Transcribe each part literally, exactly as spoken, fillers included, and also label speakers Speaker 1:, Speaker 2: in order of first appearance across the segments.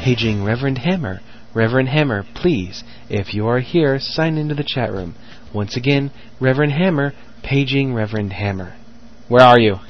Speaker 1: paging Reverend Hammer. Reverend Hammer, please, if you are here, sign into the chat room. Once again, Reverend Hammer, paging Reverend Hammer. Where are you?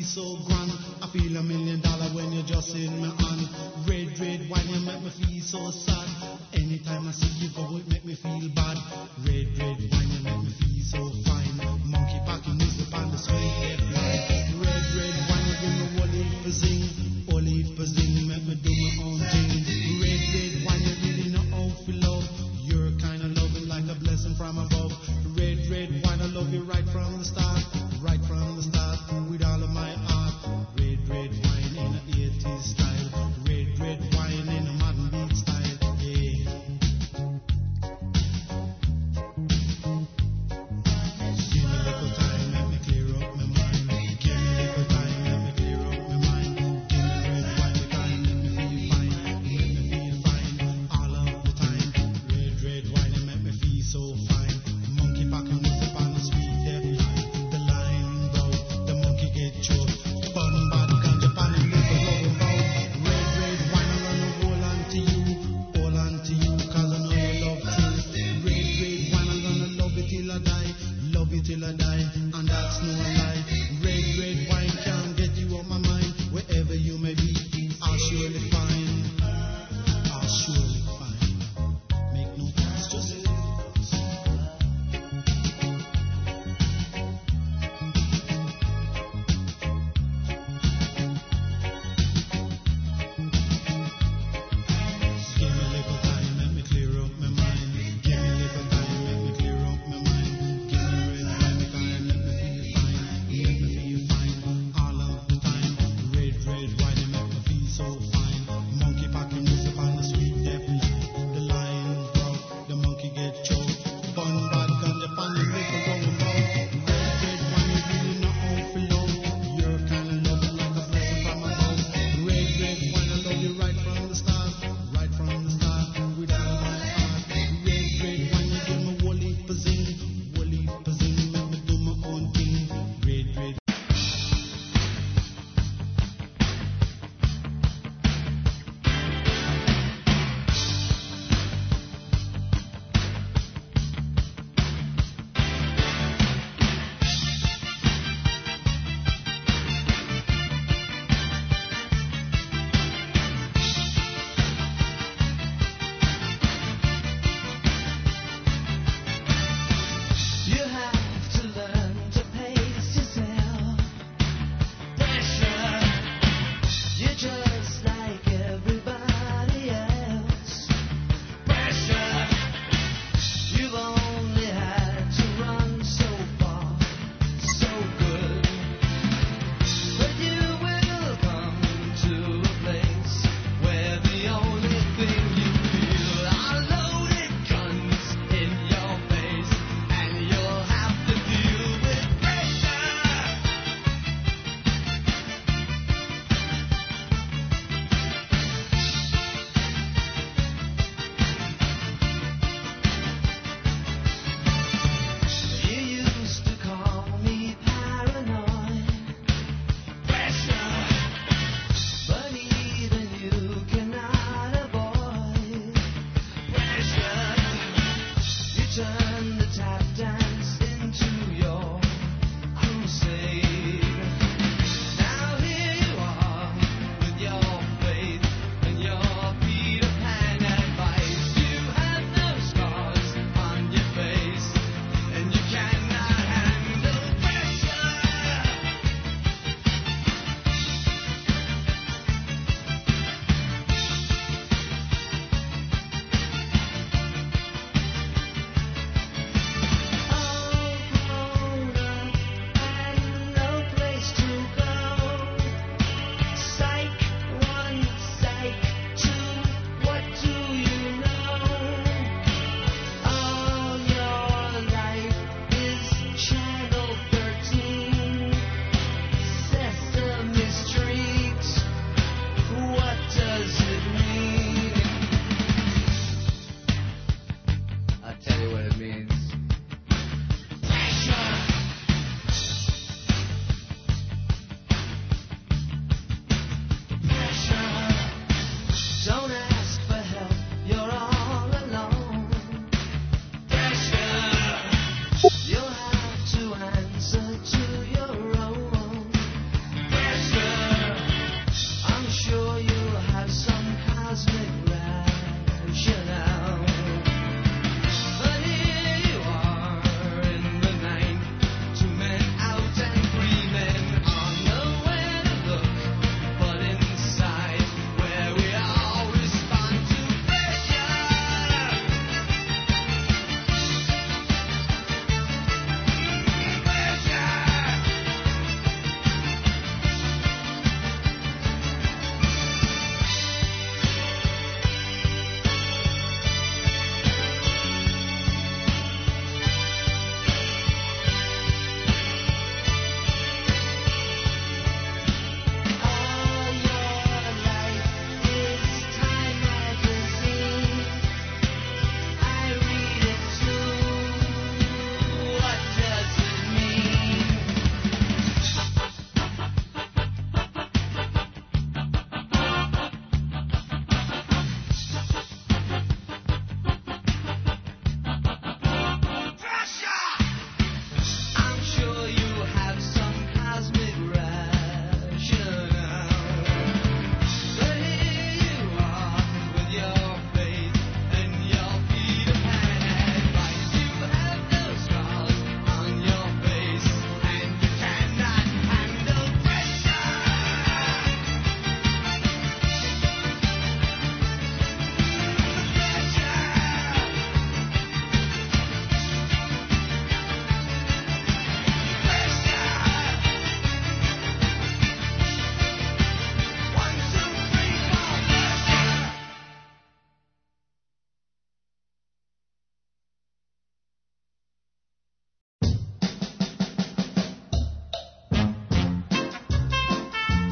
Speaker 2: so grand. I feel a million dollar when you're just in my hand. Red, red wine, you make me feel so sad. Anytime I see you go, it make me feel bad. Red, red wine, you make me feel so fine. Monkey packing is upon the sweet left line. Red, red wine, you give me one leaf for zing. One leaf for zing, make me do my own thing. Red, red wine, you really know how to love. You're kind of loving like a blessing from above. Red, red wine, I love you right from the start. Right from the start, with all of my heart. Red, red wine in a eighties style. Red, red wine in a modern beat style. Yeah.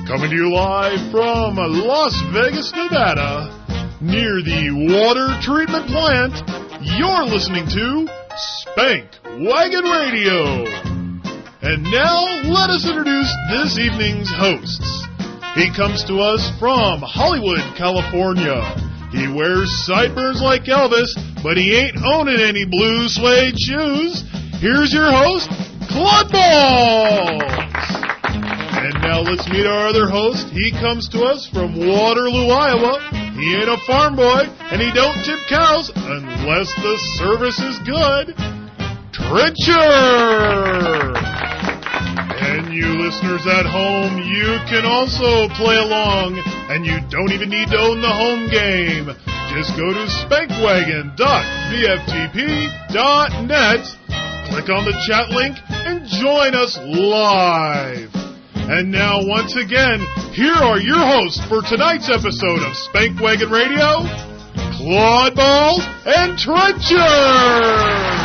Speaker 3: Coming to you live from Las Vegas, Nevada, near the water treatment plant, you're listening to Spank Wagon Radio. And now, let us introduce this evening's hosts. He comes to us from Hollywood, California. He wears sideburns like Elvis, but he ain't owning any blue suede shoes. Here's your host, Claude Balls. And now let's meet our other host. He comes to us from Waterloo, Iowa. He ain't a farm boy, and he don't tip cows unless the service is good. Trencher! And you listeners at home, you can also play along, and you don't even need to own the home game. Just go to spankwagon dot v f t p dot net, click on the chat link, and join us live. And now, once again, here are your hosts for tonight's episode of Spank Wagon Radio, Claude Balls and Trencher!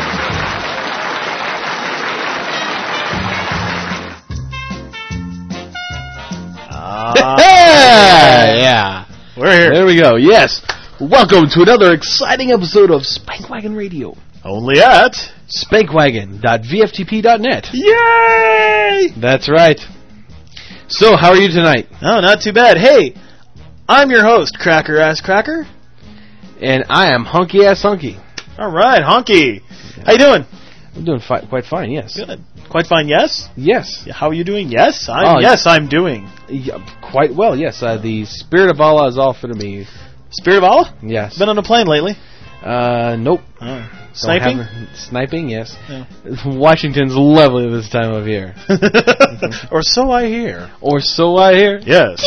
Speaker 1: Uh, yeah.
Speaker 4: We're here.
Speaker 1: There we go. Yes. Welcome to another exciting episode of Spank Wagon Radio.
Speaker 4: Only at
Speaker 1: spankwagon dot v f t p dot net.
Speaker 4: Yay!
Speaker 1: That's right. So, how are you tonight?
Speaker 4: Oh, not too bad. Hey, I'm your host, Cracker Ass Cracker.
Speaker 1: And I am Hunky Ass Hunky.
Speaker 4: All right, Hunky. How you doing?
Speaker 1: I'm doing fi- quite fine, yes.
Speaker 4: Good. Quite fine, yes?
Speaker 1: Yes.
Speaker 4: How are you doing? Yes? I'm,
Speaker 1: oh,
Speaker 4: yes, I'm doing.
Speaker 1: Yeah, quite well, yes. Uh, the spirit of Allah is all for me.
Speaker 4: Spirit of Allah?
Speaker 1: Yes.
Speaker 4: Been on a plane lately?
Speaker 1: Uh, nope.
Speaker 4: Oh. Sniping?
Speaker 1: Have, sniping, yes.
Speaker 4: Yeah.
Speaker 1: Washington's lovely this time of year.
Speaker 4: Or so I hear.
Speaker 1: Or so I hear.
Speaker 4: Yes.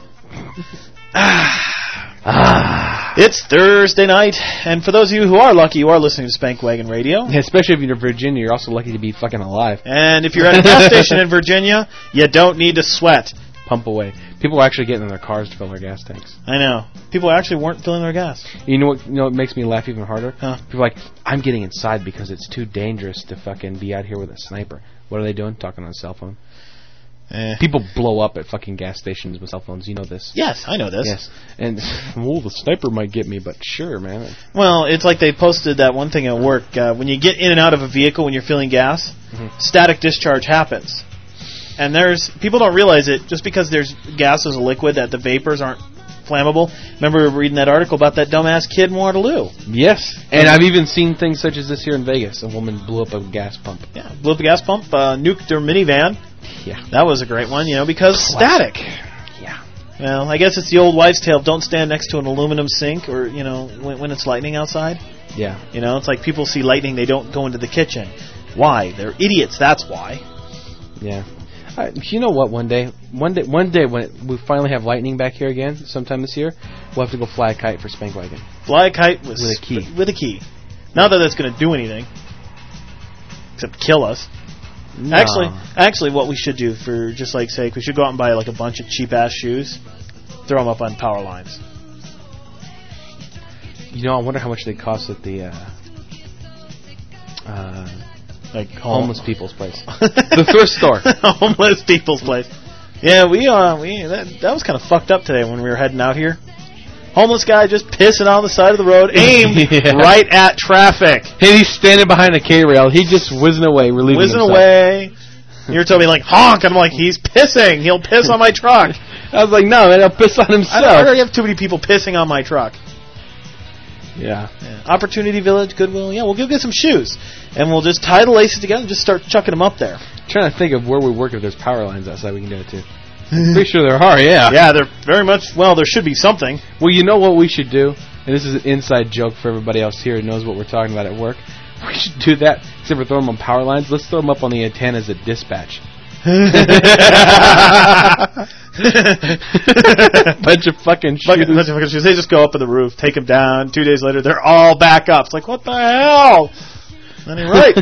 Speaker 4: ah. It's Thursday night, and for those of you who are lucky, you are listening to Spank Wagon Radio.
Speaker 1: Especially if you're in Virginia, you're also lucky to be fucking alive.
Speaker 4: And if you're at a gas station in Virginia, you don't need to sweat.
Speaker 1: Pump away. People are actually getting in their cars to fill their gas tanks.
Speaker 4: I know. People actually weren't filling their gas.
Speaker 1: You know what? You know what makes me laugh even harder?
Speaker 4: Huh?
Speaker 1: People are like, I'm getting inside because it's too dangerous to fucking be out here with a sniper. What are they doing? Talking on a cell phone.
Speaker 4: Eh.
Speaker 1: People blow up at fucking gas stations with cell phones. You know this.
Speaker 4: Yes, I know this.
Speaker 1: Yes. And, well, the sniper might get me, but sure, man.
Speaker 4: Well, it's like they posted that one thing at work. Uh, when you get in and out of a vehicle when you're filling gas, mm-hmm. static discharge happens. And there's people don't realize it just because there's gas as a liquid that the vapors aren't flammable. Remember reading that article about that dumbass kid in Waterloo?
Speaker 1: Yes. And I've even seen things such as this here in Vegas. A woman blew up a gas pump.
Speaker 4: Yeah, blew up a gas pump, uh, nuked her minivan.
Speaker 1: Yeah.
Speaker 4: That was a great one, you know, because
Speaker 1: Classic.
Speaker 4: static.
Speaker 1: Yeah.
Speaker 4: Well, I guess it's the old wives' tale. Don't stand next to an aluminum sink or, you know, when, when it's lightning outside.
Speaker 1: Yeah.
Speaker 4: You know, it's like people see lightning, they don't go into the kitchen. Why? They're idiots, that's why.
Speaker 1: Yeah. Uh, you know what? One day, one day, one day, when it, we finally have lightning back here again, sometime this year, we'll have to go fly a kite for Spank Wagon.
Speaker 4: Fly a kite with,
Speaker 1: with a key.
Speaker 4: With a key. Not that that's going to do anything, except kill us.
Speaker 1: No.
Speaker 4: Actually, actually, what we should do for just like sake, we should go out and buy like a bunch of cheap ass shoes, throw them up on power lines.
Speaker 1: You know, I wonder how much they cost at the uh, uh,
Speaker 4: like home.
Speaker 1: homeless people's place, the thrift store.
Speaker 4: Homeless people's place. Yeah, we uh, we that that was kind of fucked up today when we were heading out here. Homeless guy just pissing on the side of the road, aimed yeah. right at traffic.
Speaker 1: And he's standing behind a K-rail. He just whizzing away, relieving
Speaker 4: Whizzing
Speaker 1: himself.
Speaker 4: away. You're telling me, like, honk. I'm like, he's pissing. He'll piss on my truck.
Speaker 1: I was like, no, man, he'll piss on himself.
Speaker 4: I already have too many people pissing on my truck.
Speaker 1: Yeah.
Speaker 4: yeah. Opportunity Village, Goodwill. Yeah, we'll go get some shoes. And we'll just tie the laces together and just start chucking them up there.
Speaker 1: I'm trying to think of where we work if there's power lines outside we can do it too. I'm pretty sure there are, yeah.
Speaker 4: Yeah, they're very much, well, there should be something.
Speaker 1: Well, you know what we should do? And this is an inside joke for everybody else here who knows what we're talking about at work. We should do that, except for throwing them on power lines. Let's throw them up on the antennas at dispatch. Bunch of fucking shoes.
Speaker 4: Bunch of fucking shoes. They just go up on the roof, take them down. Two days later, they're all back up. It's like, what the hell? That ain't right.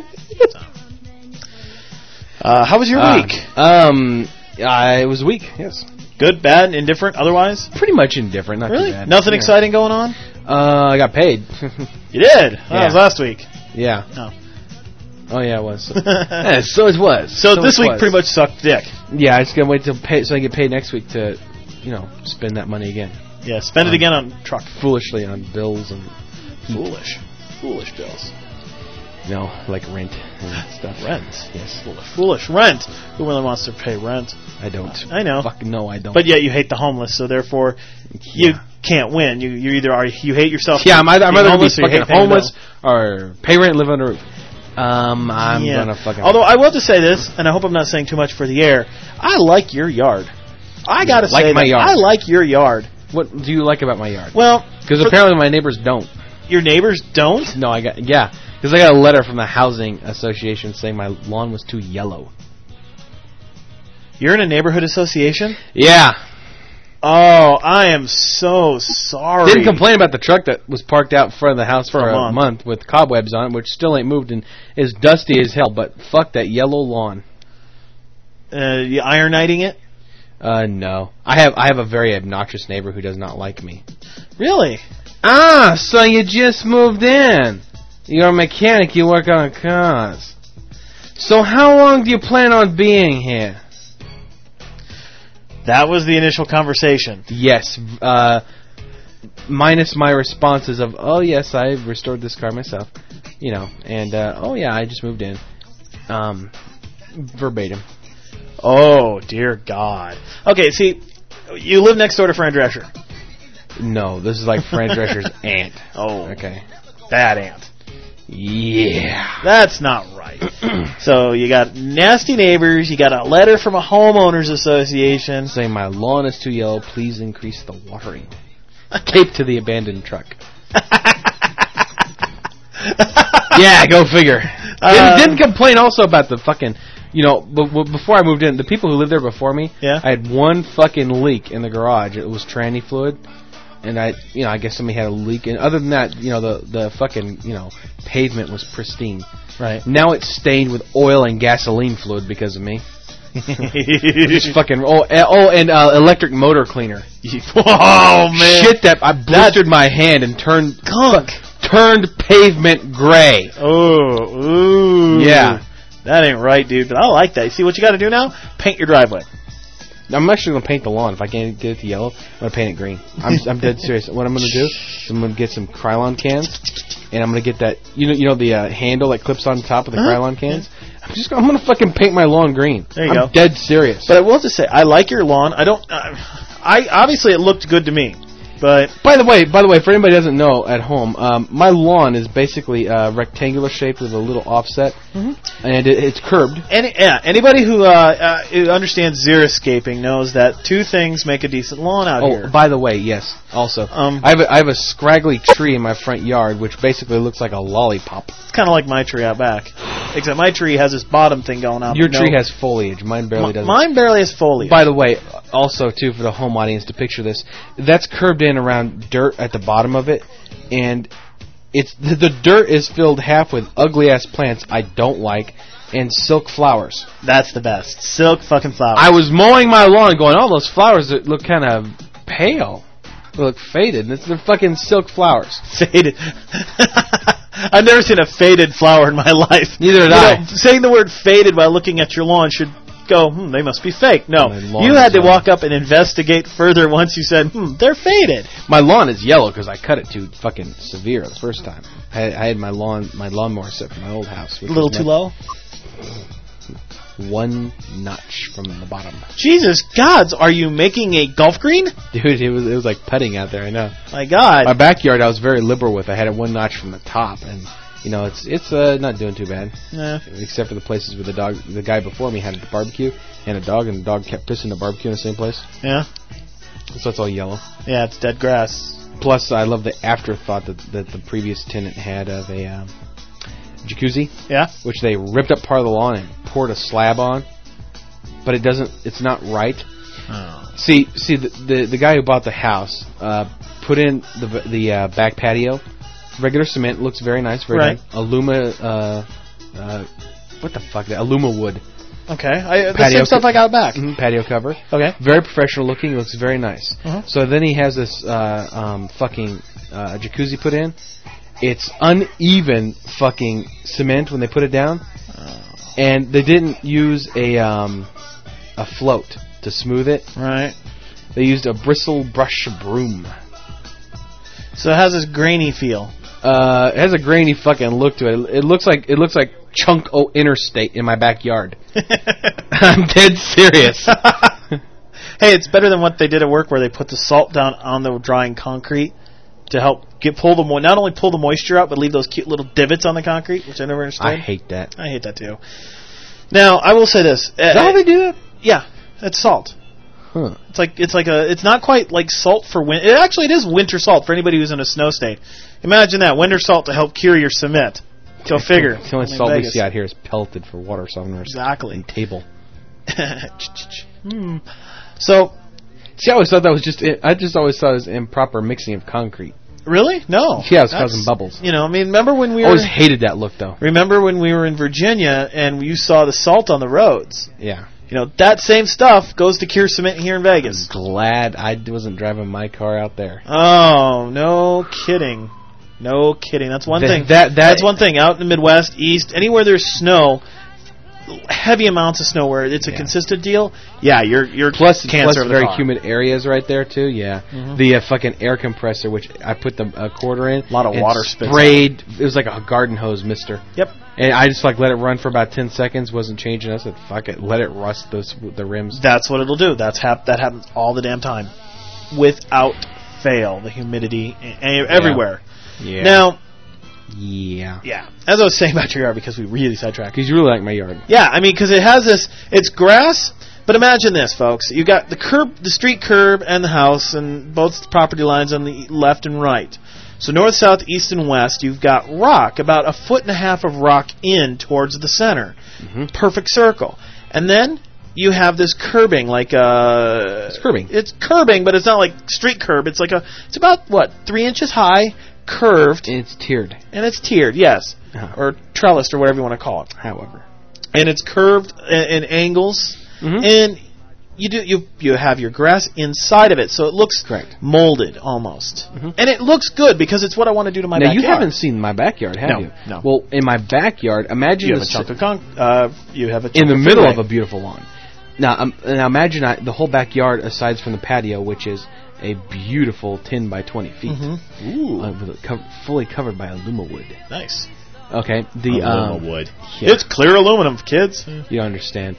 Speaker 4: uh, how was your
Speaker 1: uh,
Speaker 4: week?
Speaker 1: Um, uh, it was weak, yes.
Speaker 4: Good, bad, indifferent, otherwise?
Speaker 1: Pretty much indifferent, not
Speaker 4: really?
Speaker 1: too bad.
Speaker 4: Nothing
Speaker 1: yeah.
Speaker 4: exciting going on?
Speaker 1: Uh, I got paid.
Speaker 4: You did? Oh,
Speaker 1: yeah.
Speaker 4: that was last week.
Speaker 1: Yeah.
Speaker 4: Oh.
Speaker 1: Oh yeah, it was. So, yeah, so it was.
Speaker 4: So,
Speaker 1: so
Speaker 4: this
Speaker 1: it
Speaker 4: week
Speaker 1: was.
Speaker 4: pretty much sucked dick.
Speaker 1: Yeah, I just gotta wait till pay so I get paid next week to, you know, spend that money again.
Speaker 4: Yeah, spend
Speaker 1: Um,
Speaker 4: it again on truck.
Speaker 1: Foolishly on bills and
Speaker 4: Foolish. Foolish bills.
Speaker 1: you know, like rent and stuff.
Speaker 4: Rent.
Speaker 1: Yes.
Speaker 4: Foolish. Foolish. Rent. Who really wants to pay rent?
Speaker 1: I don't.
Speaker 4: I know.
Speaker 1: Fuck no, I don't.
Speaker 4: But yet you hate the homeless, so therefore you
Speaker 1: Yeah.
Speaker 4: can't win. You you either are you hate yourself.
Speaker 1: Yeah, I'm either I'm
Speaker 4: being
Speaker 1: either gonna be
Speaker 4: homeless or you
Speaker 1: fucking
Speaker 4: hate paying
Speaker 1: homeless
Speaker 4: bills.
Speaker 1: or pay rent, live under a roof. Um, I'm
Speaker 4: Yeah.
Speaker 1: gonna fucking.
Speaker 4: Although I will have to say this, and I hope I'm not saying too much for the air. I like your yard. I gotta
Speaker 1: Like
Speaker 4: say
Speaker 1: my
Speaker 4: that.
Speaker 1: yard.
Speaker 4: I like your yard.
Speaker 1: What do you like about my yard?
Speaker 4: Well,
Speaker 1: Because
Speaker 4: for-
Speaker 1: apparently my neighbors don't.
Speaker 4: your neighbors don't.
Speaker 1: No, I got yeah. Because I got a letter from the housing association saying my lawn was too yellow.
Speaker 4: You're in a neighborhood association.
Speaker 1: Yeah.
Speaker 4: Oh, I am so sorry.
Speaker 1: Didn't complain about the truck that was parked out in front of the house for,
Speaker 4: For a
Speaker 1: a
Speaker 4: month.
Speaker 1: month. with cobwebs on it, which still ain't moved and is dusty as hell. But fuck that yellow lawn.
Speaker 4: Uh, you iron knighting it?
Speaker 1: Uh, no. I have I have a very obnoxious neighbor who does not like me.
Speaker 4: Really?
Speaker 1: Ah, so you just moved in. You're a mechanic. You work on cars. So how long do you plan on being here?
Speaker 4: That was the initial conversation.
Speaker 1: Yes. Uh, minus my responses of, oh yes, I restored this car myself. You know, and uh, oh yeah, I just moved in. Um, verbatim.
Speaker 4: Oh, dear God. Okay, see, you live next door to Fran Drescher.
Speaker 1: No, this is like Fran Drescher's aunt.
Speaker 4: Oh,
Speaker 1: Okay.
Speaker 4: bad aunt.
Speaker 1: Yeah.
Speaker 4: That's not right. So you got nasty neighbors, you got a letter from a homeowners association.
Speaker 1: Saying my lawn is too yellow, please increase the watering. Taped to the abandoned truck. Yeah, go figure.
Speaker 4: Uh,
Speaker 1: didn't, didn't complain also about the fucking, you know, b- b- before I moved in, the people who lived there before me,
Speaker 4: Yeah.
Speaker 1: I had one fucking leak in the garage. It was tranny fluid. And I, you know, I guess somebody had a leak. And other than that, you know, the, the fucking, you know, pavement was pristine.
Speaker 4: Right.
Speaker 1: Now it's stained with oil and gasoline fluid because of me. Just fucking, oh, eh, oh and uh, electric motor cleaner.
Speaker 4: Oh, man.
Speaker 1: Shit that I blistered my hand and turned
Speaker 4: Gunk.
Speaker 1: turned pavement gray.
Speaker 4: Oh, ooh.
Speaker 1: Yeah.
Speaker 4: That ain't right, dude, but I like that. You see what you got to do now? Paint your driveway.
Speaker 1: I'm actually going to paint the lawn. If I can't get it to yellow, I'm going to paint it green. I'm I'm dead serious. What I'm going to do is I'm going to get some Krylon cans, and I'm going to get that, you know you know the uh, handle that clips on top of the
Speaker 4: Uh-huh.
Speaker 1: Krylon cans? I'm just gonna, I'm going to fucking paint my lawn green.
Speaker 4: There you
Speaker 1: I'm
Speaker 4: go.
Speaker 1: dead serious.
Speaker 4: But I will have to say, I like your lawn. I don't. Uh, I obviously it looked good to me, but
Speaker 1: By the way, by the way, for anybody who doesn't know at home, um, my lawn is basically uh, rectangular shaped with a little offset, and it, it's curbed.
Speaker 4: any yeah, anybody who uh, uh, who understands xeriscaping knows that two things make a decent lawn out
Speaker 1: Oh,
Speaker 4: here.
Speaker 1: by the way, yes. Also,
Speaker 4: Um,
Speaker 1: I have a, I have a scraggly tree in my front yard, which basically looks like a lollipop.
Speaker 4: It's kind of like my tree out back, except my tree has this bottom thing going out.
Speaker 1: Your
Speaker 4: but
Speaker 1: tree
Speaker 4: no-
Speaker 1: has foliage. Mine barely
Speaker 4: M-
Speaker 1: does.
Speaker 4: Mine barely has foliage.
Speaker 1: By the way, also too for the home audience to picture this, that's curved in around dirt at the bottom of it, and it's the, the dirt is filled half with ugly ass plants I don't like and silk flowers.
Speaker 4: That's the best. Silk fucking flowers.
Speaker 1: I was mowing my lawn, going, all those flowers that look kind of pale, they look faded. And it's they're fucking silk flowers.
Speaker 4: Faded. I've never seen a faded flower in my life.
Speaker 1: Neither did
Speaker 4: You
Speaker 1: I.
Speaker 4: know, saying the word faded while looking at your lawn should go, hmm, they must be fake. No,
Speaker 1: My lawn
Speaker 4: you had
Speaker 1: is
Speaker 4: to
Speaker 1: yellow.
Speaker 4: walk up and investigate further once you said, hmm, they're faded.
Speaker 1: My lawn is yellow because I cut it too fucking severe the first time. I had, I had my lawn, my lawnmower set from my old house.
Speaker 4: A little too low.
Speaker 1: One notch from the bottom.
Speaker 4: Jesus gods, are you making a golf green?
Speaker 1: Dude, it was it was like putting out there. I know.
Speaker 4: My God.
Speaker 1: My backyard, I was very liberal with. I had it one notch from the top, and you know, it's it's uh, not doing too bad,
Speaker 4: Nah.
Speaker 1: except for the places where the dog, the guy before me had a barbecue and a dog, and the dog kept pissing the barbecue in the same place,
Speaker 4: Yeah.
Speaker 1: so it's all yellow.
Speaker 4: Yeah, it's dead grass.
Speaker 1: Plus, I love the afterthought that that the previous tenant had of a um, jacuzzi,
Speaker 4: Yeah.
Speaker 1: which they ripped up part of the lawn and poured a slab on, but it doesn't. It's not right.
Speaker 4: Oh.
Speaker 1: See, see, the the, the guy who bought the house uh, put in the the uh, back patio, regular cement, looks very nice, very
Speaker 4: Right.
Speaker 1: nice. Aluma, uh, uh, what the fuck? That Aluma wood
Speaker 4: Okay. I, the
Speaker 1: Patio
Speaker 4: same stuff
Speaker 1: co-
Speaker 4: I got back.
Speaker 1: mhm, patio cover,
Speaker 4: Okay.
Speaker 1: very professional looking, looks very nice.
Speaker 4: Uh-huh.
Speaker 1: So then he has this uh, um, fucking uh, jacuzzi put in, it's uneven fucking cement when they put it down, and they didn't use a um, a float to smooth it.
Speaker 4: Right.
Speaker 1: They used a bristle brush broom.
Speaker 4: So it has this grainy feel.
Speaker 1: Uh, it has a grainy fucking look to it. It looks like it looks like Chunk O Interstate in my backyard. I'm dead serious.
Speaker 4: Hey, it's better than what they did at work, where they put the salt down on the drying concrete to help get pull the mo- not only pull the moisture out, but leave those cute little divots on the concrete, which I never understood.
Speaker 1: I hate that.
Speaker 4: I hate that too. Now, I will say this:
Speaker 1: Is that how they do that?
Speaker 4: Yeah, it's salt.
Speaker 1: Huh.
Speaker 4: It's like it's like a. It's not quite like salt for winter. It actually it is winter salt for anybody who's in a snow state. Imagine that, winter salt to help cure your cement. Go figure.
Speaker 1: The only salt we see out here is pelleted for water softeners.
Speaker 4: Exactly.
Speaker 1: And table.
Speaker 4: hmm. So,
Speaker 1: see, I always thought that was just. I just always thought it was improper mixing of concrete.
Speaker 4: Really? No.
Speaker 1: Yeah, it was causing bubbles.
Speaker 4: You know, I mean, remember when we
Speaker 1: I
Speaker 4: were...
Speaker 1: always hated that look, though.
Speaker 4: Remember when we were in Virginia and you saw the salt on the roads?
Speaker 1: Yeah.
Speaker 4: You know, that same stuff goes to cure cement here in Vegas.
Speaker 1: I'm glad I wasn't driving my car out there.
Speaker 4: Oh, no kidding. No kidding. That's one
Speaker 1: Th-
Speaker 4: thing.
Speaker 1: that- that-
Speaker 4: That's one thing. Out in the Midwest, East, anywhere there's snow, heavy amounts of snow where it's a
Speaker 1: Yeah.
Speaker 4: consistent deal, yeah, you're you're
Speaker 1: Plus,
Speaker 4: cancer
Speaker 1: plus
Speaker 4: of the
Speaker 1: very
Speaker 4: car.
Speaker 1: humid areas right there, too, yeah.
Speaker 4: Mhm.
Speaker 1: The uh, fucking air compressor, which I put the uh, quarter in.
Speaker 4: A lot of
Speaker 1: and
Speaker 4: water spits
Speaker 1: sprayed. It was like a garden hose mister.
Speaker 4: Yep.
Speaker 1: And I just like let it run for about ten seconds, wasn't changing. I said, fuck it, let it rust those the rims.
Speaker 4: That's what it'll do. That's hap- That happens all the damn time. Without fail, the humidity a- a- everywhere.
Speaker 1: Yeah.
Speaker 4: Now,
Speaker 1: Yeah.
Speaker 4: yeah, as I was saying about your yard, because we really sidetracked.
Speaker 1: Because you really like my yard.
Speaker 4: Yeah, I mean, because it has this, it's grass, but imagine this, folks. You got the curb, the street curb and the house, and both property lines on the left and right. So north, south, east, and west, you've got rock, about a foot and a half of rock in towards the center.
Speaker 1: Mm-hmm.
Speaker 4: Perfect circle. And then you have this curbing, like a...
Speaker 1: It's curbing.
Speaker 4: It's curbing, but it's not like street curb. It's like a, it's about, what, three inches high, curved,
Speaker 1: And it's tiered,
Speaker 4: and it's tiered, yes.
Speaker 1: Uh-huh.
Speaker 4: Or trellised, or whatever you want to call it.
Speaker 1: however.
Speaker 4: And it's curved in, in angles,
Speaker 1: Mhm.
Speaker 4: and you do you you have your grass inside of it, so it looks
Speaker 1: Correct.
Speaker 4: molded almost,
Speaker 1: Mhm.
Speaker 4: and it looks good because it's what I want to do to my
Speaker 1: Now,
Speaker 4: backyard.
Speaker 1: you haven't seen my backyard, have
Speaker 4: No,
Speaker 1: you?
Speaker 4: no.
Speaker 1: Well, in my backyard, imagine
Speaker 4: You have
Speaker 1: the
Speaker 4: a chunk
Speaker 1: s-
Speaker 4: of con- uh, you have a chunk
Speaker 1: in the
Speaker 4: of
Speaker 1: middle
Speaker 4: freeway.
Speaker 1: of a beautiful lawn. Now, um, now imagine I, the whole backyard, aside from the patio, which is a beautiful ten by twenty feet,
Speaker 4: Mhm. Ooh,
Speaker 1: uh, with it co- fully covered by aluma wood.
Speaker 4: nice.
Speaker 1: Okay, the um,
Speaker 4: wood.
Speaker 1: yeah.
Speaker 4: It's clear aluminum, kids.
Speaker 1: You don't understand.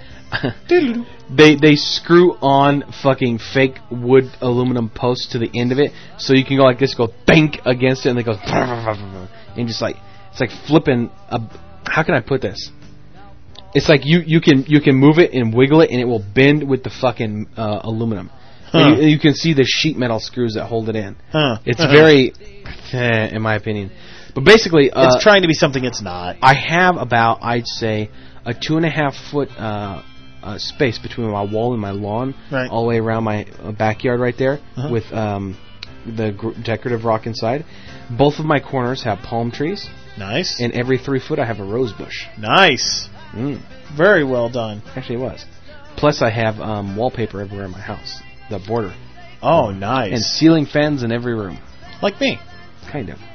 Speaker 1: they they screw on fucking fake wood aluminum posts to the end of it, so you can go like this, go bank against it, and it goes, and just like it's like flipping. A, how can I put this? It's like you, you can you can move it and wiggle it, and it will bend with the fucking uh, aluminum.
Speaker 4: Huh.
Speaker 1: And you, you can see the sheet metal screws that hold it in.
Speaker 4: Huh.
Speaker 1: It's very, eh, in my opinion. But basically, uh,
Speaker 4: It's trying to be something it's not.
Speaker 1: I have about, I'd say, a two and a half foot uh, uh, space between my wall and my lawn,
Speaker 4: Right.
Speaker 1: all the way around my uh, backyard right there,
Speaker 4: Uh-huh.
Speaker 1: with um, the gr- decorative rock inside. Both of my corners have palm trees,
Speaker 4: Nice.
Speaker 1: and every three foot I have a rose bush.
Speaker 4: Nice.
Speaker 1: Mm.
Speaker 4: Very well done.
Speaker 1: Actually, it was. Plus, I have um, wallpaper everywhere in my house, the border,
Speaker 4: Oh, nice.
Speaker 1: and ceiling fans in every room.
Speaker 4: Like me.
Speaker 1: Kind of.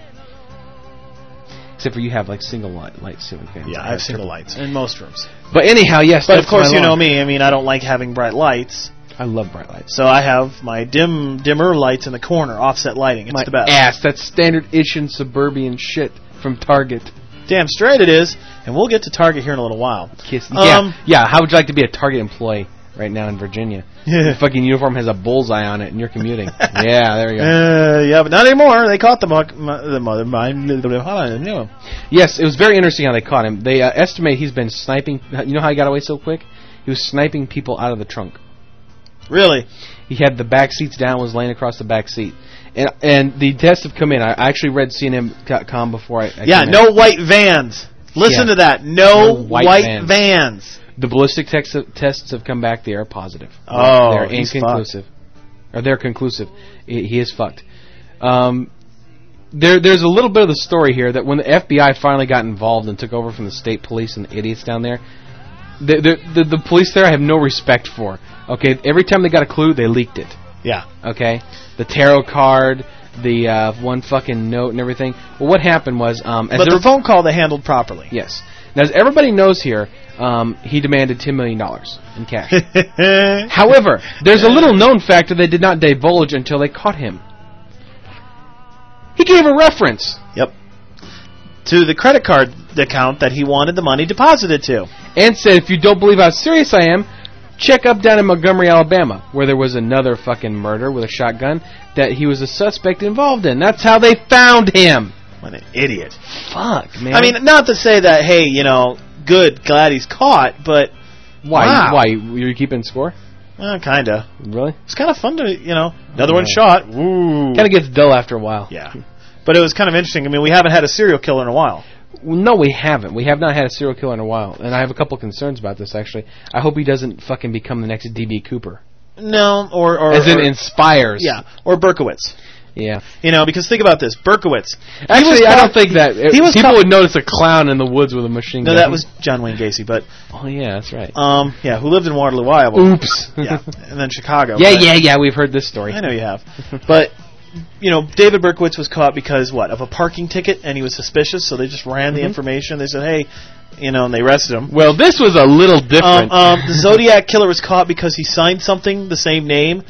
Speaker 1: Except for you have like single light, light ceiling fans.
Speaker 4: Yeah, I have single lights in most rooms.
Speaker 1: But anyhow, yes.
Speaker 4: But
Speaker 1: that's
Speaker 4: of course,
Speaker 1: my
Speaker 4: you know
Speaker 1: lawn.
Speaker 4: me. I mean, I don't like having bright lights,
Speaker 1: I love bright lights.
Speaker 4: so I have my dim dimmer lights in the corner, offset lighting. It's
Speaker 1: My
Speaker 4: the best.
Speaker 1: ass. That's standard-ish and suburban shit from Target.
Speaker 4: Damn straight it is. And we'll get to Target here in a little while.
Speaker 1: Kiss.
Speaker 4: Um,
Speaker 1: yeah, yeah. How would you like to be a Target employee right now in Virginia? Your fucking uniform has a bullseye on it, and you're commuting. Yeah, there you go.
Speaker 4: Uh, yeah, but not anymore. They caught the mo- mo- the mother mine. No.
Speaker 1: Yes, it was very interesting how they caught him. They uh, estimate he's been sniping. You know how he got away so quick? He was sniping people out of the trunk.
Speaker 4: Really?
Speaker 1: He had the back seats down, was laying across the back seat. And and the tests have come in. I actually read C N N dot com before I, I
Speaker 4: Yeah,
Speaker 1: came in.
Speaker 4: no white vans. Listen
Speaker 1: Yeah.
Speaker 4: to that. No,
Speaker 1: No white
Speaker 4: white,
Speaker 1: vans.
Speaker 4: vans.
Speaker 1: The ballistic tex- tests have come back. They are positive.
Speaker 4: Oh,
Speaker 1: they're
Speaker 4: he's
Speaker 1: inconclusive. Or they're conclusive. He, he is fucked. Um, there, there's a little bit of the story here that when the F B I finally got involved and took over from the state police and the idiots down there, the the, the, the police there I have no respect for. Okay, every time they got a clue, they leaked it.
Speaker 4: Yeah.
Speaker 1: Okay? The tarot card, the uh, one fucking note and everything. Well, what happened was... Um, as
Speaker 4: but the
Speaker 1: there-
Speaker 4: phone call they handled properly.
Speaker 1: Yes. Now, as everybody knows here, um, he demanded ten million dollars in cash. However, there's a little known factor they did not divulge until they caught him. He gave a reference.
Speaker 4: Yep. To the credit card account that he wanted the money deposited to.
Speaker 1: And said, if you don't believe how serious I am, check up down in Montgomery, Alabama, where there was another fucking murder with a shotgun that he was a suspect involved in. That's how they found him.
Speaker 4: What an idiot.
Speaker 1: Fuck, man.
Speaker 4: I mean, not to say that, hey, you know, good, glad he's caught, but...
Speaker 1: Why?
Speaker 4: Wow.
Speaker 1: Why? Were you keeping score?
Speaker 4: Uh, kind of.
Speaker 1: Really?
Speaker 4: It's kind of fun to, you know, another
Speaker 1: Yeah.
Speaker 4: one shot. Woo.
Speaker 1: Kind of gets dull after a while.
Speaker 4: Yeah. But it was kind of interesting. I mean, we haven't had a serial killer in a while.
Speaker 1: No, we haven't. We have not had a serial killer in a while. And I have a couple concerns about this, actually. I hope he doesn't fucking become the next D B. Cooper.
Speaker 4: No, or... or
Speaker 1: As in
Speaker 4: or,
Speaker 1: inspires.
Speaker 4: Yeah, or Berkowitz.
Speaker 1: Yeah.
Speaker 4: You know, because think about this. Berkowitz.
Speaker 1: Actually, I don't think that...
Speaker 4: he was
Speaker 1: people
Speaker 4: caught-
Speaker 1: would notice a clown in the woods with a machine
Speaker 4: No,
Speaker 1: gun.
Speaker 4: that was John Wayne Gacy, but...
Speaker 1: Oh, yeah, that's right.
Speaker 4: Um, yeah, who lived in Waterloo, Iowa.
Speaker 1: Oops.
Speaker 4: Yeah, and then Chicago.
Speaker 1: yeah,
Speaker 4: but-
Speaker 1: yeah, yeah, we've heard this story.
Speaker 4: I know you have. But, you know, David Berkowitz was caught because, what, of a parking ticket, and he was suspicious, so they just ran the
Speaker 1: Mhm.
Speaker 4: information. They said, hey, you know, and they arrested him.
Speaker 1: Well, this was a little
Speaker 4: Um,
Speaker 1: different.
Speaker 4: um, the Zodiac Killer was caught because he signed something, the same name,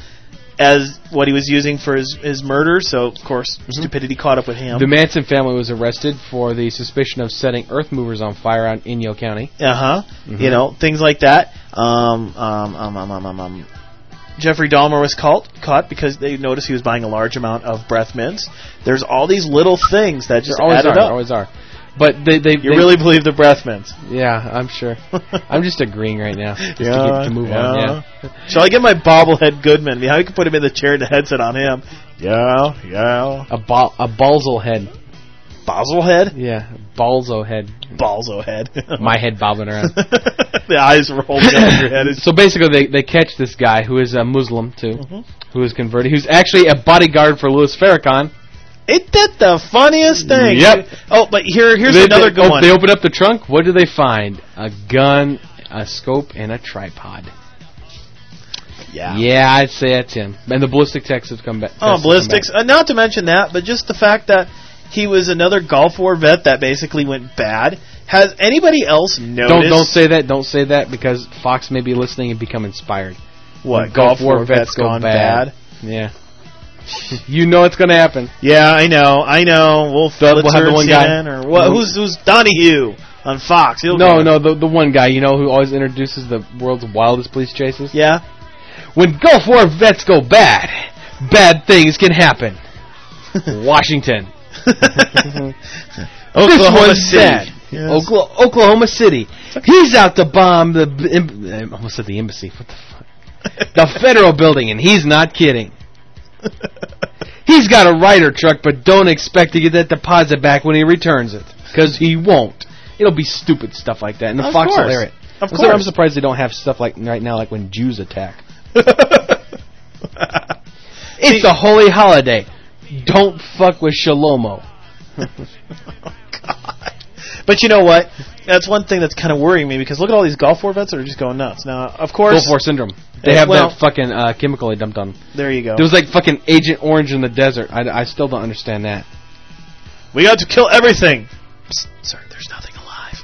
Speaker 4: as what he was using for his, his murder, so, of course, stupidity caught up with him.
Speaker 1: The Manson family was arrested for the suspicion of setting earth movers on fire out in Inyo County.
Speaker 4: Uh-huh.
Speaker 1: Mhm.
Speaker 4: You know, things like that. Um, um, um, um, um, um, um. Jeffrey Dahmer was caught, caught because they noticed he was buying a large amount of breath mints. There's all these little things that just
Speaker 1: There always
Speaker 4: added
Speaker 1: are.
Speaker 4: up.
Speaker 1: There always are. But they, they,
Speaker 4: You
Speaker 1: they-
Speaker 4: really believe the breath mints?
Speaker 1: Yeah, I'm sure. I'm just agreeing right now, just to,
Speaker 4: Yeah,
Speaker 1: get, to move on.
Speaker 4: yeah.
Speaker 1: Yeah.
Speaker 4: Shall I get my bobblehead Goodman? I mean, how you can put him in the chair and the headset on him? Yeah, yeah.
Speaker 1: A ball, a balzo head.
Speaker 4: Basil head?
Speaker 1: Yeah, balzo head.
Speaker 4: Balzo head.
Speaker 1: My head bobbing around.
Speaker 4: The eyes rolling down your head. Is
Speaker 1: So basically, they they catch this guy who is a Muslim too,
Speaker 4: Mhm.
Speaker 1: who is converted, who's actually a bodyguard for Louis Farrakhan.
Speaker 4: Ain't that the funniest thing?
Speaker 1: Yep.
Speaker 4: Oh, but here, here's
Speaker 1: they,
Speaker 4: another
Speaker 1: they,
Speaker 4: good
Speaker 1: oh,
Speaker 4: one.
Speaker 1: They open up the trunk. What do they find? A gun, a scope, and a tripod.
Speaker 4: yeah.
Speaker 1: Yeah, I'd say that's him. And the ballistic tests have come back. tests
Speaker 4: Oh,
Speaker 1: have come
Speaker 4: ballistics.
Speaker 1: back.
Speaker 4: Uh, not to mention that, but just the fact that he was another Gulf War vet that basically went bad. Has anybody else noticed?
Speaker 1: Don't don't say that. Don't say that because Fox may be listening and become inspired.
Speaker 4: what
Speaker 1: When
Speaker 4: Gulf War vets
Speaker 1: go
Speaker 4: gone
Speaker 1: bad.
Speaker 4: bad.
Speaker 1: Yeah. You know it's going to happen.
Speaker 4: Yeah, I know, I know. We'll,
Speaker 1: The-
Speaker 4: let's
Speaker 1: we'll have the
Speaker 4: search
Speaker 1: one
Speaker 4: C
Speaker 1: guy-
Speaker 4: N N or what? Who's who's Donahue on Fox? He'll
Speaker 1: No,
Speaker 4: go.
Speaker 1: no, the the one guy, you know, who always introduces the world's wildest police chases.
Speaker 4: Yeah.
Speaker 1: When Gulf War vets go bad, bad things can happen. Washington.
Speaker 4: Oklahoma
Speaker 1: this one's
Speaker 4: City.
Speaker 1: bad.
Speaker 4: Yes.
Speaker 1: Okla- Oklahoma City. He's out to bomb the. Em- I almost said the embassy. What the fuck? The federal building, and he's not kidding. He's got a Ryder truck, but don't expect to get that deposit back when he returns it, because he won't. It'll be stupid stuff like that, and the
Speaker 4: Of
Speaker 1: Fox will
Speaker 4: course.
Speaker 1: air it.
Speaker 4: Of
Speaker 1: I'm
Speaker 4: course.
Speaker 1: sur- I'm surprised they don't have stuff like right now, like when Jews attack. It's a holy holiday. Don't fuck with Shalomo.
Speaker 4: Oh, God. But you know what? That's one thing that's kind of worrying me because look at all these Gulf War vets that are just going nuts. Now, of course,
Speaker 1: Gulf War syndrome. They
Speaker 4: Uh,
Speaker 1: have
Speaker 4: well-
Speaker 1: that fucking uh, chemical they dumped on them.
Speaker 4: there you go.
Speaker 1: There was like fucking Agent Orange in the desert. I, I still don't understand that.
Speaker 4: We got to kill everything. Psst, sir, there's nothing alive.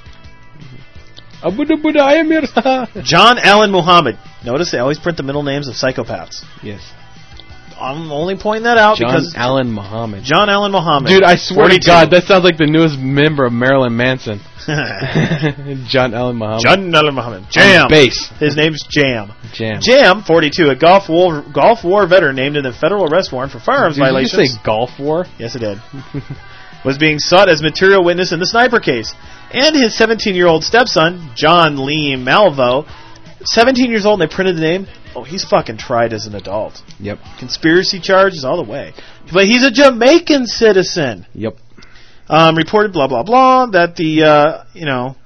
Speaker 1: I am here.
Speaker 4: John Allen Muhammad. Notice they always print the middle names of psychopaths.
Speaker 1: Yes.
Speaker 4: I'm only pointing that out
Speaker 1: John
Speaker 4: because
Speaker 1: Allen Muhammad.
Speaker 4: John Allen Muhammad.
Speaker 1: Dude, I swear to
Speaker 4: forty-two.
Speaker 1: God, that sounds like the newest member of Marilyn Manson. John Allen Muhammad.
Speaker 4: John Allen Muhammad. Jam.
Speaker 1: On bass.
Speaker 4: His name's Jam.
Speaker 1: Jam.
Speaker 4: Jam, forty-two, a Gulf War Gulf War veteran named in a federal arrest warrant for firearms
Speaker 1: Did you
Speaker 4: violations.
Speaker 1: just say Gulf War?
Speaker 4: Yes, it did. Was being sought as material witness in the sniper case. And his seventeen-year-old stepson, John Lee Malvo, seventeen years old, and they printed the name. Oh, he's fucking tried as an adult.
Speaker 1: Yep.
Speaker 4: Conspiracy charges all the way. But he's a Jamaican citizen.
Speaker 1: Yep.
Speaker 4: Um, reported blah, blah, blah, that the, uh, you know,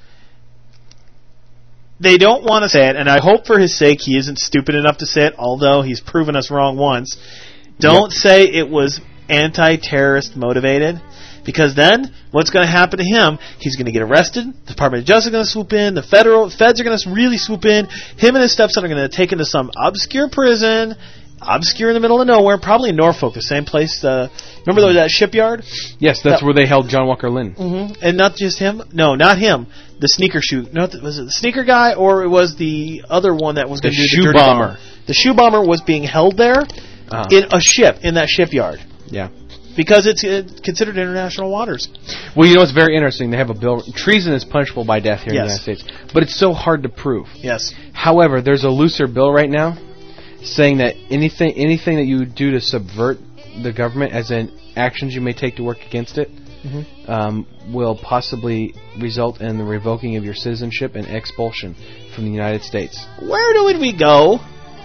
Speaker 4: they don't want to say it, and I hope for his sake he isn't stupid enough to say it, although he's proven us wrong once. Don't
Speaker 1: Yep.
Speaker 4: say it was anti-terrorist motivated, because then what's going to happen to him? He's going to get arrested, the Department of Justice is going to swoop in, the federal feds are going to really swoop in, him and his stepson are going to take him to some obscure prison, obscure in the middle of nowhere, probably in Norfolk, the same place. Uh, remember that shipyard?
Speaker 1: Yes, that's
Speaker 4: That-
Speaker 1: where they held John Walker Lynn.
Speaker 4: Mm-hmm. And not just him. No, not him. The sneaker shoe. No, th- was it the sneaker guy or it was the other one that was
Speaker 1: The
Speaker 4: going to do
Speaker 1: shoe
Speaker 4: the dirty
Speaker 1: bomber.
Speaker 4: The shoe bomber was being held there
Speaker 1: Uh-huh.
Speaker 4: in a ship in that shipyard
Speaker 1: Yeah.
Speaker 4: because it's uh, considered international waters.
Speaker 1: Well, you know what's very interesting? They have a bill. Treason is punishable by death here in the
Speaker 4: Yes.
Speaker 1: United States, but it's so hard to prove.
Speaker 4: Yes.
Speaker 1: However, there's a looser bill right now saying that anything anything that you do to subvert the government, as in actions you may take to work against it,
Speaker 4: Mm-hmm.
Speaker 1: um, will possibly result in the revoking of your citizenship and expulsion from the United States.
Speaker 4: Where do we go?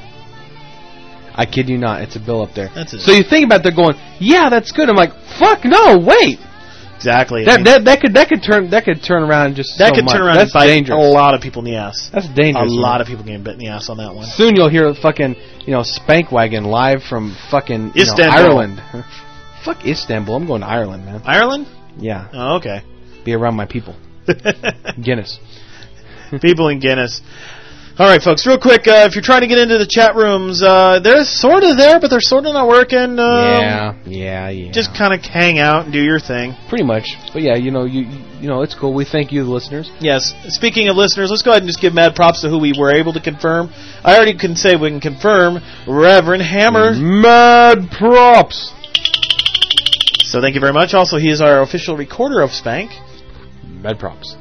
Speaker 1: I kid you not, it's a bill up there.
Speaker 4: That's it.
Speaker 1: So you think about it, they're going, yeah, that's good. I'm like, fuck no, wait.
Speaker 4: Exactly. I
Speaker 1: That
Speaker 4: mean,
Speaker 1: that that could that could turn that could turn around just
Speaker 4: that
Speaker 1: so
Speaker 4: could
Speaker 1: much.
Speaker 4: turn around
Speaker 1: That's
Speaker 4: and bite
Speaker 1: dangerous.
Speaker 4: a lot of people in the ass.
Speaker 1: That's dangerous.
Speaker 4: A lot
Speaker 1: man.
Speaker 4: of people getting bit in the ass on that one.
Speaker 1: Soon you'll hear fucking, you know, Spank Wagon live from fucking you know,
Speaker 4: Istanbul.
Speaker 1: Ireland. Fuck Istanbul. I'm going to Ireland, man.
Speaker 4: Ireland?
Speaker 1: Yeah.
Speaker 4: Oh, okay.
Speaker 1: Be around my people. Guinness.
Speaker 4: People in Guinness. All right, folks, real quick, uh, if you're trying to get into the chat rooms, uh, they're sort of there, but they're sort of not working. Um,
Speaker 1: yeah, yeah, yeah.
Speaker 4: Just kind of hang out and do your thing.
Speaker 1: pretty much. But yeah, you know, you you know, it's cool. We thank you, the listeners.
Speaker 4: Yes. Speaking of listeners, let's go ahead and just give mad props to who we were able to confirm. I already can say we can confirm Reverend Hammer.
Speaker 1: Mad props.
Speaker 4: So thank you very much. Also, he is our official recorder of Spank.
Speaker 1: Mad props.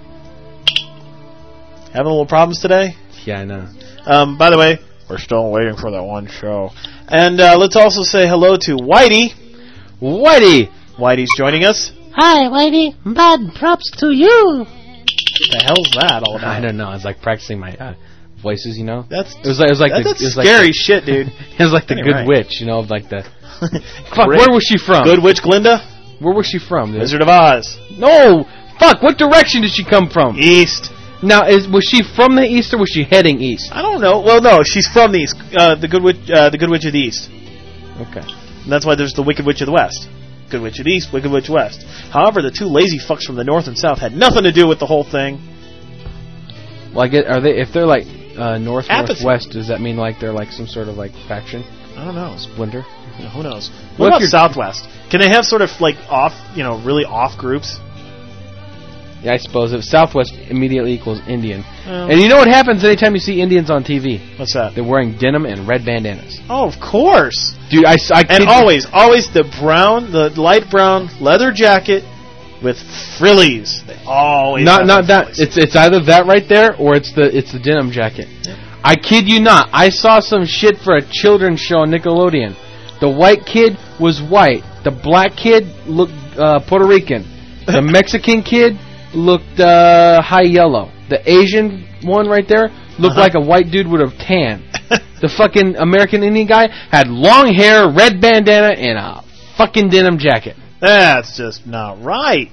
Speaker 4: Having a little problems today?
Speaker 1: Yeah, I know.
Speaker 4: Um, by the way, we're still waiting for that one show. And uh, let's also say hello to Whitey.
Speaker 1: Whitey.
Speaker 4: Whitey's joining us.
Speaker 5: Hi, Whitey. Mad props to you.
Speaker 4: What the hell's that all about?
Speaker 1: I don't know. I was like practicing my uh, voices, you know.
Speaker 4: That's
Speaker 1: It was like it was like
Speaker 4: that,
Speaker 1: the,
Speaker 4: that's
Speaker 1: it was like
Speaker 4: scary
Speaker 1: the-
Speaker 4: shit, dude.
Speaker 1: It was like the
Speaker 4: Anyway.
Speaker 1: Good Witch, you know, of like the. Fuck,
Speaker 4: Great.
Speaker 1: where was she from?
Speaker 4: Good Witch Glinda,
Speaker 1: Where was she from? Dude?
Speaker 4: Wizard of Oz,
Speaker 1: No, fuck. What direction did she come from?
Speaker 4: East.
Speaker 1: Now, is was she from the east or was she heading east?
Speaker 4: I don't know. Well, no, she's from the East. Uh, the Good Witch, uh, the Good Witch of the East.
Speaker 1: Okay.
Speaker 4: And that's why there's the Wicked Witch of the West. Good Witch of the East, Wicked Witch West. However, the two lazy fucks from the North and South had nothing to do with the whole thing.
Speaker 1: Well, I get. Are they? If they're like uh, north
Speaker 4: Apathy.
Speaker 1: northwest, does that mean like they're like some sort of like faction
Speaker 4: I don't know.
Speaker 1: splinter?
Speaker 4: Yeah, who knows?
Speaker 1: What
Speaker 4: What
Speaker 1: if
Speaker 4: about
Speaker 1: you're-
Speaker 4: Southwest? Can they have sort of like off, you know, really off groups?
Speaker 1: Yeah, I suppose if Southwest immediately equals Indian.
Speaker 4: Well,
Speaker 1: And you know what happens anytime you see Indians on T V?
Speaker 4: what's that?
Speaker 1: They're wearing denim and red bandanas.
Speaker 4: Oh, of course.
Speaker 1: Dude, I, I
Speaker 4: And
Speaker 1: kid-
Speaker 4: always, always the brown, the light brown leather jacket with frillies. They always
Speaker 1: not
Speaker 4: have
Speaker 1: not
Speaker 4: the
Speaker 1: that.
Speaker 4: frillies.
Speaker 1: It's it's either that right there or it's the it's the denim jacket. I kid you not. I saw some shit for a children's show on Nickelodeon. The white kid was white. The black kid looked uh, Puerto Rican. The Mexican kid looked uh, high yellow. The Asian one right there looked
Speaker 4: Uh-huh.
Speaker 1: like a white dude with a tan. The fucking American Indian guy had long hair, red bandana, and a fucking denim jacket.
Speaker 4: That's just not right.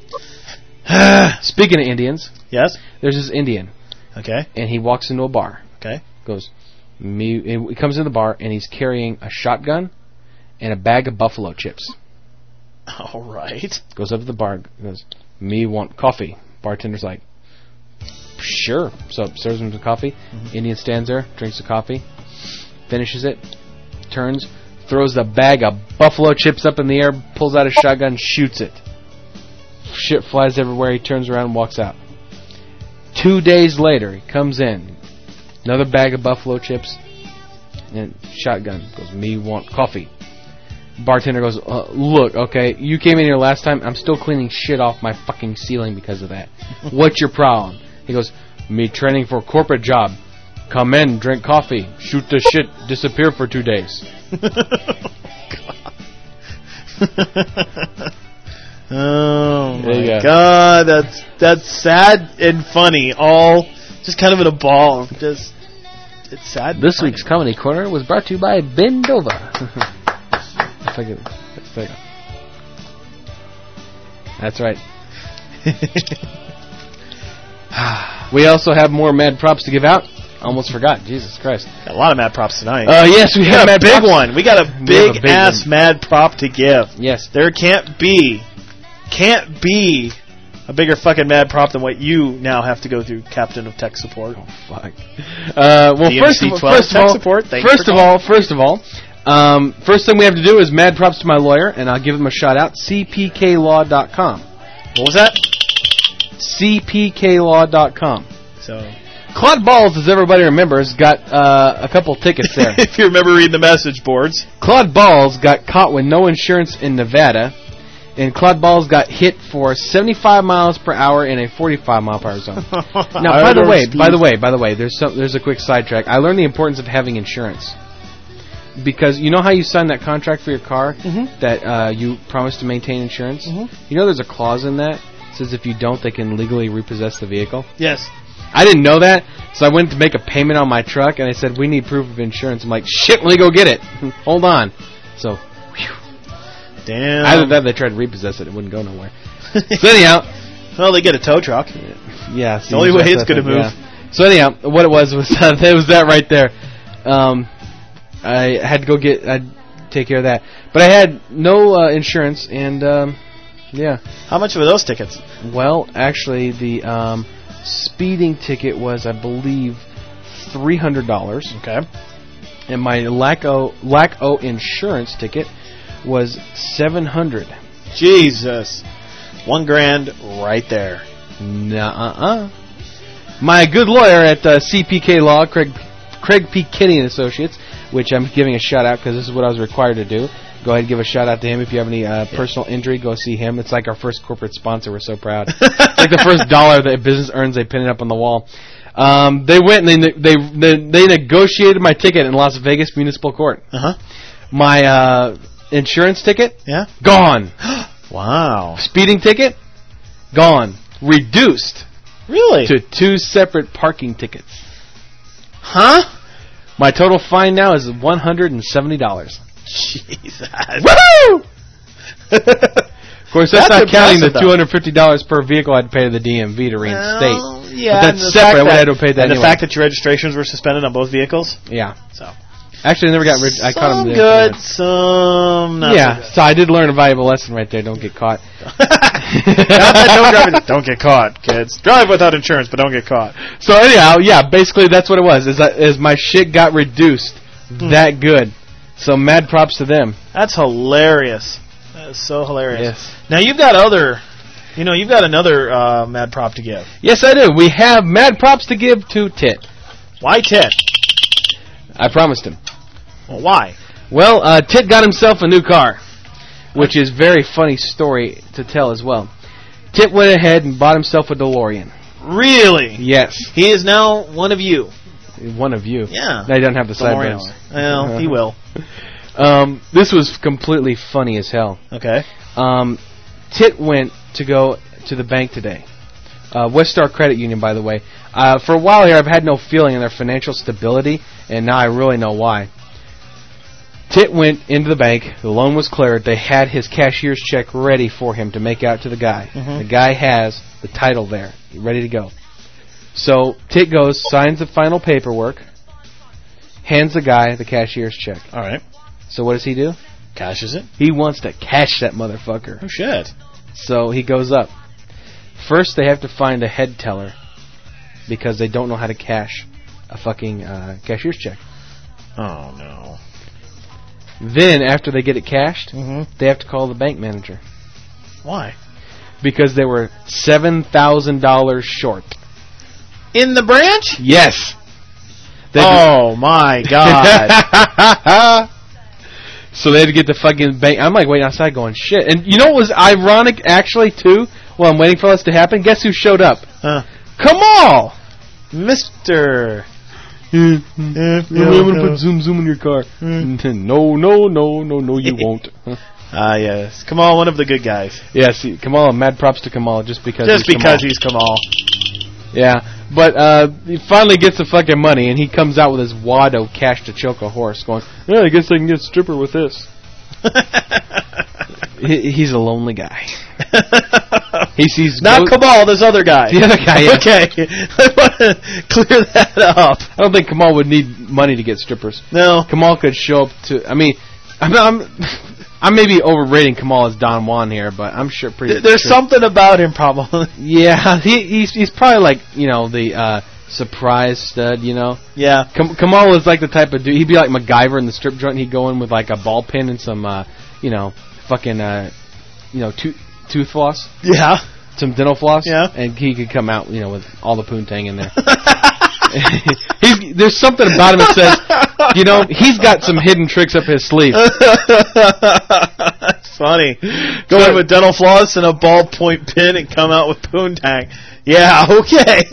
Speaker 1: Speaking of Indians,
Speaker 4: Yes.
Speaker 1: there's this Indian,
Speaker 4: Okay.
Speaker 1: and he walks into a bar.
Speaker 4: Okay.
Speaker 1: Goes, me. He comes into the bar, and he's carrying a shotgun and a bag of buffalo chips.
Speaker 4: All right.
Speaker 1: Goes up to the bar, goes, me want coffee. Bartender's like, sure. So serves him some coffee.
Speaker 4: Mm-hmm.
Speaker 1: Indian stands there, drinks the coffee, finishes it, turns, throws the bag of buffalo chips up in the air, pulls out his shotgun, shoots it. Shit flies everywhere. He turns around and walks out. Two days later, he comes in, another bag of buffalo chips and shotgun. Goes, me want coffee. Bartender goes, uh, look, okay, you came in here last time. I'm still cleaning shit off my fucking ceiling because of that. What's your problem? He goes, me training for a corporate job. Come in, drink coffee, shoot the shit, disappear for two days.
Speaker 4: Oh
Speaker 1: There you
Speaker 4: my
Speaker 1: go.
Speaker 4: god, that's that's sad and funny, all just kind of in a ball of just it's sad. and
Speaker 1: This
Speaker 4: funny.
Speaker 1: week's Comedy Corner was brought to you by Bendova. It's like a- it's like- That's right. We also have more mad props to give out. Almost forgot. Jesus Christ.
Speaker 4: Got a lot of mad props tonight.
Speaker 1: Uh, yes, we
Speaker 4: we
Speaker 1: have
Speaker 4: got a
Speaker 1: mad
Speaker 4: big
Speaker 1: props.
Speaker 4: one. We got a
Speaker 1: We have a
Speaker 4: big,
Speaker 1: big
Speaker 4: ass
Speaker 1: one.
Speaker 4: mad prop to give.
Speaker 1: Yes.
Speaker 4: There can't be, can't be a bigger fucking mad prop than what you now have to go through, Captain of Tech Support.
Speaker 1: Fuck. Uh, well,
Speaker 4: D M
Speaker 1: first
Speaker 4: C
Speaker 1: of, all,
Speaker 4: twelve
Speaker 1: first of
Speaker 4: tech
Speaker 1: all,
Speaker 4: support. Thanks
Speaker 1: first
Speaker 4: for
Speaker 1: of all, first of all, Um, first thing we have to do is mad props to my lawyer, and I'll give him a shout out. C P K law dot com.
Speaker 4: What was that?
Speaker 1: C P K law dot com.
Speaker 4: So,
Speaker 1: Claude Balls, as everybody remembers, got uh, a couple tickets there.
Speaker 4: if you remember reading the message boards.
Speaker 1: Claude Balls got caught with no insurance in Nevada, and Claude Balls got hit for seventy-five miles per hour in a forty-five mile per hour zone. Now, by the way, by the way, by the way, there's some, there's a quick sidetrack. I learned the importance of having insurance. Because you know how you sign that contract for your car
Speaker 4: Mm-hmm.
Speaker 1: that uh, you promise to maintain insurance?
Speaker 4: Mhm.
Speaker 1: You know there's a clause in that that says if you don't, they can legally repossess the vehicle?
Speaker 4: Yes.
Speaker 1: I didn't know that, so I went to make a payment on my truck, and they said, we need proof of insurance. I'm like, shit, let me go get it. Hold on. So, whew.
Speaker 4: Damn.
Speaker 1: Either that or they tried to repossess it. It wouldn't go nowhere. So anyhow.
Speaker 4: Well, they get a tow truck.
Speaker 1: Yeah.
Speaker 4: The only way it's going to move.
Speaker 1: Yeah. So anyhow, what it was was uh, it was that right there. Um, I had to go get, I'd take care of that. But I had no uh, insurance, and, um, yeah.
Speaker 4: How much were those tickets?
Speaker 1: Well, actually, the um, speeding ticket was, I believe, three hundred dollars.
Speaker 4: Okay.
Speaker 1: And my lack o, lack o insurance ticket was seven hundred dollars.
Speaker 4: Jesus. One grand right there.
Speaker 1: Nuh-uh-uh. My good lawyer at uh, C P K Law, Craig Craig P. Kinney and Associates, which I'm giving a shout-out because this is what I was required to do. Go ahead and give a shout-out to him. If you have any uh, personal injury, go see him. It's like our first corporate sponsor. We're so proud. It's like the first dollar that a business earns, they pin it up on the wall. Um, they went and they, they they they negotiated my ticket in Las Vegas Municipal Court.
Speaker 4: Uh-huh.
Speaker 1: My uh, insurance ticket,
Speaker 4: Yeah?
Speaker 1: gone.
Speaker 4: Wow.
Speaker 1: Speeding ticket, gone. Reduced
Speaker 4: Really?
Speaker 1: to two separate parking tickets.
Speaker 4: Huh?
Speaker 1: My total fine now is one hundred seventy dollars.
Speaker 4: Jesus.
Speaker 1: Woohoo! Of course, that's,
Speaker 4: That's
Speaker 1: not counting the
Speaker 4: impressive, though.
Speaker 1: two hundred fifty dollars per vehicle I had to pay to the D M V to reinstate.
Speaker 4: Well, yeah,
Speaker 1: But
Speaker 4: and
Speaker 1: that's
Speaker 4: the
Speaker 1: separate.
Speaker 4: fact
Speaker 1: I would
Speaker 4: that-
Speaker 1: have had to pay that
Speaker 4: And
Speaker 1: anyway.
Speaker 4: the fact that your registrations were suspended on both vehicles?
Speaker 1: Yeah.
Speaker 4: So.
Speaker 1: Actually, I never got rid. I caught
Speaker 4: Some
Speaker 1: him.
Speaker 4: good, some not
Speaker 1: Yeah,
Speaker 4: so
Speaker 1: so I did learn a valuable lesson right there. Don't get caught.
Speaker 4: good. don't, drive, don't get caught, kids. Drive without insurance, but don't get caught.
Speaker 1: So anyhow, yeah, basically that's what it was. Is that is my shit got reduced
Speaker 4: Hmm.
Speaker 1: that good? So mad props to them.
Speaker 4: That's hilarious. That is so hilarious.
Speaker 1: Yes.
Speaker 4: Now you've got other, you know, you've got another uh, mad prop to give.
Speaker 1: Yes, I do. We have mad props to give to Tit.
Speaker 4: Why Tit?
Speaker 1: I promised him.
Speaker 4: Well, why?
Speaker 1: Well, uh, Tit got himself a new car, which is a very funny story to tell as well. Tit went ahead and bought himself a DeLorean.
Speaker 4: Really?
Speaker 1: Yes.
Speaker 4: He is now one of you.
Speaker 1: One of you.
Speaker 4: Yeah.
Speaker 1: They don't have the
Speaker 4: DeLorean.
Speaker 1: sideburns.
Speaker 4: Well, he will.
Speaker 1: Um, this was completely funny as hell.
Speaker 4: Okay.
Speaker 1: Um, Tit went to go to the bank today. Uh, Westar Credit Union, by the way. Uh, for a while here, I've had no feeling in their financial stability, and now I really know why. Tit went into the bank. The loan was cleared. They had his cashier's check ready for him to make out to the guy.
Speaker 4: Mhm.
Speaker 1: The guy has the title there, ready to go. So Tit goes, signs the final paperwork, hands the guy the cashier's check.
Speaker 4: All right.
Speaker 1: So what does he do?
Speaker 4: Cashes it.
Speaker 1: He wants to cash that motherfucker.
Speaker 4: Oh, shit.
Speaker 1: So he goes up. First, they have to find a head teller because they don't know how to cash a fucking uh, cashier's check.
Speaker 4: Oh, no.
Speaker 1: Then, after they get it cashed,
Speaker 4: Mm-hmm.
Speaker 1: they have to call the bank manager
Speaker 4: Why?
Speaker 1: because they were seven thousand dollars short.
Speaker 4: In the branch?
Speaker 1: Yes. They
Speaker 4: Oh, my God.
Speaker 1: So they had to get the fucking bank. I'm like waiting outside going, shit. And you know what was ironic, actually, too? While I'm waiting for this to happen, guess who showed up?
Speaker 4: Huh.
Speaker 1: Kamal!
Speaker 4: Mister
Speaker 1: I'm going to put zoom zoom in your car. No, no, no, no, no, you won't.
Speaker 4: Ah, yes. Kamal, one of the good guys.
Speaker 1: Yeah, see, Kamal, mad props to Kamal just because
Speaker 4: Just
Speaker 1: he's
Speaker 4: because
Speaker 1: Kamal.
Speaker 4: he's Kamal.
Speaker 1: Yeah, but uh, he finally gets the fucking money, and he comes out with his Wado cash to choke a horse, going, yeah, I guess I can get a stripper with this. he, he's a lonely guy. He sees
Speaker 4: Not
Speaker 1: go-
Speaker 4: Kamal, this other guy.
Speaker 1: The other guy, yeah.
Speaker 4: Okay. I want to clear that up.
Speaker 1: I don't think Kamal would need money to get strippers.
Speaker 4: No.
Speaker 1: Kamal could show up to. I mean, I'm I'm, I'm maybe overrating Kamal as Don Juan here, but I'm sure pretty.
Speaker 4: There's
Speaker 1: sure.
Speaker 4: something about him, probably.
Speaker 1: Yeah, he, he's he's probably like you know the uh, surprise stud, you know.
Speaker 4: Yeah.
Speaker 1: Kam- Kamal was like the type of dude. He'd be like MacGyver in the strip joint. He'd go in with like a ball pen and some, uh, you know, fucking, uh, you know, tooth tooth floss,
Speaker 4: Yeah.
Speaker 1: some dental floss.
Speaker 4: Yeah.
Speaker 1: And he could come out, you know, with all the poontang in there. He's, there's something about him that says, you know, he's got some hidden tricks up his sleeve.
Speaker 4: That's funny. Go in with dental floss and a ballpoint pen and come out with poontang. Yeah, okay.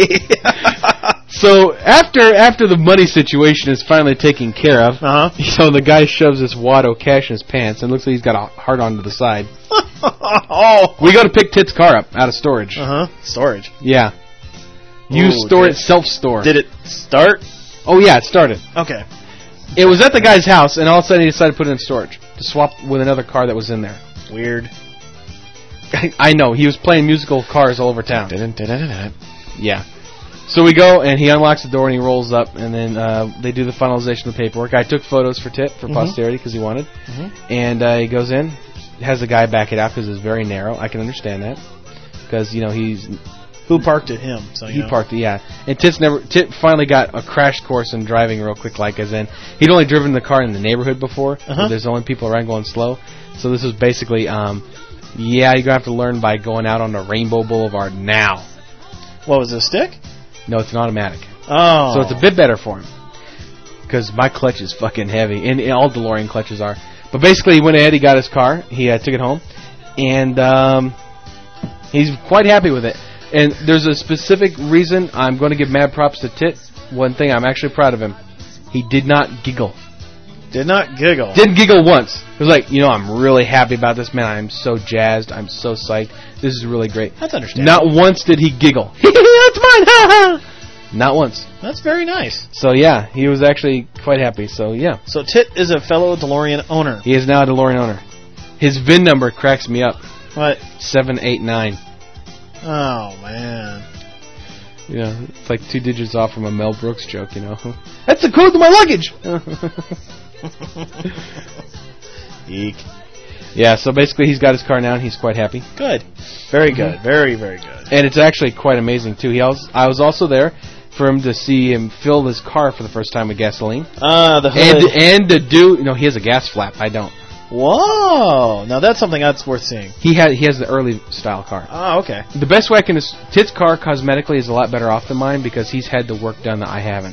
Speaker 1: So after after the money situation is finally taken care of,
Speaker 4: Uh-huh.
Speaker 1: so the guy shoves this wad of cash in his pants and looks like he's got a heart on to the side.
Speaker 4: Oh.
Speaker 1: We go to pick Tit's car up out of storage.
Speaker 4: Uh-huh. Storage.
Speaker 1: Yeah. You
Speaker 4: Ooh,
Speaker 1: store
Speaker 4: did-
Speaker 1: it, self-store.
Speaker 4: Did it start?
Speaker 1: Oh, yeah, it started.
Speaker 4: Okay.
Speaker 1: It was at the guy's house, and all of a sudden he decided to put it in storage to swap with another car that was in there.
Speaker 4: Weird.
Speaker 1: I know, he was playing musical cars all over town. Yeah. So we go, and he unlocks the door, and he rolls up, and then uh, they do the finalization of the paperwork. I took photos for Tit, for
Speaker 4: Mhm.
Speaker 1: posterity, because he wanted.
Speaker 4: Mhm.
Speaker 1: And uh, he goes in, has the guy back it out, because it's very narrow. I can understand that. Because, you know, he's...
Speaker 4: Who parked it? Him. So you
Speaker 1: He
Speaker 4: know.
Speaker 1: parked it, yeah. And Tit's never, Tit finally got a crash course in driving real quick, like, as in, he'd only driven the car in the neighborhood before,
Speaker 4: Uh-huh.
Speaker 1: where there's only people around going slow. So this was basically, um, yeah, you're going to have to learn by going out on the Rainbow Boulevard now.
Speaker 4: What was it, a stick?
Speaker 1: No, it's an automatic.
Speaker 4: Oh.
Speaker 1: So it's a bit better for him. Because my clutch is fucking heavy, and, and all DeLorean clutches are. But basically, he went ahead, he got his car, he uh, took it home, and um, he's quite happy with it. And there's a specific reason I'm going to give mad props to Tit. One thing, I'm actually proud of him. He did not giggle.
Speaker 4: Did not giggle.
Speaker 1: Didn't giggle once. It was like, you know, I'm really happy about this, man. I'm so jazzed. I'm so psyched. This is really great.
Speaker 4: That's understandable.
Speaker 1: Not once did he giggle. That's mine. Ha ha. Not once.
Speaker 4: That's very nice.
Speaker 1: So, yeah, he was actually quite happy. So, yeah.
Speaker 4: So Tit is a fellow DeLorean owner.
Speaker 1: He is now a DeLorean owner. His V I N number cracks me up.
Speaker 4: What?
Speaker 1: seven eight nine.
Speaker 4: Oh, man.
Speaker 1: Yeah, it's like two digits off from a Mel Brooks joke, you know. That's the code to my luggage!
Speaker 4: Eek.
Speaker 1: Yeah, so basically he's got his car now and he's quite happy.
Speaker 4: Good. Very good. Very, very good.
Speaker 1: And it's actually quite amazing, too. He also, I was also there for him to see him fill his car for the first time with gasoline.
Speaker 4: Ah, the
Speaker 1: And,
Speaker 4: hood.
Speaker 1: and to do, you know, he has a gas flap. I don't.
Speaker 4: Whoa. Now that's something that's worth seeing.
Speaker 1: He has, he has the early style car.
Speaker 4: Oh, okay.
Speaker 1: The best way I can... Dis- Tit's car cosmetically is a lot better off than mine because he's had the work done that I haven't.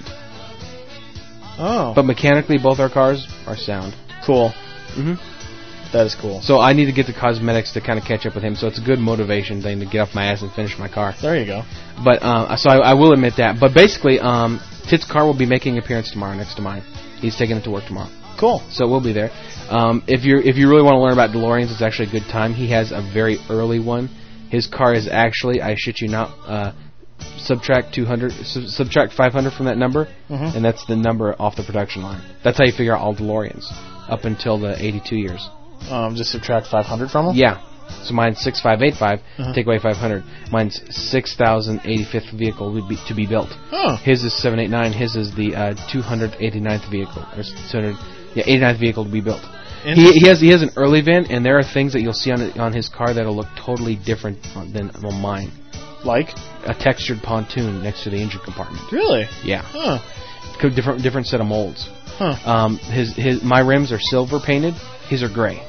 Speaker 4: Oh.
Speaker 1: But mechanically, both our cars are sound.
Speaker 4: Cool.
Speaker 1: hmm
Speaker 4: That is cool.
Speaker 1: So I need to get the cosmetics to kind of catch up with him. So it's a good motivation thing to get off my ass and finish my car.
Speaker 4: There you go.
Speaker 1: But uh, so I, I will admit that. But basically, um, Tit's car will be making an appearance tomorrow next to mine. He's taking it to work tomorrow.
Speaker 4: Cool.
Speaker 1: So we'll be there. Um, if you if you really want to learn about DeLoreans, it's actually a good time. He has a very early one. His car is actually, I shit you not, uh, subtract two hundred, sub- subtract five hundred from that number,
Speaker 4: Mhm.
Speaker 1: and that's the number off the production line. That's how you figure out all DeLoreans up until the eighty-two years.
Speaker 4: Um, just subtract five hundred from them?
Speaker 1: Yeah. So mine's six five eight five.
Speaker 4: Uh-huh.
Speaker 1: Take away five hundred. Mine's six thousand eighty-fifth vehicle would be, to be built.
Speaker 4: Oh.
Speaker 1: His is seven eight nine. His is the uh, two hundred eighty-ninth vehicle, or two hundred, yeah, eighty-ninth vehicle to be built. He, he has he has an early V I N, and there are things that you'll see on on his car that'll look totally different than on mine.
Speaker 4: Like?
Speaker 1: A textured pontoon next to the engine compartment.
Speaker 4: Really?
Speaker 1: Yeah,
Speaker 4: Huh.
Speaker 1: Co- different different set of molds.
Speaker 4: Huh.
Speaker 1: Um, his his my rims are silver painted. His are gray.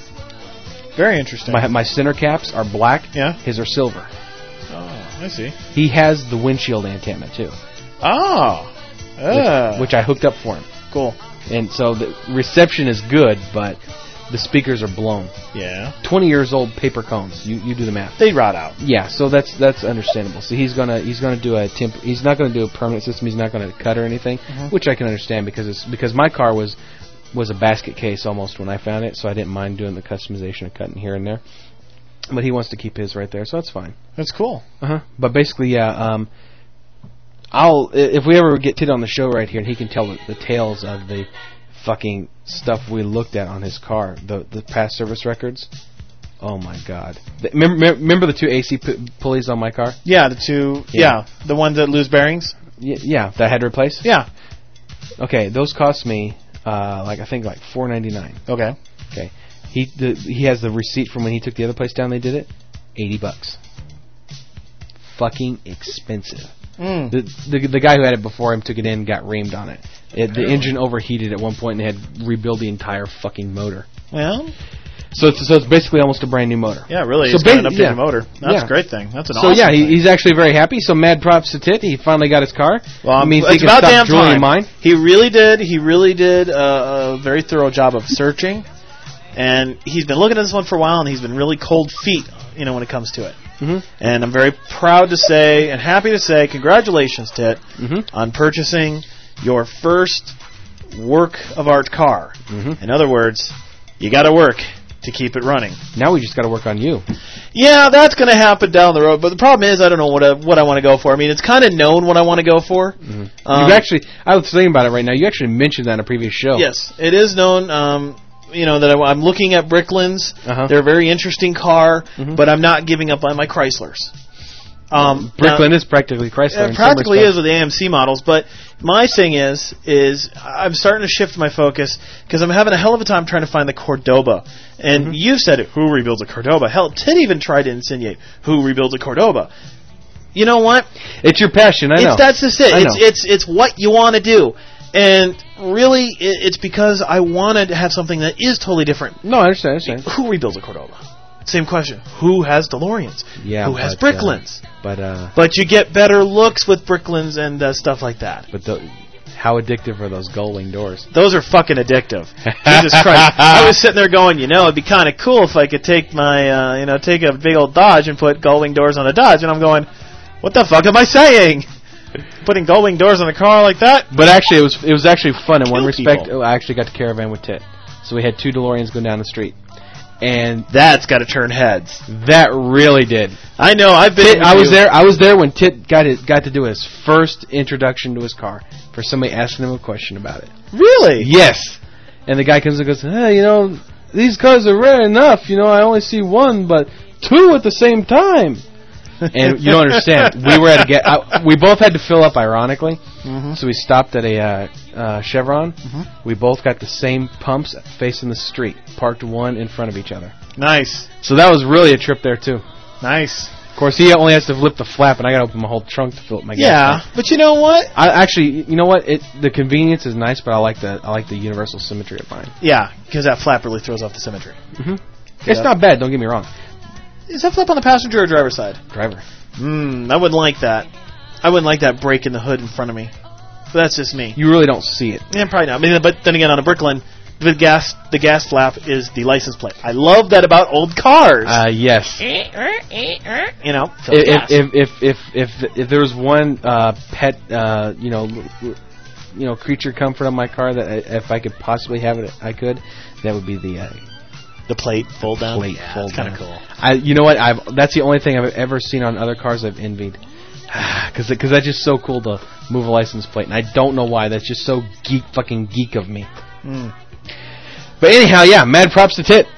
Speaker 4: Very interesting.
Speaker 1: My my center caps are black.
Speaker 4: Yeah.
Speaker 1: His are silver.
Speaker 4: Oh, I see.
Speaker 1: He has the windshield antenna too,
Speaker 4: Oh. Ah.
Speaker 1: which, which I hooked up for him.
Speaker 4: Cool.
Speaker 1: And so the reception is good, but the speakers are blown.
Speaker 4: Yeah.
Speaker 1: Twenty years old paper cones. You you do the math.
Speaker 4: They rot out.
Speaker 1: Yeah, so that's that's understandable. So he's gonna he's gonna do a temp. He's not gonna do a permanent system. He's not gonna cut or anything,
Speaker 4: Mhm.
Speaker 1: which I can understand because it's because my car was was a basket case almost when I found it, so I didn't mind doing the customization of cutting here and there. But he wants to keep his right there, so that's fine.
Speaker 4: That's cool.
Speaker 1: Uh huh. But basically, yeah. Um, I'll i- if we ever get Tit on the show right here, and he can tell the, the tales of the fucking stuff we looked at on his car, the the past service records. Oh my God! The, remember, remember the two A C p- pulleys on my car?
Speaker 4: Yeah, the two.
Speaker 1: Yeah.
Speaker 4: Yeah. The ones that lose bearings.
Speaker 1: Y- yeah, that I had to replace.
Speaker 4: Yeah.
Speaker 1: Okay, those cost me uh, like I think like four ninety nine.
Speaker 4: Okay.
Speaker 1: Okay, he the, he has the receipt from when he took the other place down. They did it, eighty bucks. Fucking expensive.
Speaker 4: Mm.
Speaker 1: The, the the guy who had it before him took it in and got reamed on it. it the engine overheated at one point and they had to rebuild the entire fucking motor.
Speaker 4: Well,
Speaker 1: So it's so it's basically almost a brand new motor.
Speaker 4: yeah, really.
Speaker 1: So
Speaker 4: It's got an
Speaker 1: ba-
Speaker 4: updated
Speaker 1: yeah.
Speaker 4: motor. That's
Speaker 1: Yeah.
Speaker 4: a great thing. That's an
Speaker 1: So
Speaker 4: awesome
Speaker 1: yeah, he,
Speaker 4: thing.
Speaker 1: he's actually very happy. So mad props to Tit. He finally got his car.
Speaker 4: Well,
Speaker 1: it means
Speaker 4: it's
Speaker 1: he can
Speaker 4: about
Speaker 1: stop
Speaker 4: damn
Speaker 1: drooling
Speaker 4: time.
Speaker 1: in mine.
Speaker 4: He really did. He really did uh, a very thorough job of searching, and he's been looking at this one for a while, and he's been really cold feet, you know, when it comes to it.
Speaker 1: Mm-hmm.
Speaker 4: And I'm very proud to say, and happy to say, congratulations, Tit,
Speaker 1: Mm-hmm.
Speaker 4: on purchasing your first work of art car.
Speaker 1: Mm-hmm.
Speaker 4: In other words, you got to work to keep it running.
Speaker 1: Now we just got to work on you.
Speaker 4: Yeah, that's going to happen down the road. But the problem is, I don't know what I, what I want to go for. I mean, it's kind of known what I want to go for.
Speaker 1: Mm-hmm.
Speaker 4: Um,
Speaker 1: you actually, I was thinking about it right now. You actually mentioned that in a previous show.
Speaker 4: Yes, it is known. Um, you know that I, I'm looking at Bricklands.
Speaker 1: Uh-huh.
Speaker 4: They're a very interesting car,
Speaker 1: Mhm.
Speaker 4: but I'm not giving up on my Chryslers. Um,
Speaker 1: Bricklin
Speaker 4: now-
Speaker 1: is practically Chrysler. in
Speaker 4: It
Speaker 1: some
Speaker 4: practically
Speaker 1: respects.
Speaker 4: is with the A M C models, but my thing is, is I'm starting to shift my focus because I'm having a hell of a time trying to find the Cordoba. And
Speaker 1: Mm-hmm.
Speaker 4: you said it, who rebuilds a Cordoba? Hell, Ted even tried to insinuate who rebuilds a Cordoba. You know what?
Speaker 1: It's your passion. I know.
Speaker 4: It's that's just it.
Speaker 1: I
Speaker 4: It's
Speaker 1: know.
Speaker 4: it's it's what you want to do, and really, it, it's because I wanted to have something that is totally different.
Speaker 1: No, I understand. I understand.
Speaker 4: Who rebuilds a Cordoba? Same question. Who has DeLoreans?
Speaker 1: Yeah.
Speaker 4: Who has
Speaker 1: but, uh,
Speaker 4: Bricklands?
Speaker 1: But uh,
Speaker 4: But you get better looks with Bricklands and uh, stuff like that.
Speaker 1: but the, how addictive are those gull-wing doors?
Speaker 4: Those are fucking addictive. Jesus Christ! I was sitting there going, you know, it'd be kind of cool if I could take my, uh, you know, take a big old Dodge and put gull-wing doors on a Dodge, and I'm going, what the fuck am I saying? Putting gull-wing doors on a car like that?
Speaker 1: But actually, it was it was actually fun in one
Speaker 4: Kill
Speaker 1: respect.
Speaker 4: people.
Speaker 1: I actually got to caravan with Tit, so we had two DeLoreans going down the street, and
Speaker 4: That's got to turn heads.
Speaker 1: that really did.
Speaker 4: I know. I've been.
Speaker 1: Tit,
Speaker 4: with
Speaker 1: I was
Speaker 4: you.
Speaker 1: there. I was there when Tit got it, got to do his first introduction to his car for somebody asking him a question about it.
Speaker 4: Really?
Speaker 1: Yes, and the guy comes and goes, "Hey, you know, these cars are rare enough. You know, I only see one, but two at the same time." And you don't understand. We were at a ga- I, we both had to fill up, ironically.
Speaker 4: Mhm.
Speaker 1: So we stopped at a uh, uh, Chevron.
Speaker 4: Mhm.
Speaker 1: We both got the same pumps facing the street, parked one in front of each other.
Speaker 4: Nice.
Speaker 1: So that was really a trip there too.
Speaker 4: Nice.
Speaker 1: Of course, he only has to flip the flap, and I got to open my whole trunk to fill up my gas
Speaker 4: Yeah,
Speaker 1: tank.
Speaker 4: but you know what?
Speaker 1: I actually, you know what? It the convenience is nice, but I like the I like the universal symmetry of mine.
Speaker 4: Yeah, because that flap really throws off the symmetry.
Speaker 1: Mm-hmm. It's
Speaker 4: Yeah.
Speaker 1: not bad. Don't get me wrong,
Speaker 4: Is that flap on the passenger or driver's side?
Speaker 1: driver.
Speaker 4: Hmm, I wouldn't like that. I wouldn't like that break in the hood in front of me. But that's just me.
Speaker 1: You really don't see it.
Speaker 4: Yeah, probably not. I mean, but then again, on a Brickland, the gas the gas flap is the license plate. I love that about old cars.
Speaker 1: Uh, yes.
Speaker 4: you know,
Speaker 1: If if, if if if if there was one uh, pet, uh, you know, l- l- you know, creature comfort on my car that I, if I could possibly have it, I could. That would be the uh,
Speaker 4: the plate fold down.
Speaker 1: plate
Speaker 4: yeah,
Speaker 1: fold
Speaker 4: kind of
Speaker 1: down.
Speaker 4: cool.
Speaker 1: I, you know what? I've that's the only thing I've ever seen on other cars I've envied. Because because that's just so cool to move a license plate, and I don't know why. That's just so geek fucking geek of me.
Speaker 4: Mm.
Speaker 1: But anyhow, yeah, mad props to Tit.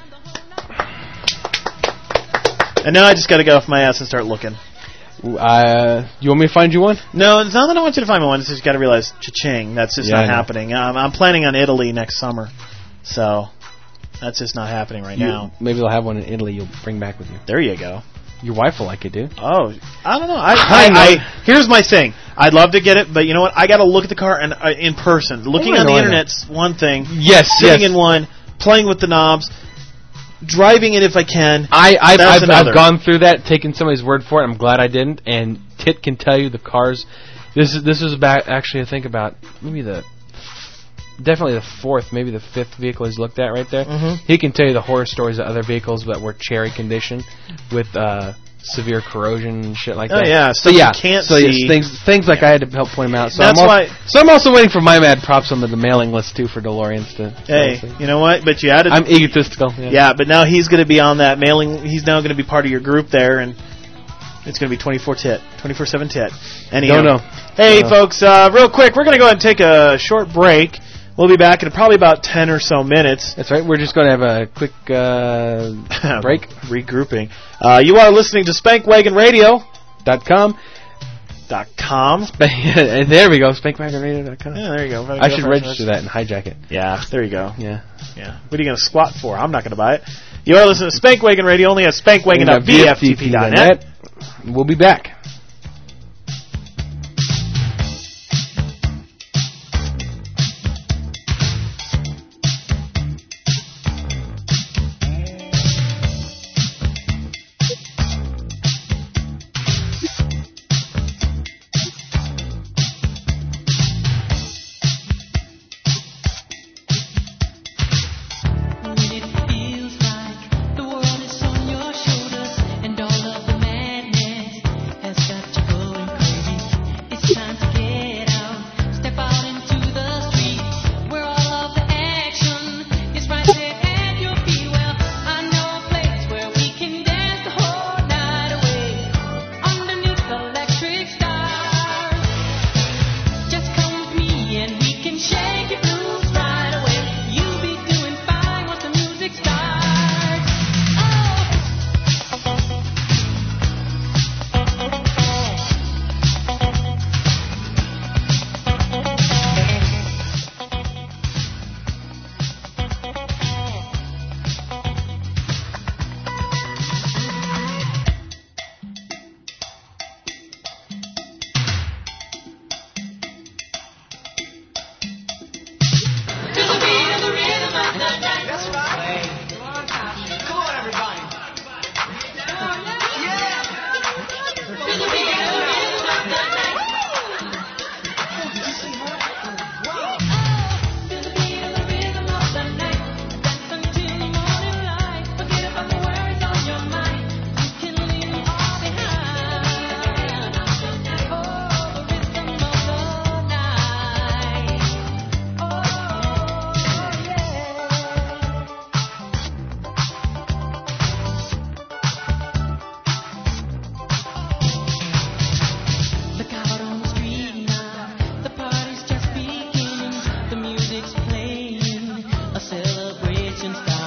Speaker 4: And now I just got to get off my ass and start looking.
Speaker 1: Uh, you want me to find you one?
Speaker 4: No, it's not that I want you to find me one. It's just you got to realize, cha-ching, that's just
Speaker 1: Yeah,
Speaker 4: not
Speaker 1: I know.
Speaker 4: happening. Um, I'm planning on Italy next summer, so that's just not happening right
Speaker 1: You-
Speaker 4: now.
Speaker 1: Maybe they'll have one in Italy. You'll bring back with you.
Speaker 4: There you go.
Speaker 1: Your wife will like it, dude.
Speaker 4: Oh, I don't know. I,
Speaker 1: I
Speaker 4: I,
Speaker 1: know.
Speaker 4: I, here's my thing. I'd love to get it, but you know what? I got to look at the car and uh, in person. Looking
Speaker 1: Oh, I
Speaker 4: on
Speaker 1: know,
Speaker 4: the
Speaker 1: I know.
Speaker 4: internet's one thing.
Speaker 1: Yes,
Speaker 4: Sitting
Speaker 1: yes.
Speaker 4: in one, playing with the knobs, driving it if I can.
Speaker 1: I, I've,
Speaker 4: That's
Speaker 1: I've,
Speaker 4: another.
Speaker 1: I've gone through that, taken somebody's word for it. I'm glad I didn't. And Tit can tell you the cars. This is this is about actually I think about maybe the definitely the fourth, maybe the fifth vehicle he's looked at right there.
Speaker 4: Mhm.
Speaker 1: He can tell you the horror stories of other vehicles that were cherry condition with uh, severe corrosion and shit like
Speaker 4: Oh,
Speaker 1: that.
Speaker 4: yeah,
Speaker 1: so
Speaker 4: stuff you
Speaker 1: yeah,
Speaker 4: can't
Speaker 1: so yes,
Speaker 4: see.
Speaker 1: things things like I had to help point them out. So
Speaker 4: That's
Speaker 1: I'm al-
Speaker 4: why-
Speaker 1: So I'm also waiting for my mad props on the, the mailing list too for DeLoreans to.
Speaker 4: Hey, you know what? But you added.
Speaker 1: I'm egotistical. Yeah.
Speaker 4: yeah, but now he's going to be on that mailing. He's now going to be part of your group there, and it's going to be twenty-four tit, twenty-four seven tit. Anyhow.
Speaker 1: Don't know.
Speaker 4: Hey,
Speaker 1: Don't know.
Speaker 4: folks, uh, real quick, we're going to go ahead and take a short break. We'll be back in probably about ten or so minutes.
Speaker 1: That's right. We're just going to have a quick uh, break.
Speaker 4: Regrouping. Uh, you are listening to Spank Wagon Radio
Speaker 1: Dot com.
Speaker 4: dot com.
Speaker 1: And there we go. Spank Wagon Radio dot com.
Speaker 4: Yeah, there you go.
Speaker 1: I should register that and hijack it.
Speaker 4: Yeah, there you go.
Speaker 1: Yeah.
Speaker 4: Yeah. What are you going to squat for? I'm not going to buy it. You are listening to Spank Wagon Radio only at spank wagon dot v f t p dot net.
Speaker 1: We'll be back.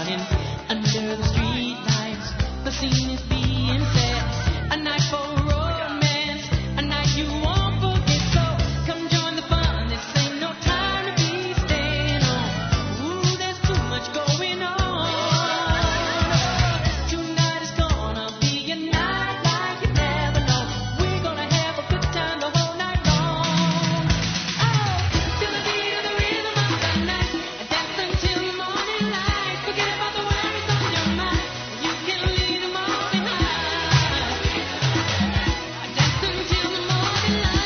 Speaker 6: morning under the street lights. The scene is being set. A night for romance, a night you won't forget. So come join the fun. This ain't no time to be staying on. Ooh, there's too much going on. Tonight is gonna be a night like you never know. We're gonna have a good time the whole night long. Oh, to the beat of the rhythm of the night, dance until the morning light. Forget about the worries on your mind. You can leave them all behind. Dance until the morning light.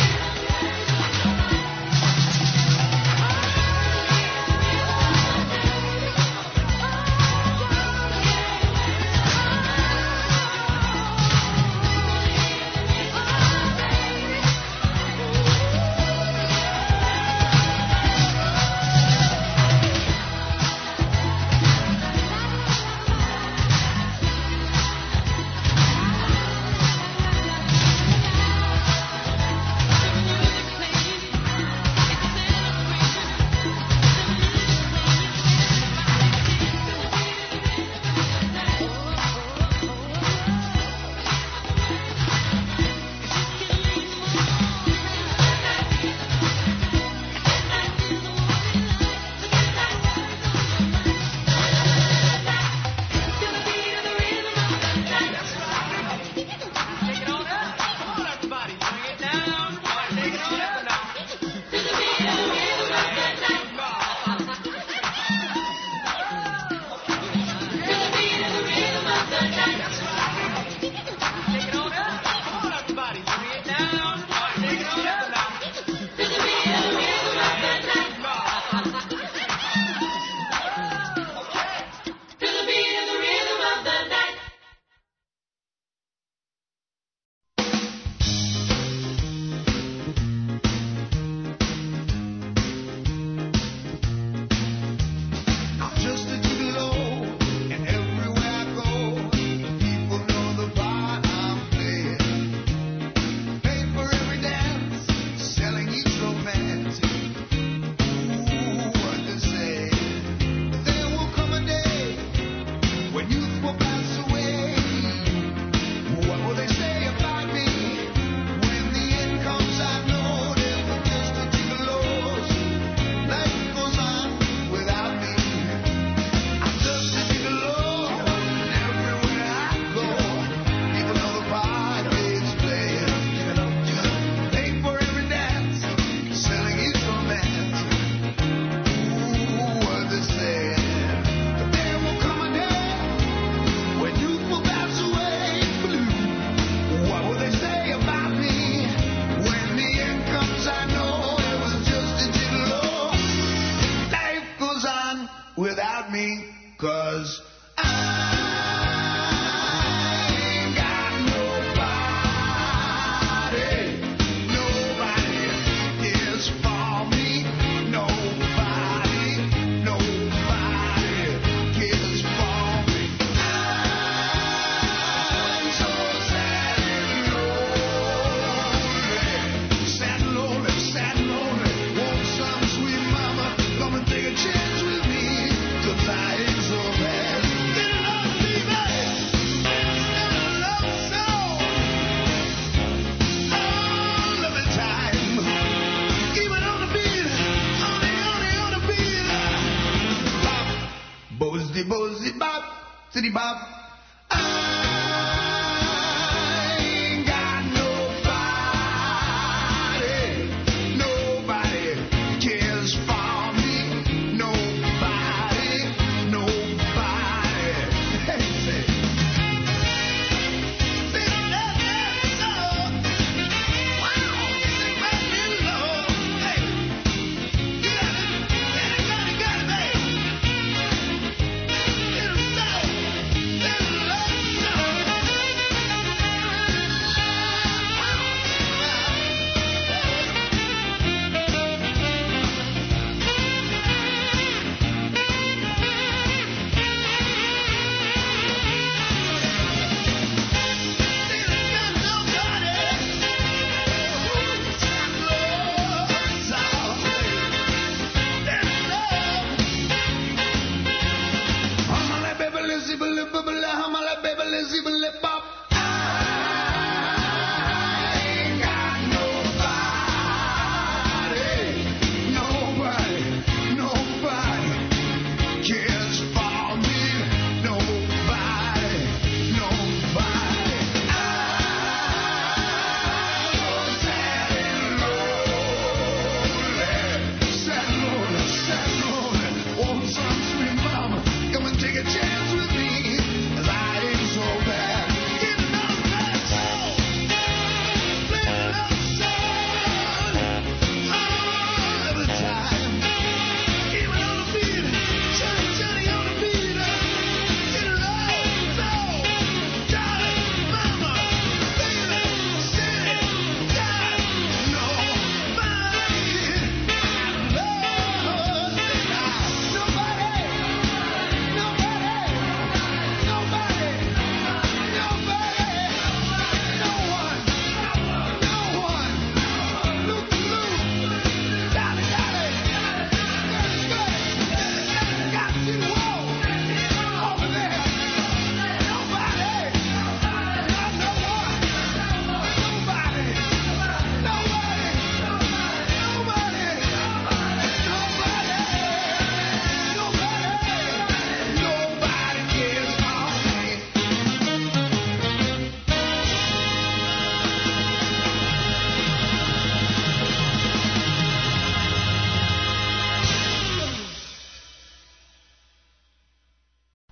Speaker 7: I'm just a gigolo, and everywhere I go, people know the part I'm playing. Pay for every dance, selling each romance. Ooh, what to say? There will come a day when youth will pass away. What will they say about me when the end comes? I know they were just a gigolos. Life goes on without me. I'm just a gigolo, and everywhere I go, people know the part it's playing. Pay for every dance, selling each romance. Ooh, what they say? But there will come a day when youth will pass away. Blue. What will they say about me when the end comes? I know it was just a gigolo. Life goes on without me, 'cause I ain't got nobody. Nobody cares for me. Nobody, nobody cares for me. I'm so sad and lonely. Sad and lonely, sad and lonely. Want some sweet mama, come and take a chance with me, 'cause I ain't so bad. Get along, baby. Never love so. All of the time. Even on the beat. On the, on the, on the beat. Bop. Bozy, bozy, bop. City bop. I ain't got nobody. Nobody cares for me. Nobody, nobody. Hey, say. Say that, that, so. Wow, say right in love. Hey, you got it, got it, got it, got it, babe. In the south, there's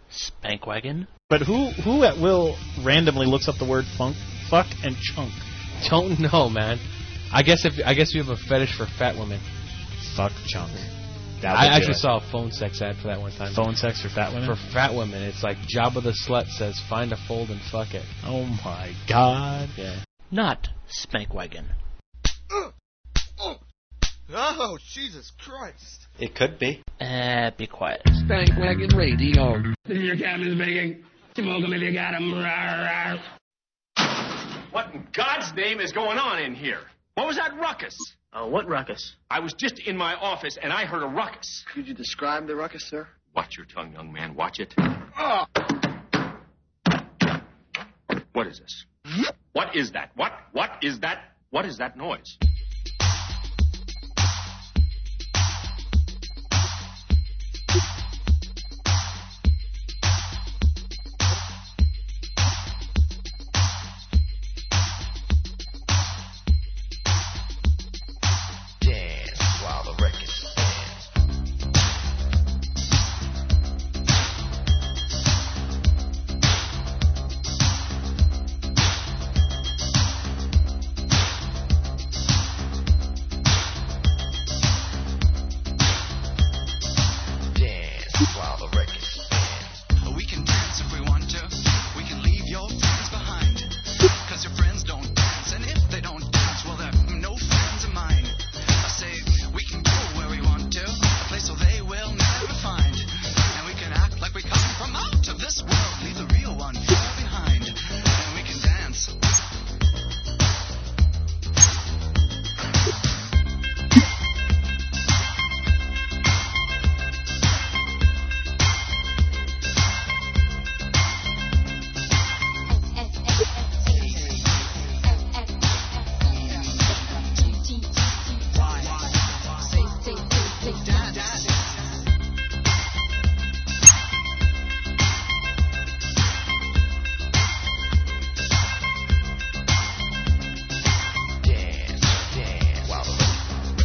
Speaker 8: Spankwagon?
Speaker 4: But who who at will randomly looks up the word funk, fuck and chunk?
Speaker 1: Don't know, man. I guess if I guess you have a fetish for fat women.
Speaker 4: Fuck chunk. That
Speaker 1: I
Speaker 4: would do
Speaker 1: actually
Speaker 4: it.
Speaker 1: saw a phone sex ad for that one time.
Speaker 4: Phone sex for fat women?
Speaker 1: For fat women, it's like Jabba the Slut says, "Find a fold and fuck it."
Speaker 4: Oh my god.
Speaker 1: Yeah.
Speaker 8: Not Spankwagon.
Speaker 7: Oh, Jesus Christ.
Speaker 9: It could be.
Speaker 8: Uh, be quiet.
Speaker 10: Spankwagon Radio. This is your captain speaking. Smoke 'em if you got 'em. Rawr, rawr.
Speaker 11: What in God's name is going on in here? What was that ruckus?
Speaker 8: Oh, what ruckus?
Speaker 11: I was just in my office and I heard a ruckus.
Speaker 10: Could you describe the ruckus, sir?
Speaker 11: Watch your tongue, young man. Watch it.
Speaker 10: Oh.
Speaker 11: What is this? What is that? What? What is that? What is that noise?
Speaker 7: Dance while the record stands. Dance while the record stands.
Speaker 12: We can dance if we want to. We can leave your friends behind. Cause your friends don't dance. And if they don't dance, well, they're no friends of mine. I say we can go where we want to. A place where they will never find. And we can act like we come from out of this world. Leave the real one far behind. And we can dance.
Speaker 7: Dance, dance while the record.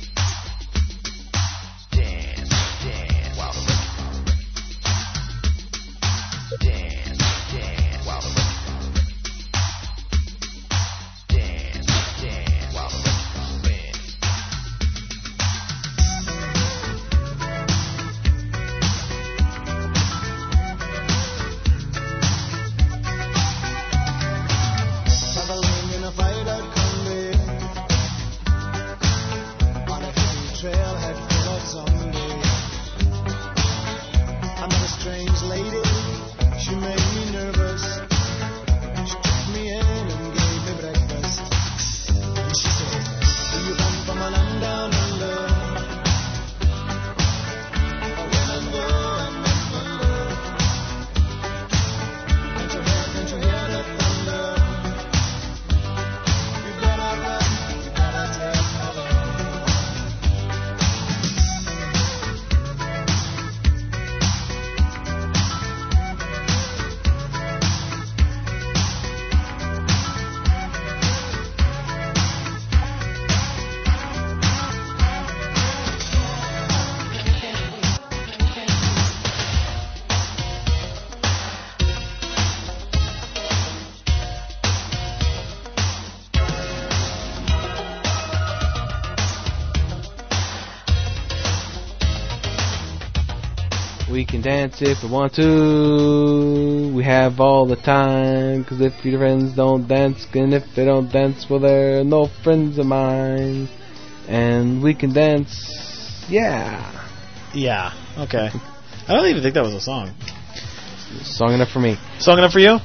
Speaker 7: Dance, dance while the record. Dance, dance while the record. Dance, dance while the record spins.
Speaker 2: Traveling in a faded combi on a hippie trailhead full of zombies. I met a strange lady, she made me nervous. She took me in and gave me breakfast. And she said, do you come from a land down under? Where women go and men wonder. Can't you hear, can't you hear the thunder? You better run, you better take cover.
Speaker 1: We can dance if we want to. We have all the time. Cause if your friends don't dance, and if they don't dance, well, they're no friends of mine. And we can dance. Yeah.
Speaker 4: Yeah. Okay. I don't even think that was a song.
Speaker 1: Song enough for me.
Speaker 4: Song enough for you?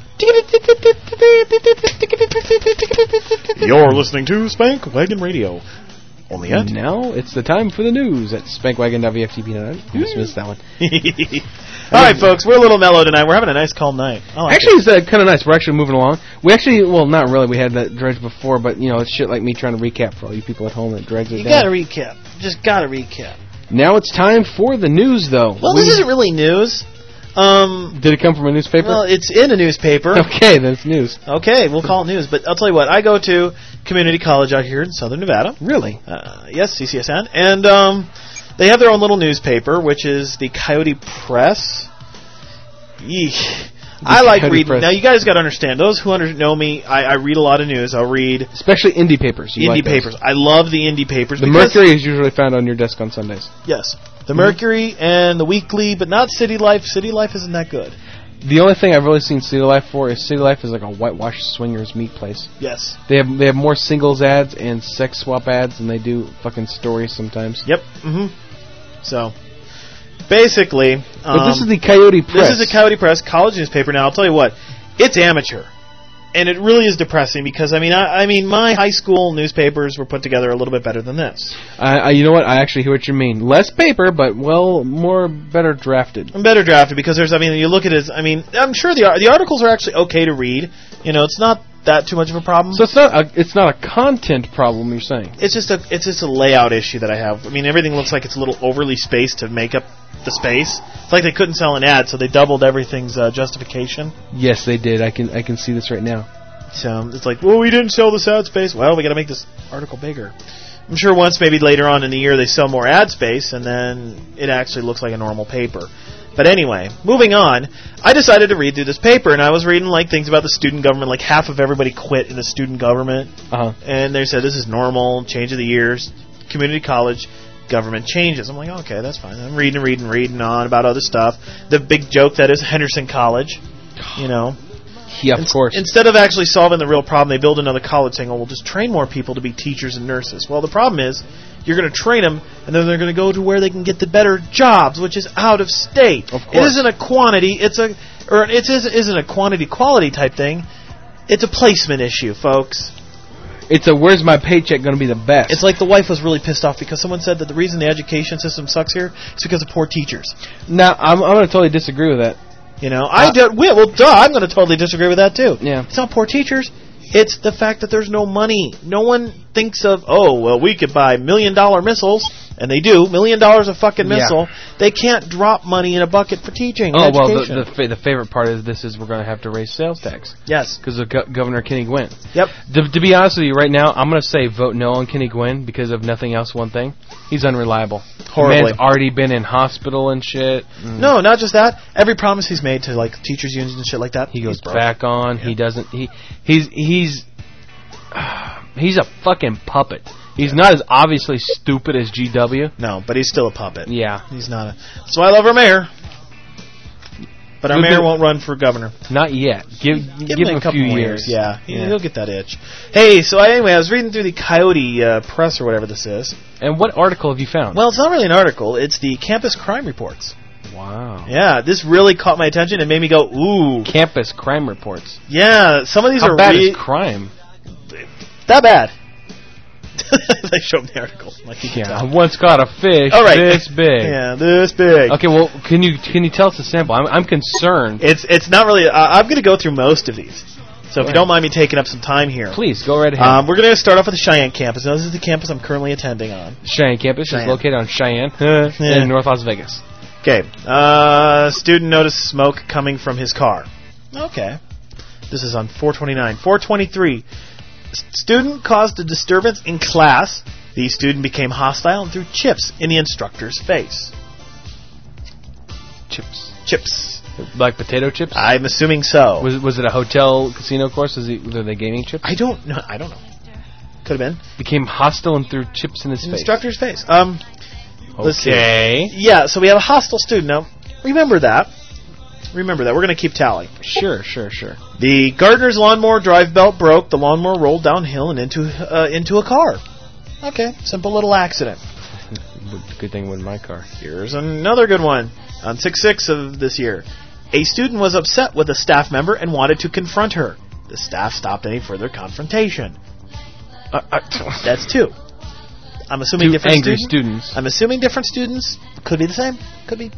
Speaker 4: You're listening to Spank Wagon Radio. Only yet.
Speaker 1: Now it's the time for the news at spankwagon dot v f t p dot net. I just missed that one.
Speaker 4: All right, folks, we're a little mellow tonight. We're having a nice, calm night. I like
Speaker 1: Actually,
Speaker 4: it.
Speaker 1: it's uh, kind of nice. We're actually moving along. We actually, well, not really. We had that dredge before, but, you know, it's shit like me trying to recap for all you people at home that dredge it
Speaker 4: You
Speaker 1: down.
Speaker 4: gotta recap. Just gotta recap.
Speaker 1: Now it's time for the news, though.
Speaker 4: Well,
Speaker 1: We-
Speaker 4: this isn't really news. Um,
Speaker 1: Did it come from a newspaper?
Speaker 4: Well, it's in a newspaper.
Speaker 1: Okay, then it's news.
Speaker 4: Okay, we'll call it news. But I'll tell you what, I go to community college out here in Southern Nevada.
Speaker 1: Really?
Speaker 4: Uh, yes, C C S N. And um, they have their own little newspaper, which is the Coyote Press. Yeesh. I like
Speaker 1: Coyote
Speaker 4: reading.
Speaker 1: Press.
Speaker 4: Now, you guys got to understand. Those who under, know me, I, I read a lot of news. I'll read
Speaker 1: Especially indie papers. You
Speaker 4: indie
Speaker 1: like those.
Speaker 4: papers. I love the indie papers.
Speaker 1: The
Speaker 4: because-
Speaker 1: Mercury is usually found on your desk on Sundays.
Speaker 4: Yes. The Mercury and the Weekly, but not City Life. City Life isn't that good.
Speaker 1: The only thing I've really seen City Life for is City Life is like a whitewash swingers meat place.
Speaker 4: Yes.
Speaker 1: They have they have more singles ads and sex swap ads than they do fucking stories sometimes.
Speaker 4: Yep. Mm-hmm. So, basically, um,
Speaker 1: But this is the Coyote Press.
Speaker 4: This is a Coyote Press college newspaper. Now, I'll tell you what, it's amateur, and it really is depressing because I mean, I, I mean, my high school newspapers were put together a little bit better than this.
Speaker 1: I, I, you know what? I actually hear what you mean. Less paper, but well, more better drafted.
Speaker 4: And better drafted because there's, I mean, you look at it. I mean, I'm sure the ar- the articles are actually okay to read. You know, it's not that too much of a problem.
Speaker 1: So it's not a it's not a content problem. You're saying
Speaker 4: It's just a it's just a layout issue that I have. I mean, everything looks like it's a little overly spaced to make up the space. It's like they couldn't sell an ad, so they doubled everything's uh, justification.
Speaker 1: yes, they did. I can I can see this right now.
Speaker 4: So it's like, well, we didn't sell this ad space. Well, we got to make this article bigger. I'm sure once maybe later on in the year they sell more ad space, and then it actually looks like a normal paper. But anyway, moving on, I decided to read through this paper, and I was reading like things about the student government. Like half of everybody quit in the student government,
Speaker 1: Uh huh.
Speaker 4: and they said this is normal, change of the years, community college, government changes. I'm like, okay, that's fine. I'm reading, reading, reading on about other stuff. The big joke that is Henderson College, you know.
Speaker 1: Yeah, of
Speaker 4: Ins-
Speaker 1: course.
Speaker 4: Instead of actually solving the real problem, they build another college saying, oh, we'll just train more people to be teachers and nurses. Well, the problem is you're going to train them, and then they're going to go to where they can get the better jobs, which is out of state.
Speaker 1: Of
Speaker 4: It
Speaker 1: course.
Speaker 4: isn't a quantity, it's a, or it isn't isn't a quantity-quality type thing. It's a placement issue, folks.
Speaker 1: It's a where's my paycheck going to be the best?
Speaker 4: It's like the wife was really pissed off because someone said that the reason the education system sucks here is because of poor teachers.
Speaker 1: Now I'm I'm going to totally disagree with that.
Speaker 4: You know, I
Speaker 1: Uh,
Speaker 4: do, well, well, duh, I'm going to totally disagree with that too.
Speaker 1: Yeah.
Speaker 4: It's not poor teachers. It's the fact that there's no money. No one thinks of, oh, well, we could buy million dollar missiles, and they do, million dollars a fucking
Speaker 1: Yeah.
Speaker 4: missile. They can't drop money in a bucket for teaching.
Speaker 1: Oh
Speaker 4: and
Speaker 1: well, the
Speaker 4: education.
Speaker 1: the, fa- the favorite part of this is we're going to have to raise sales tax
Speaker 4: yes.
Speaker 1: because of Go- Governor Kenny Gwynn.
Speaker 4: Yep.
Speaker 1: To, to be honest with you, right now I'm going to say vote no on Kenny Gwynn because of nothing else. One thing, he's unreliable.
Speaker 4: Horribly.
Speaker 1: The man's already been in hospital and shit. Mm.
Speaker 4: No, not just that. Every promise he's made to like teachers unions and shit like that,
Speaker 1: He
Speaker 4: he's
Speaker 1: goes
Speaker 4: broke.
Speaker 1: back on. He doesn't. He he's he's he's a fucking puppet. He's not as obviously stupid as G W.
Speaker 4: No, but he's still a puppet.
Speaker 1: Yeah,
Speaker 4: He's not a. That's why I love our mayor. But our
Speaker 1: Good
Speaker 4: mayor
Speaker 1: bit-
Speaker 4: won't run for governor.
Speaker 1: not yet. Give give,
Speaker 4: Give
Speaker 1: him
Speaker 4: him
Speaker 1: a
Speaker 4: couple
Speaker 1: few
Speaker 4: more
Speaker 1: years.
Speaker 4: Yeah, he,
Speaker 1: Yeah.
Speaker 4: he'll get that itch. Hey, so anyway, I was reading through the Coyote uh, Press or whatever this is.
Speaker 1: And what article have you found?
Speaker 4: Well, it's not really an article. It's the campus crime reports.
Speaker 1: wow.
Speaker 4: Yeah, this really caught my attention and made me go, ooh.
Speaker 1: Campus crime reports.
Speaker 4: Yeah, some of these
Speaker 1: How
Speaker 4: are
Speaker 1: bad
Speaker 4: re-
Speaker 1: is crime?
Speaker 4: that bad. They showed me the article. Like you can
Speaker 1: Yeah, I
Speaker 4: tell.
Speaker 1: once caught a fish
Speaker 4: All right.
Speaker 1: this big.
Speaker 4: Yeah, this big.
Speaker 1: Okay, well, can you can you tell us the sample? I'm I'm concerned.
Speaker 4: It's it's not really. Uh, I'm going to go through most of these. So if you
Speaker 1: Right.
Speaker 4: don't mind me taking up some time here.
Speaker 1: Please go right ahead.
Speaker 4: Um, we're going to start off with the Cheyenne campus. Now, this is the campus I'm currently attending on.
Speaker 1: Cheyenne campus
Speaker 4: Cheyenne.
Speaker 1: is located on Cheyenne
Speaker 4: Yeah.
Speaker 1: in North Las Vegas.
Speaker 4: Okay. Uh, student noticed smoke coming from his car. Okay. This is on four twenty-nine. four twenty-three. S- student caused a disturbance in class. The student became hostile and threw chips in the instructor's face.
Speaker 1: Chips,
Speaker 4: Chips.
Speaker 1: like potato chips.
Speaker 4: I'm assuming so.
Speaker 1: Was it, was it a hotel casino course? Was it, were they gaming chips?
Speaker 4: I don't know. I don't know. Could have been.
Speaker 1: Became hostile and threw chips in his
Speaker 4: In
Speaker 1: face.
Speaker 4: instructor's face. Um, let's see.
Speaker 1: Okay.
Speaker 4: Yeah, so we have a hostile student. Now, remember that. Remember that. We're going to keep tally.
Speaker 1: Sure, sure, sure.
Speaker 4: The gardener's lawnmower drive belt broke. The lawnmower rolled downhill and into uh, into a car. Okay, simple little accident.
Speaker 1: Good thing it wasn't my car.
Speaker 4: Here's another good one. On six six of this year, a student was upset with a staff member and wanted to confront her. The staff stopped any further confrontation.
Speaker 1: Uh, uh,
Speaker 4: That's two. I'm assuming
Speaker 1: Two
Speaker 4: different
Speaker 1: angry
Speaker 4: students.
Speaker 1: students.
Speaker 4: I'm assuming different students. Could be the same. Could be.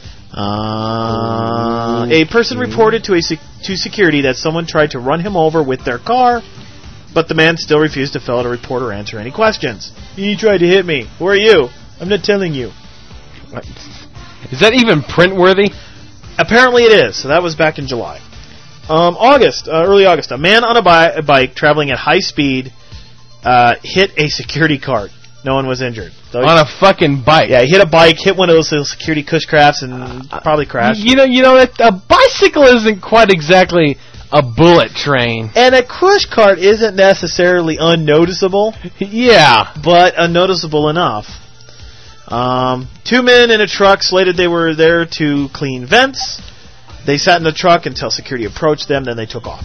Speaker 4: Uh, a person reported to a sec- to security that someone tried to run him over with their car, but the man still refused to fill out a report or answer any questions. He tried to hit me. Who are you? I'm not telling you.
Speaker 1: Is that even print worthy?
Speaker 4: Apparently it is. So that was back in July. Um, August, uh, early August, a man on a, bi- a bike traveling at high speed uh, hit a security cart. No one was injured. So
Speaker 1: On a fucking bike.
Speaker 4: Yeah, he hit a bike, hit one of those little security cush crafts, and probably crashed.
Speaker 1: You know, you know that a bicycle isn't quite exactly a bullet train.
Speaker 4: And a crush cart isn't necessarily unnoticeable.
Speaker 1: Yeah.
Speaker 4: But unnoticeable enough. Um, two men in a truck slated they were there to clean vents. They sat in the truck until security approached them, then they took off.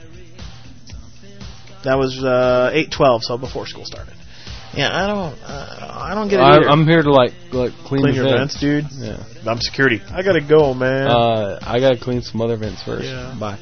Speaker 4: That was uh, eight twelve, so before school started. Yeah, I don't uh, I don't get it either.
Speaker 1: I'm, I'm here to, like, like clean,
Speaker 4: Clean
Speaker 1: the
Speaker 4: your
Speaker 1: vents,
Speaker 4: dude.
Speaker 1: Yeah.
Speaker 4: I'm security. I gotta go, man.
Speaker 1: Uh, I gotta clean some other vents first.
Speaker 4: Yeah.
Speaker 1: Bye.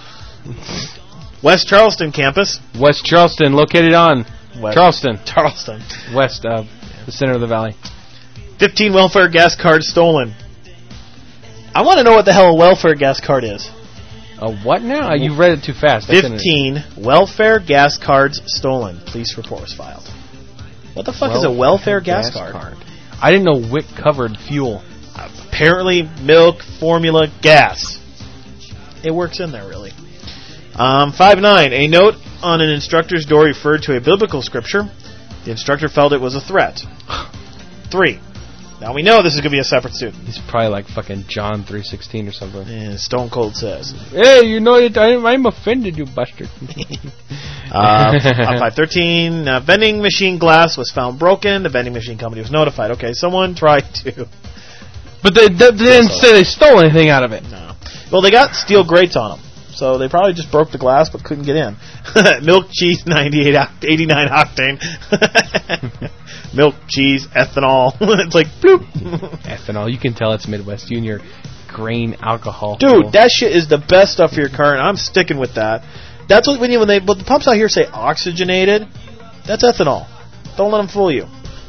Speaker 4: West Charleston campus.
Speaker 1: West Charleston, located on
Speaker 4: West.
Speaker 1: Charleston.
Speaker 4: Charleston.
Speaker 1: West of the center of the valley.
Speaker 4: fifteen welfare gas cards stolen. I want to know what the hell a welfare gas card is.
Speaker 1: A what now? You read it too fast. I couldn't-
Speaker 4: fifteen welfare gas cards stolen. Police report was filed. What the fuck is a welfare gas, card?
Speaker 1: I didn't know W I C covered fuel.
Speaker 4: Apparently, milk, formula, gas. It works in there, really. Um, five nine. A note on an instructor's door referred to a biblical scripture. The instructor felt it was a threat. Three. Now we know this is going to be a separate student.
Speaker 1: He's probably like fucking John three sixteen or something.
Speaker 4: Yeah, Stone Cold says.
Speaker 1: Hey, you know it, I'm, I'm offended, you bastard.
Speaker 4: uh, on five thirteen, uh, vending machine glass was found broken. The vending machine company was notified. Okay, someone tried to...
Speaker 1: But they, they, they didn't say they stole anything out of it.
Speaker 4: No. Well, they got steel grates on them. So they probably just broke the glass but couldn't get in. Milk, cheese, ninety-eight, eighty-nine octane. Milk, cheese, ethanol. It's like, bloop.
Speaker 1: Ethanol. You can tell it's Midwest. You and your grain alcohol.
Speaker 4: Dude, that shit is the best stuff for your car, and I'm sticking with that. That's what when you when they but the pumps out here say oxygenated. That's ethanol. Don't let them fool you.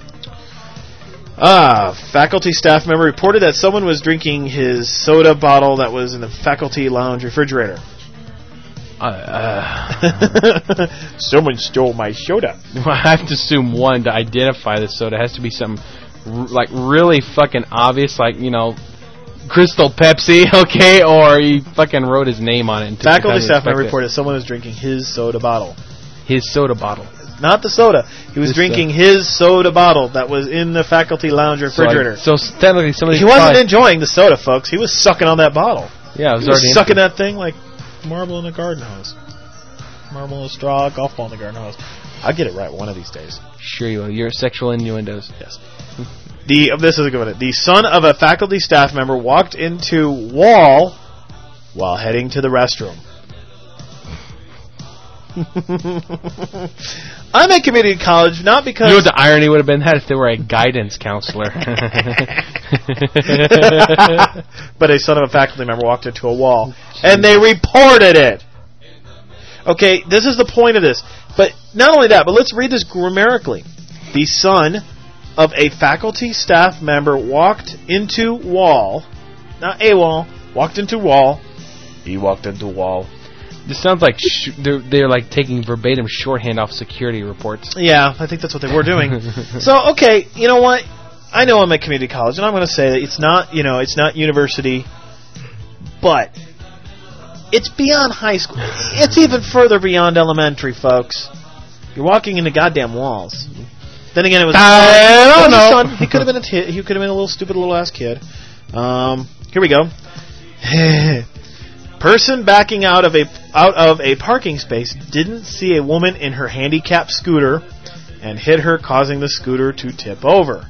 Speaker 4: Ah, faculty staff member reported that someone was drinking his soda bottle that was in the faculty lounge refrigerator.
Speaker 1: Uh, uh.
Speaker 4: Someone stole my soda.
Speaker 1: Well, I have to assume, one, to identify the soda has to be something r- like really fucking obvious, like, you know, Crystal Pepsi, okay, or he fucking wrote his name on it. And took the
Speaker 4: Faculty
Speaker 1: time to
Speaker 4: staff member
Speaker 1: inspect it.
Speaker 4: reported someone was drinking his soda bottle.
Speaker 1: His soda bottle.
Speaker 4: Not the soda. He was
Speaker 1: His
Speaker 4: drinking his soda bottle that was in the faculty lounge refrigerator.
Speaker 1: So, I, so technically somebody...
Speaker 4: He wasn't
Speaker 1: probably,
Speaker 4: enjoying the soda, folks. He was sucking on that bottle.
Speaker 1: Yeah, it was
Speaker 4: he was
Speaker 1: already
Speaker 4: sucking
Speaker 1: empty.
Speaker 4: that thing like marble in a garden hose. Marble in a straw, golf ball in the garden hose. I'll get it right one of these days.
Speaker 1: Sure you will. Your sexual innuendos.
Speaker 4: Yes. The This is a good one. The son of a faculty staff member walked into wall while heading to the restroom. I'm at community college not because...
Speaker 1: You know what the irony would have been that if they were a guidance counselor.
Speaker 4: But a son of a faculty member walked into a wall, and they reported it. Okay, this is the point of this. But not only that, but let's read this grammatically. The son of a faculty staff member walked into wall, not a wall, walked into wall. He walked into wall.
Speaker 1: This sounds like sh- they're, they're like taking verbatim shorthand off security reports.
Speaker 4: Yeah, I think that's what they were doing. So, okay, you know what? I know I'm at community college, and I'm going to say that it's not, you know, it's not university, but it's beyond high school. It's even further beyond elementary, folks. You're walking into goddamn walls. Then again, it was.
Speaker 1: I don't know.
Speaker 4: Son. He could have been a t- he could have been a little stupid little ass kid. Um, here we go. Person backing out of a out of a parking space didn't see a woman in her handicapped scooter and hit her, causing the scooter to tip over.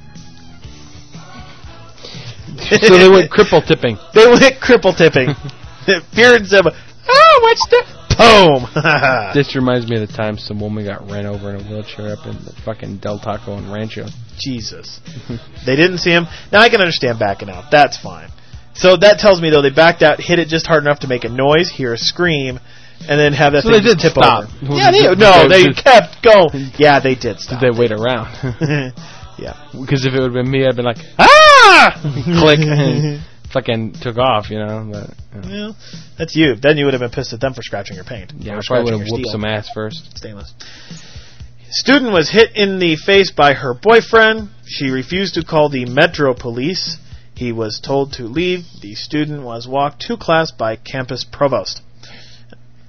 Speaker 1: So they went cripple tipping.
Speaker 4: They went cripple tipping. Beards of oh, what's the boom?
Speaker 1: This reminds me of the time some woman got ran over in a wheelchair up in the fucking Del Taco and Rancho.
Speaker 4: Jesus. They didn't see him. Now I can understand backing out. That's fine. So that tells me though they backed out, hit it just hard enough to make a noise, hear a scream, and then have that
Speaker 1: So
Speaker 4: thing
Speaker 1: they did
Speaker 4: tip
Speaker 1: stop.
Speaker 4: over. Yeah, they, no, they kept going. Yeah, they did stop.
Speaker 1: Did they wait around?
Speaker 4: Yeah.
Speaker 1: Because if it would have been me, I'd been like, ah! Click. And fucking took off, you know. But, you know.
Speaker 4: Well, that's you. Then you would have been pissed at them for scratching your paint.
Speaker 1: Yeah,
Speaker 4: Or
Speaker 1: I probably
Speaker 4: scratching
Speaker 1: would have
Speaker 4: your
Speaker 1: whooped
Speaker 4: steel.
Speaker 1: some ass first.
Speaker 4: Stainless. Student was hit in the face by her boyfriend. She refused to call the Metro Police. He was told to leave. The student was walked to class by campus provost.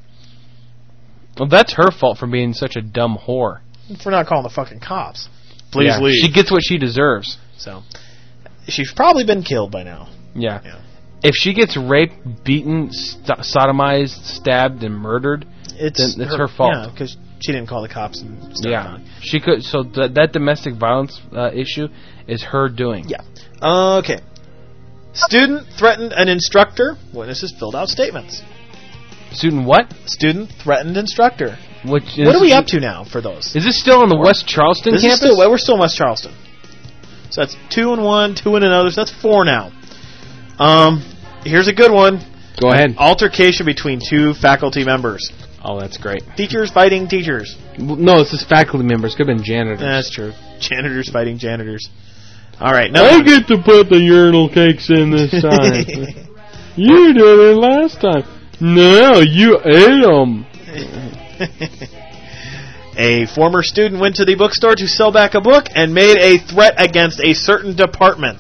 Speaker 1: Well, that's her fault for being such a dumb whore.
Speaker 4: For not calling the fucking cops. please
Speaker 1: Yeah,
Speaker 4: leave.
Speaker 1: She gets what she deserves.
Speaker 4: So, she's probably been killed by now.
Speaker 1: Yeah.
Speaker 4: Yeah.
Speaker 1: If she gets raped, beaten, st- sodomized, stabbed, and murdered,
Speaker 4: It's,
Speaker 1: then it's her, fault.
Speaker 4: Yeah, because she didn't call the cops and stuff.
Speaker 1: Yeah, she could. So th- that domestic violence uh, issue is her doing.
Speaker 4: Yeah. Okay. Student threatened an instructor. Witnesses filled out statements.
Speaker 1: Student what?
Speaker 4: Student threatened instructor.
Speaker 1: Which is,
Speaker 4: What are we up to now for those?
Speaker 1: Is this still on the West Charleston
Speaker 4: This
Speaker 1: campus?
Speaker 4: is still, well, we're still in West Charleston. So that's two and one, two and another. So that's four now. Um, here's a good one.
Speaker 1: Go ahead.
Speaker 4: Altercation between two faculty members.
Speaker 1: Oh, that's great.
Speaker 4: Teachers fighting teachers.
Speaker 1: No, it's just faculty members. Could have been janitors.
Speaker 4: That's true. Janitors fighting janitors. All right.
Speaker 1: I get to put the urinal cakes in this time. You did it last time. No, you ate them.
Speaker 4: A former student went to the bookstore to sell back a book and made a threat against a certain department.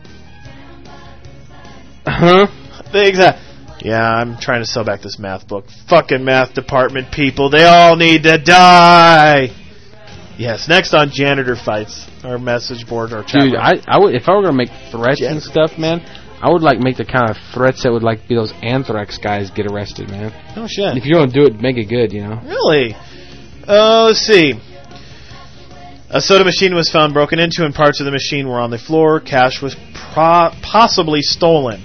Speaker 1: Huh?
Speaker 4: The exact. Yeah, I'm trying to sell back this math book. Fucking math department people. They all need to die. Yes, next on janitor fights. Our message board, our chat
Speaker 1: Dude,
Speaker 4: room.
Speaker 1: I, I would, if I were going to make threats
Speaker 4: Janitor.
Speaker 1: and stuff, man, I would like make the kind of threats that would like be those anthrax guys get arrested, man.
Speaker 4: Oh, shit.
Speaker 1: If you don't do it, make it good, you know?
Speaker 4: Really? Uh, let's see. A soda machine was found broken into and parts of the machine were on the floor. Cash was pro- possibly stolen.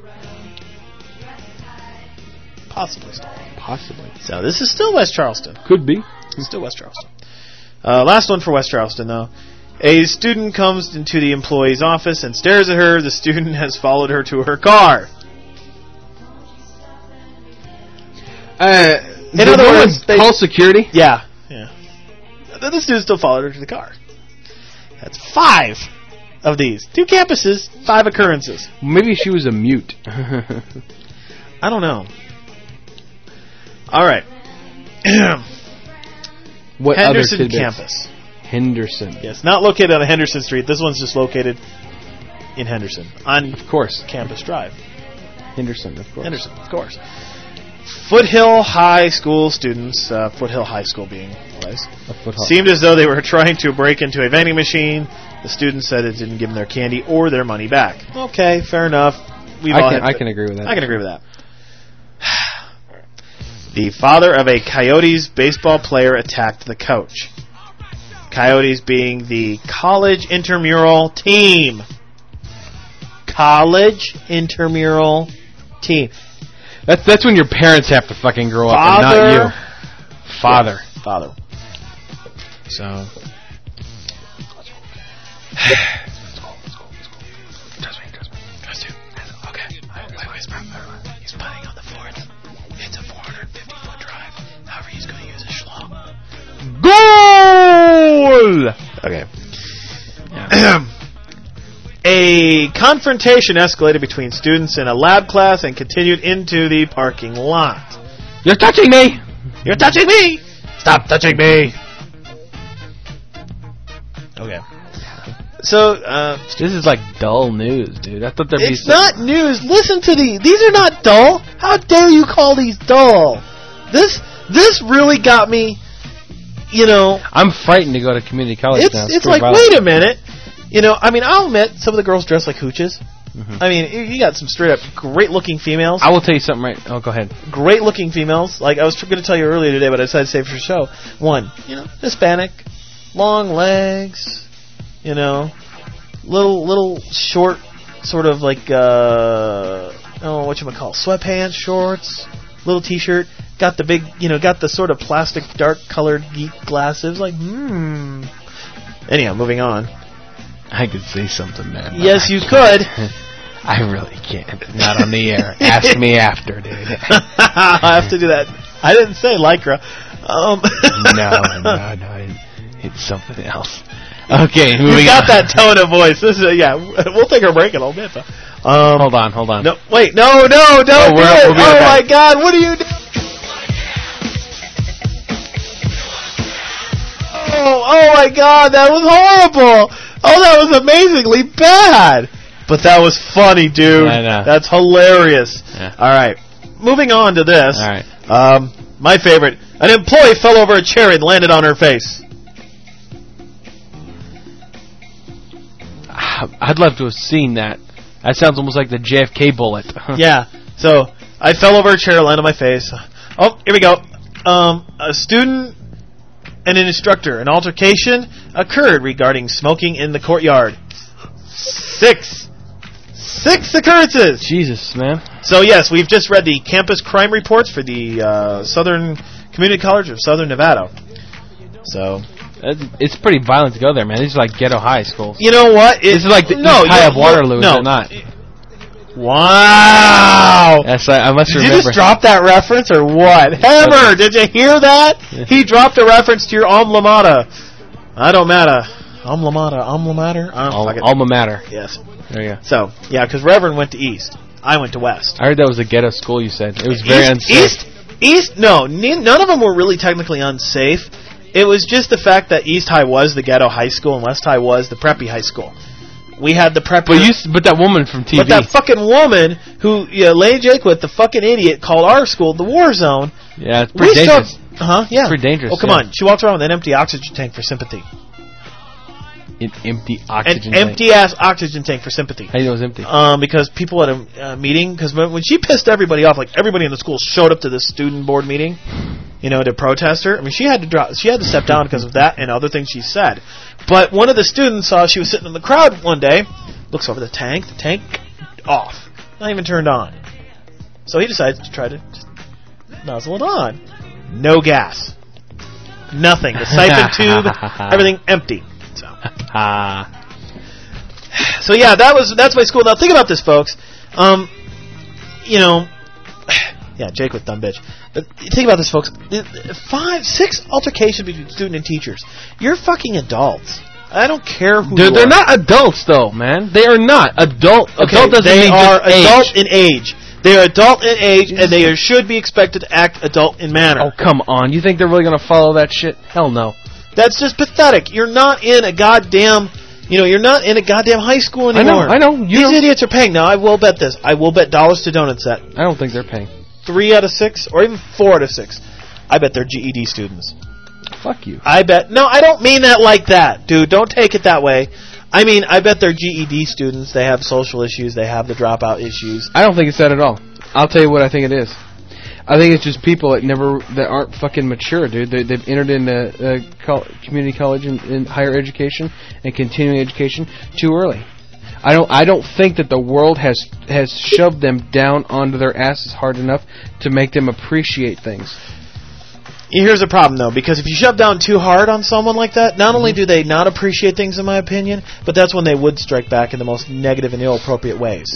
Speaker 4: Possibly stolen.
Speaker 1: Possibly.
Speaker 4: So this is still West Charleston.
Speaker 1: Could be.
Speaker 4: It's still West Charleston. Uh, last one for West Charleston, though. A student comes into the employee's office and stares at her. The student has followed her to her car.
Speaker 1: Uh,
Speaker 4: In other words, they
Speaker 1: call security?
Speaker 4: Yeah. Yeah. The, the student still followed her to the car. That's five of these. Two campuses, five occurrences.
Speaker 1: Maybe she was a mute.
Speaker 4: I don't know. All right.
Speaker 1: What
Speaker 4: Henderson
Speaker 1: other tidbits?
Speaker 4: campus.
Speaker 1: Henderson.
Speaker 4: Yes, not located on Henderson Street. This one's just located in Henderson. On
Speaker 1: Of course.
Speaker 4: Campus Drive.
Speaker 1: Henderson, of course.
Speaker 4: Henderson, of course. Foothill High School students, uh, Foothill High School being a place,
Speaker 1: A foothill.
Speaker 4: seemed as though they were trying to break into a vending machine. The students said it didn't give them their candy or their money back. Okay, fair enough. We've all
Speaker 1: I can,
Speaker 4: had
Speaker 1: I
Speaker 4: to-
Speaker 1: can agree with that.
Speaker 4: I can agree with that. The father of a Coyotes baseball player attacked the coach. Coyotes being the college intramural team. College intramural team.
Speaker 1: That's that's when your parents have to fucking grow up
Speaker 4: Father.
Speaker 1: and not you. Father.
Speaker 4: Yeah, father. So. He's putting on the fourth. It's a four hundred fifty foot drive. However, he's going to use a schlong.
Speaker 1: Goal!
Speaker 4: Okay. A confrontation escalated between students in a lab class and continued into the parking lot.
Speaker 1: You're touching me!
Speaker 4: You're touching me! Stop touching me! Okay. So, uh...
Speaker 1: This is like dull news, dude. I thought there'd be
Speaker 4: It's
Speaker 1: some-
Speaker 4: not news. Listen to these. These are not dull. How dare you call these dull? This this really got me, you know...
Speaker 1: I'm frightened to go to community college
Speaker 4: It's
Speaker 1: now.
Speaker 4: it's
Speaker 1: pretty
Speaker 4: like,
Speaker 1: violent.
Speaker 4: wait a minute. You know, I mean, I'll admit, some of the girls dress like hooches.
Speaker 1: Mhm.
Speaker 4: I mean, you- you got some straight up great-looking females.
Speaker 1: I will tell you something right... Oh, go ahead.
Speaker 4: Great-looking females. Like, I was going to tell you earlier today, but I decided to save it for the show. One, you know, Hispanic, long legs, you know, little, little short, sort of like, uh, oh, whatchamacall, sweatpants, shorts, little t-shirt, got the big, you know, got the sort of plastic dark-colored geek glasses, like, hmm. Anyhow, moving on.
Speaker 1: I could say something, man. but
Speaker 4: Yes,
Speaker 1: I
Speaker 4: you
Speaker 1: can't.
Speaker 4: could.
Speaker 1: I really can't. Not on the air. Ask me after, dude.
Speaker 4: I have to do that. I didn't say Lycra. Um,
Speaker 1: no, no, no. It, it's something else. Okay, moving
Speaker 4: you got
Speaker 1: on.
Speaker 4: that tone of voice. This is yeah. We'll take a break in a little bit. Though. Um,
Speaker 1: Hold on, hold on.
Speaker 4: No, wait, no, no, don't
Speaker 1: Oh,
Speaker 4: do
Speaker 1: we're-
Speaker 4: it.
Speaker 1: we'll be
Speaker 4: Oh
Speaker 1: right
Speaker 4: my
Speaker 1: back.
Speaker 4: God, what are you doing? Oh, oh my God, that was horrible. Oh, that was amazingly bad. But that was funny, dude.
Speaker 1: I know.
Speaker 4: That's hilarious.
Speaker 1: Yeah.
Speaker 4: All right, moving on to this.
Speaker 1: All right.
Speaker 4: Um, my favorite. An employee fell over a chair and landed on her face.
Speaker 1: I'd love to have seen that. That sounds almost like the J F K bullet.
Speaker 4: Yeah. So I fell over a chair, landed on my face. Oh, here we go. Um, a student and an instructor. An altercation occurred regarding smoking in the courtyard. Six. Six occurrences.
Speaker 1: Jesus, man.
Speaker 4: So yes, we've just read the campus crime reports for the uh, Southern Community College of Southern Nevada. So
Speaker 1: it's pretty violent to go there, man. These are like ghetto high schools.
Speaker 4: You know what? It,
Speaker 1: this is like the
Speaker 4: no,
Speaker 1: East High
Speaker 4: you,
Speaker 1: of Waterloo,
Speaker 4: no,
Speaker 1: is it not?
Speaker 4: Wow!
Speaker 1: Yes, I, I must
Speaker 4: did
Speaker 1: remember.
Speaker 4: you just drop that reference or what? Hammer, did you hear that? He dropped a reference to your alma mater. I don't matter. Alma mater, alma mater?
Speaker 1: Al- alma mater.
Speaker 4: Yes.
Speaker 1: There you go.
Speaker 4: So, yeah, because Reverend went to East. I went to West.
Speaker 1: I heard that was a ghetto school, you said. It was very
Speaker 4: East,
Speaker 1: unsafe.
Speaker 4: East, East, no, n- none of them were really technically unsafe. It was just the fact that East High was the ghetto high school and West High was the preppy high school. We had the preppy.
Speaker 1: But you, but that woman from T V.
Speaker 4: But that fucking woman who, yeah, Lady Jaquith, the fucking idiot, called our school the war zone.
Speaker 1: Yeah, it's pretty
Speaker 4: we
Speaker 1: dangerous.
Speaker 4: Still, huh? Yeah.
Speaker 1: It's pretty dangerous.
Speaker 4: Oh, come
Speaker 1: yeah.
Speaker 4: on. She walked around with an empty oxygen tank for sympathy.
Speaker 1: An empty oxygen
Speaker 4: An
Speaker 1: tank.
Speaker 4: empty-ass oxygen tank for sympathy.
Speaker 1: How do you know it was empty?
Speaker 4: Um, because people at a uh, meeting, because when, when she pissed everybody off, like everybody in the school showed up to this student board meeting, you know, to protest her. I mean, she had to drop, she had to step down because of that and other things she said. But one of the students saw she was sitting in the crowd one day, looks over the tank, the tank off, not even turned on. So he decides to try to just nozzle it on. No gas, nothing. The siphon tube, everything empty. So. so yeah, that was that's my school. Now think about this, folks. Um, you know, yeah, Jake with dumb bitch. But think about this, folks. Five, six altercations between student and teachers. You're fucking adults. I don't care who
Speaker 1: They're,
Speaker 4: you
Speaker 1: they're
Speaker 4: are.
Speaker 1: not adults, though, man. They are not adult.
Speaker 4: Okay,
Speaker 1: adult doesn't
Speaker 4: they
Speaker 1: mean
Speaker 4: are
Speaker 1: just
Speaker 4: adult
Speaker 1: age.
Speaker 4: in age. They are adult in age, and they are, should be expected to act adult in manner.
Speaker 1: Oh, come on. You think they're really going to follow that shit? Hell no.
Speaker 4: That's just pathetic. You're not in a goddamn, you know, you're not in a goddamn high school anymore.
Speaker 1: I know, I know. You
Speaker 4: These
Speaker 1: don't-
Speaker 4: idiots are paying. Now, I will bet this. I will bet dollars to donuts that
Speaker 1: I don't think they're paying.
Speaker 4: three out of six, or even four out of six, I bet they're G E D students.
Speaker 1: Fuck you.
Speaker 4: I bet. No, I don't mean that like that, dude. Don't take it that way. I mean, I bet they're G E D students. They have social issues. They have the dropout issues.
Speaker 1: I don't think it's that at all. I'll tell you what I think it is. I think it's just people that never that aren't fucking mature, dude. They, they've entered into uh, col- community college and, and higher education and continuing education too early. I don't. I don't think that the world has has shoved them down onto their asses hard enough to make them appreciate things.
Speaker 4: Here's the problem, though, because if you shove down too hard on someone like that, not only do they not appreciate things, in my opinion, but that's when they would strike back in the most negative and ill-appropriate ways.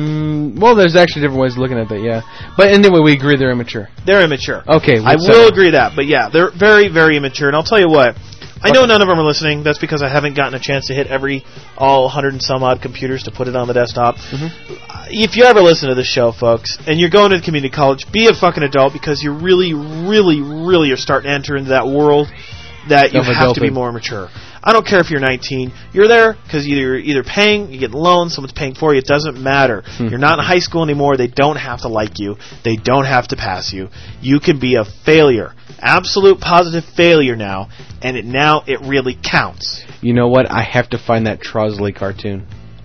Speaker 1: Mm, well, there's actually different ways of looking at that, yeah. But anyway, we agree they're immature.
Speaker 4: They're immature.
Speaker 1: Okay,
Speaker 4: I
Speaker 1: what's
Speaker 4: will
Speaker 1: that?
Speaker 4: agree that, but yeah, they're very, very immature. And I'll tell you what, I know none of them are listening. That's because I haven't gotten a chance to hit every, all one hundred and some odd computers to put it on the desktop.
Speaker 1: Mm-hmm.
Speaker 4: If you ever listen to this show, folks, and you're going to community college, be a fucking adult, because you really, really, really are starting to enter into that world that you
Speaker 1: Of
Speaker 4: have to be
Speaker 1: adulthood.
Speaker 4: more mature. I don't care if you're nineteen. You're there because you're either paying, you get loans, someone's paying for you. It doesn't matter.
Speaker 1: Hmm.
Speaker 4: You're not in high school anymore. They don't have to like you. They don't have to pass you. You can be a failure. Absolute positive failure now, and it now it really counts.
Speaker 1: You know what? I have to find that Trosley cartoon.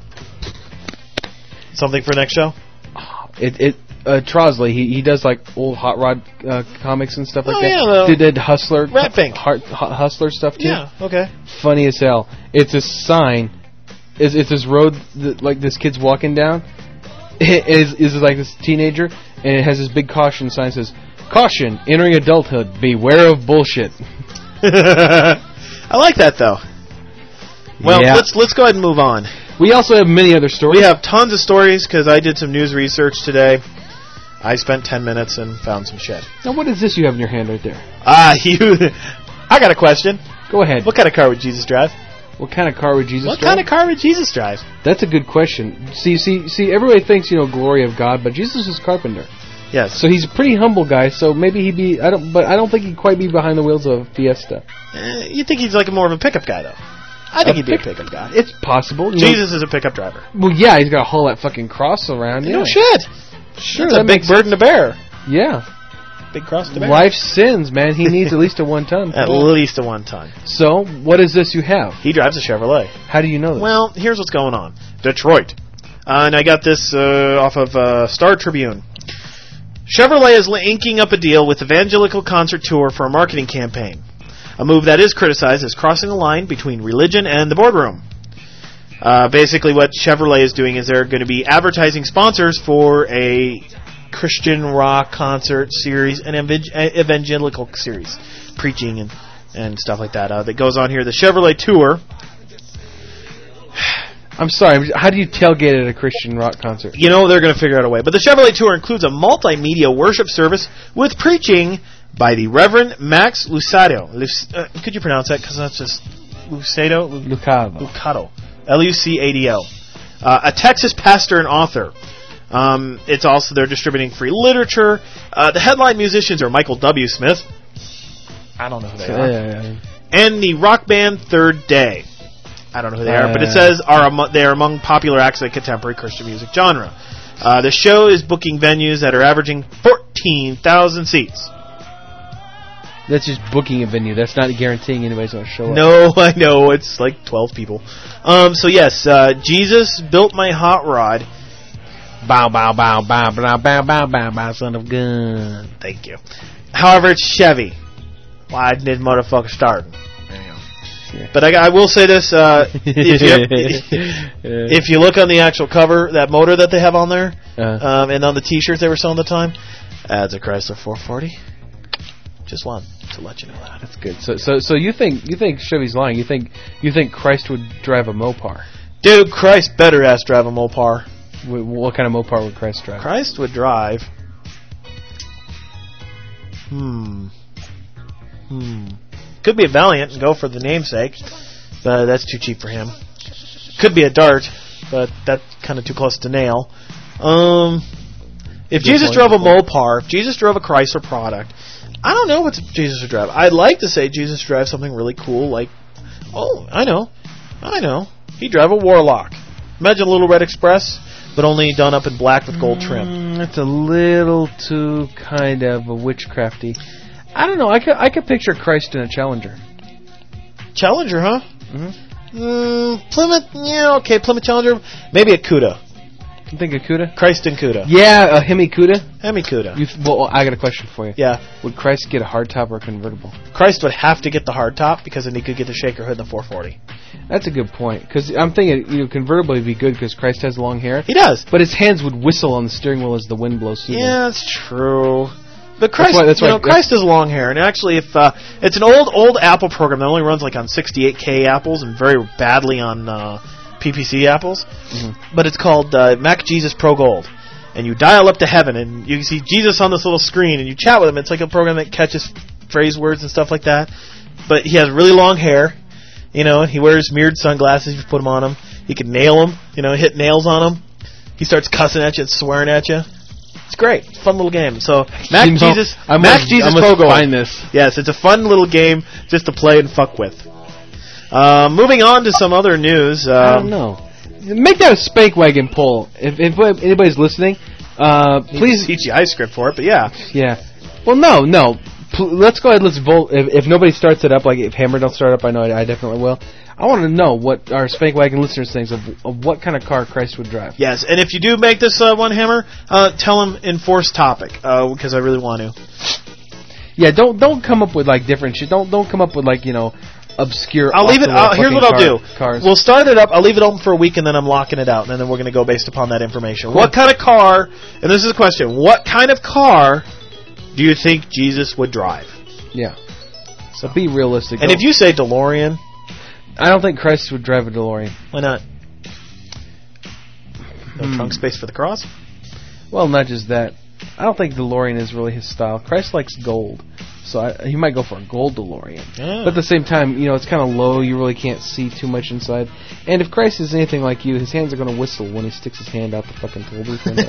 Speaker 4: Something for next show?
Speaker 1: It it uh, Trosley. He he does like old hot rod uh, comics and stuff like
Speaker 4: Oh,
Speaker 1: that.
Speaker 4: yeah, well,
Speaker 1: did, did Hustler
Speaker 4: Rat Fink.
Speaker 1: Heart, hu- Hustler stuff too.
Speaker 4: Yeah, okay.
Speaker 1: Funny as hell. It's a sign. It's it's this road that, like this kid's walking down. It is is like this teenager, and it has this big caution sign that says, "Caution: entering adulthood. Beware of bullshit."
Speaker 4: I like that though. Well,
Speaker 1: Yeah.
Speaker 4: let's let's go ahead and move on.
Speaker 1: We also have many other stories.
Speaker 4: We have tons of stories because I did some news research today. I spent ten minutes and found some shit.
Speaker 1: Now, what is this you have in your hand right there?
Speaker 4: Ah, you. I got a question.
Speaker 1: Go ahead.
Speaker 4: What kind of car would Jesus drive?
Speaker 1: What kind of car would Jesus
Speaker 4: What
Speaker 1: drive?
Speaker 4: kind of car would Jesus drive?
Speaker 1: That's a good question. See, see, see. Everybody thinks you know glory of God, but Jesus is carpenter.
Speaker 4: Yes.
Speaker 1: So he's a pretty humble guy. So maybe he'd be. I don't. But I don't think he'd quite be behind the wheels of a Fiesta.
Speaker 4: Eh, you think he's like more of a pickup guy though? I think
Speaker 1: A
Speaker 4: he'd be a
Speaker 1: pick-
Speaker 4: pickup guy.
Speaker 1: It's possible. You know-
Speaker 4: Jesus is a pickup driver.
Speaker 1: well, yeah, he's got to haul that fucking cross around. Yeah.
Speaker 4: No shit.
Speaker 1: Sure,
Speaker 4: That's
Speaker 1: that
Speaker 4: a big
Speaker 1: makes
Speaker 4: burden to bear.
Speaker 1: Yeah.
Speaker 4: big cross to bear.
Speaker 1: Life sins, man. He needs at least a one ton.
Speaker 4: At least a one ton.
Speaker 1: So, what is this you have?
Speaker 4: He drives a Chevrolet.
Speaker 1: How do you know this?
Speaker 4: Well, here's what's going on. Detroit. Uh, and I got this uh, off of uh, Star Tribune. Chevrolet is inking up a deal with Evangelical Concert Tour for a marketing campaign. A move that is criticized as crossing the line between religion and the boardroom. Uh, basically, what Chevrolet is doing is they're going to be advertising sponsors for a Christian rock concert series, an evangelical series, preaching and, and stuff like that. Uh, that goes on here. The Chevrolet Tour.
Speaker 1: I'm sorry, how do you tailgate at a Christian rock concert?
Speaker 4: You know, they're going to figure out a way. But the Chevrolet Tour includes a multimedia worship service with preaching by the Reverend Max Lucado. Luc- uh, could you pronounce that? Because that's just Lucado?
Speaker 1: Lucado.
Speaker 4: Lucado. L U C A D O. Uh, a Texas pastor and author. Um, it's also, they're distributing free literature. Uh, the headline musicians are Michael W. Smith. I don't know who they
Speaker 1: Yeah,
Speaker 4: are.
Speaker 1: yeah, yeah.
Speaker 4: And the rock band Third Day. I don't know who they
Speaker 1: Uh,
Speaker 4: are, but it says are amo- they are among popular acts of the contemporary Christian music genre. Uh, the show is booking venues that are averaging fourteen thousand seats.
Speaker 1: That's just booking a venue. That's not guaranteeing anybody's going to show up.
Speaker 4: No, I know. It's like twelve people. Um, so, yes, uh, Jesus built my hot rod.
Speaker 1: Bow, bow, bow, bow, bow, bow, bow, bow, bow, son of gun.
Speaker 4: Thank you. However, it's Chevy. Why didn't this motherfucker start? There you go.
Speaker 1: Yeah.
Speaker 4: But I, I will say this. Uh, if, you, if you look on the actual cover, that motor that they have on there,
Speaker 1: Uh,
Speaker 4: um, and on the T-shirts they were selling at the time, adds a Chrysler four forty. Just one to let you know that.
Speaker 1: that's good. So, so, so you think you think Chevy's lying? You think you think Christ would drive a Mopar?
Speaker 4: Dude, Christ better ass drive a Mopar.
Speaker 1: Wh- What kind of Mopar would Christ drive?
Speaker 4: Christ would drive. Hmm. Hmm. Could be a Valiant and go for the namesake, but that's too cheap for him. Could be a Dart, but that's kind of too close to nail. Um, if
Speaker 1: Good
Speaker 4: Jesus
Speaker 1: point,
Speaker 4: drove a
Speaker 1: good point.
Speaker 4: Mopar, if Jesus drove a Chrysler product, I don't know what Jesus would drive. I'd like to say Jesus drives something really cool, like, oh, I know, I know. He'd drive a Warlock. Imagine a Little Red Express, but only done up in black with gold trim.
Speaker 1: Mm, that's a little too kind of a witchcrafty. I don't know. I could I could picture Christ in a Challenger.
Speaker 4: Challenger, huh?
Speaker 1: Mm-hmm.
Speaker 4: Mm, Plymouth, yeah, okay, Plymouth Challenger. Maybe a Cuda.
Speaker 1: You think a Cuda?
Speaker 4: Christ and Cuda.
Speaker 1: Yeah, a Hemi Cuda.
Speaker 4: Hemi Cuda.
Speaker 1: You th- well, I got a question for you.
Speaker 4: Yeah.
Speaker 1: Would Christ get a hardtop or a convertible?
Speaker 4: Christ would have to get the hard top because then he could get the shaker hood and the four forty.
Speaker 1: That's a good point. Because I'm thinking, you know, convertible would be good because Christ has long hair.
Speaker 4: He does.
Speaker 1: But his hands would whistle on the steering wheel as the wind blows through them.
Speaker 4: Yeah, that's true. But Christ,
Speaker 1: why- that's
Speaker 4: you
Speaker 1: why-
Speaker 4: know, Christ has long hair, and actually, if uh, it's an old old Apple program that only runs like on sixty-eight K apples and very badly on uh, P P C apples,
Speaker 1: Mm-hmm.
Speaker 4: but it's called uh, Mac Jesus Pro Gold, and you dial up to heaven, and you can see Jesus on this little screen, and you chat with him. It's like a program that catches phrase words and stuff like that. But he has really long hair, you know. He wears mirrored sunglasses. You put them on him. You can nail him, you know, hit nails on him. He starts cussing at you and swearing at you. It's great. Fun little game. So, Mac
Speaker 1: You know,
Speaker 4: Jesus,
Speaker 1: I
Speaker 4: Mac
Speaker 1: must-
Speaker 4: Jesus
Speaker 1: I must
Speaker 4: Pro Gold.
Speaker 1: find this.
Speaker 4: Yes, it's a fun little game just to play and fuck with. Uh, moving on to some other news. Um,
Speaker 1: I don't know. Make that a Spank Wagon poll. If, if anybody's listening, uh, please.
Speaker 4: C G I script for it, but yeah.
Speaker 1: Yeah. Well, no, no. Pl- let's go ahead. Let's vote. If, if nobody starts it up, like if Hammer don't start up, I know I, I definitely will. I want to know what our Spank Wagon listeners think of, of what kind of car Christ would drive.
Speaker 4: Yes, and if you do make this uh, one, Hammer, uh, tell him enforced topic, uh, because I really want to.
Speaker 1: Yeah, don't don't come up with like different shit. Don't don't come up with like you know obscure.
Speaker 4: I'll leave it.
Speaker 1: off-the-wall
Speaker 4: Uh, here's
Speaker 1: fucking
Speaker 4: what I'll
Speaker 1: car-
Speaker 4: do.
Speaker 1: Cars.
Speaker 4: We'll start it up. I'll leave it open for a week, and then I'm locking it out, and then we're going to go based upon that information. What kind of car? And this is a question. What kind of car do you think Jesus would drive?
Speaker 1: Yeah. So be realistic.
Speaker 4: And
Speaker 1: Don't-
Speaker 4: if you say DeLorean,
Speaker 1: I don't think Christ would drive a DeLorean.
Speaker 4: why not? No
Speaker 1: Hmm.
Speaker 4: trunk space for the cross?
Speaker 1: Well, not just that. I don't think DeLorean is really his style. Christ likes gold, so I, he might go for a gold DeLorean.
Speaker 4: Yeah.
Speaker 1: But at the same time, you know, it's kind of low. You really can't see too much inside. And if Christ is anything like you, his hands are going to whistle when he sticks his hand out the fucking toll booth window.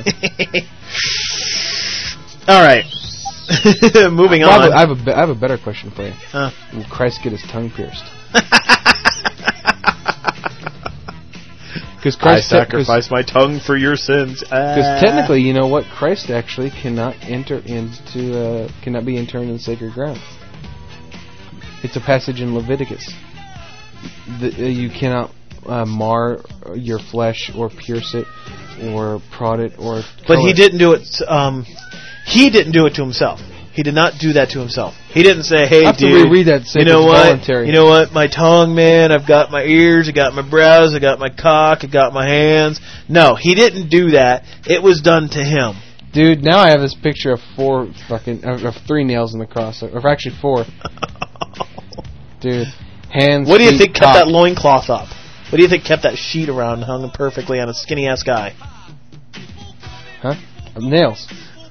Speaker 4: All right. Moving
Speaker 1: Well, I have
Speaker 4: on.
Speaker 1: a- I have a, be- I have a better question for you.
Speaker 4: Huh.
Speaker 1: Will Christ get his tongue pierced? Because
Speaker 4: I sacrifice my tongue for your sins.
Speaker 1: Because
Speaker 4: Ah.
Speaker 1: technically, you know what? Christ actually cannot enter into, uh, cannot be interned in sacred ground. It's a passage in Leviticus. The, uh, you cannot uh, mar your flesh or pierce it or prod it or.
Speaker 4: But
Speaker 1: color
Speaker 4: he
Speaker 1: it.
Speaker 4: didn't do it. Um, he didn't do it to himself. He did not do that to himself. He didn't say, "Hey,
Speaker 1: I have to
Speaker 4: dude,
Speaker 1: reread that. To say
Speaker 4: you know
Speaker 1: it's
Speaker 4: what?
Speaker 1: voluntary.
Speaker 4: You know what? My tongue, man. I've got my ears. I got my brows. I got my cock. I got my hands." No, he didn't do that. It was done to him.
Speaker 1: Dude, now I have this picture of four fucking of, of three nails in the cross, or actually four. Dude, hands.
Speaker 4: What do you
Speaker 1: feet,
Speaker 4: think kept
Speaker 1: cock.
Speaker 4: that loincloth up? What do you think kept that sheet around and hung perfectly on a skinny ass guy?
Speaker 1: Huh? Nails.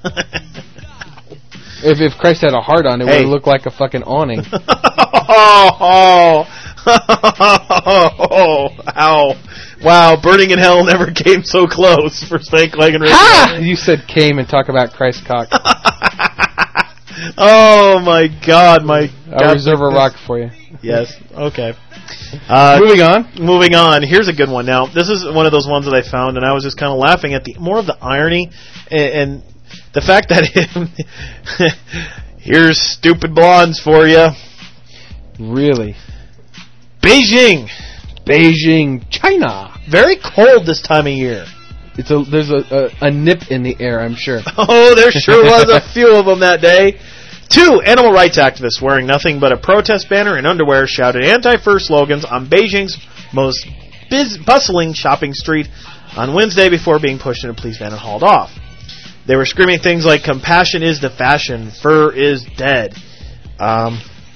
Speaker 1: If if Christ had a heart on it, it
Speaker 4: Hey.
Speaker 1: would look like a fucking awning.
Speaker 4: oh, oh, ow. Wow, burning in hell never came so close for Spank Wagon Radio.
Speaker 1: Ha! You said came and talk about Christ's cock.
Speaker 4: Oh my God, my
Speaker 1: I'll
Speaker 4: God.
Speaker 1: reserve a rock for you.
Speaker 4: Yes, okay. Uh,
Speaker 1: Moving on.
Speaker 4: Moving on. Here's a good one. Now, this is one of those ones that I found, and I was just kind of laughing at the more of the irony and, and the fact that here's stupid blondes for you.
Speaker 1: Really?
Speaker 4: Beijing.
Speaker 1: Beijing, China.
Speaker 4: Very cold this time of year.
Speaker 1: It's a there's a, a a nip in the air, I'm sure.
Speaker 4: Oh, there sure was a few of them that day. Two animal rights activists wearing nothing but a protest banner and underwear shouted anti-fur slogans on Beijing's most biz- bustling shopping street on Wednesday before being pushed in a police van and hauled off. They were screaming things like, "Compassion is the fashion, fur is dead." Um,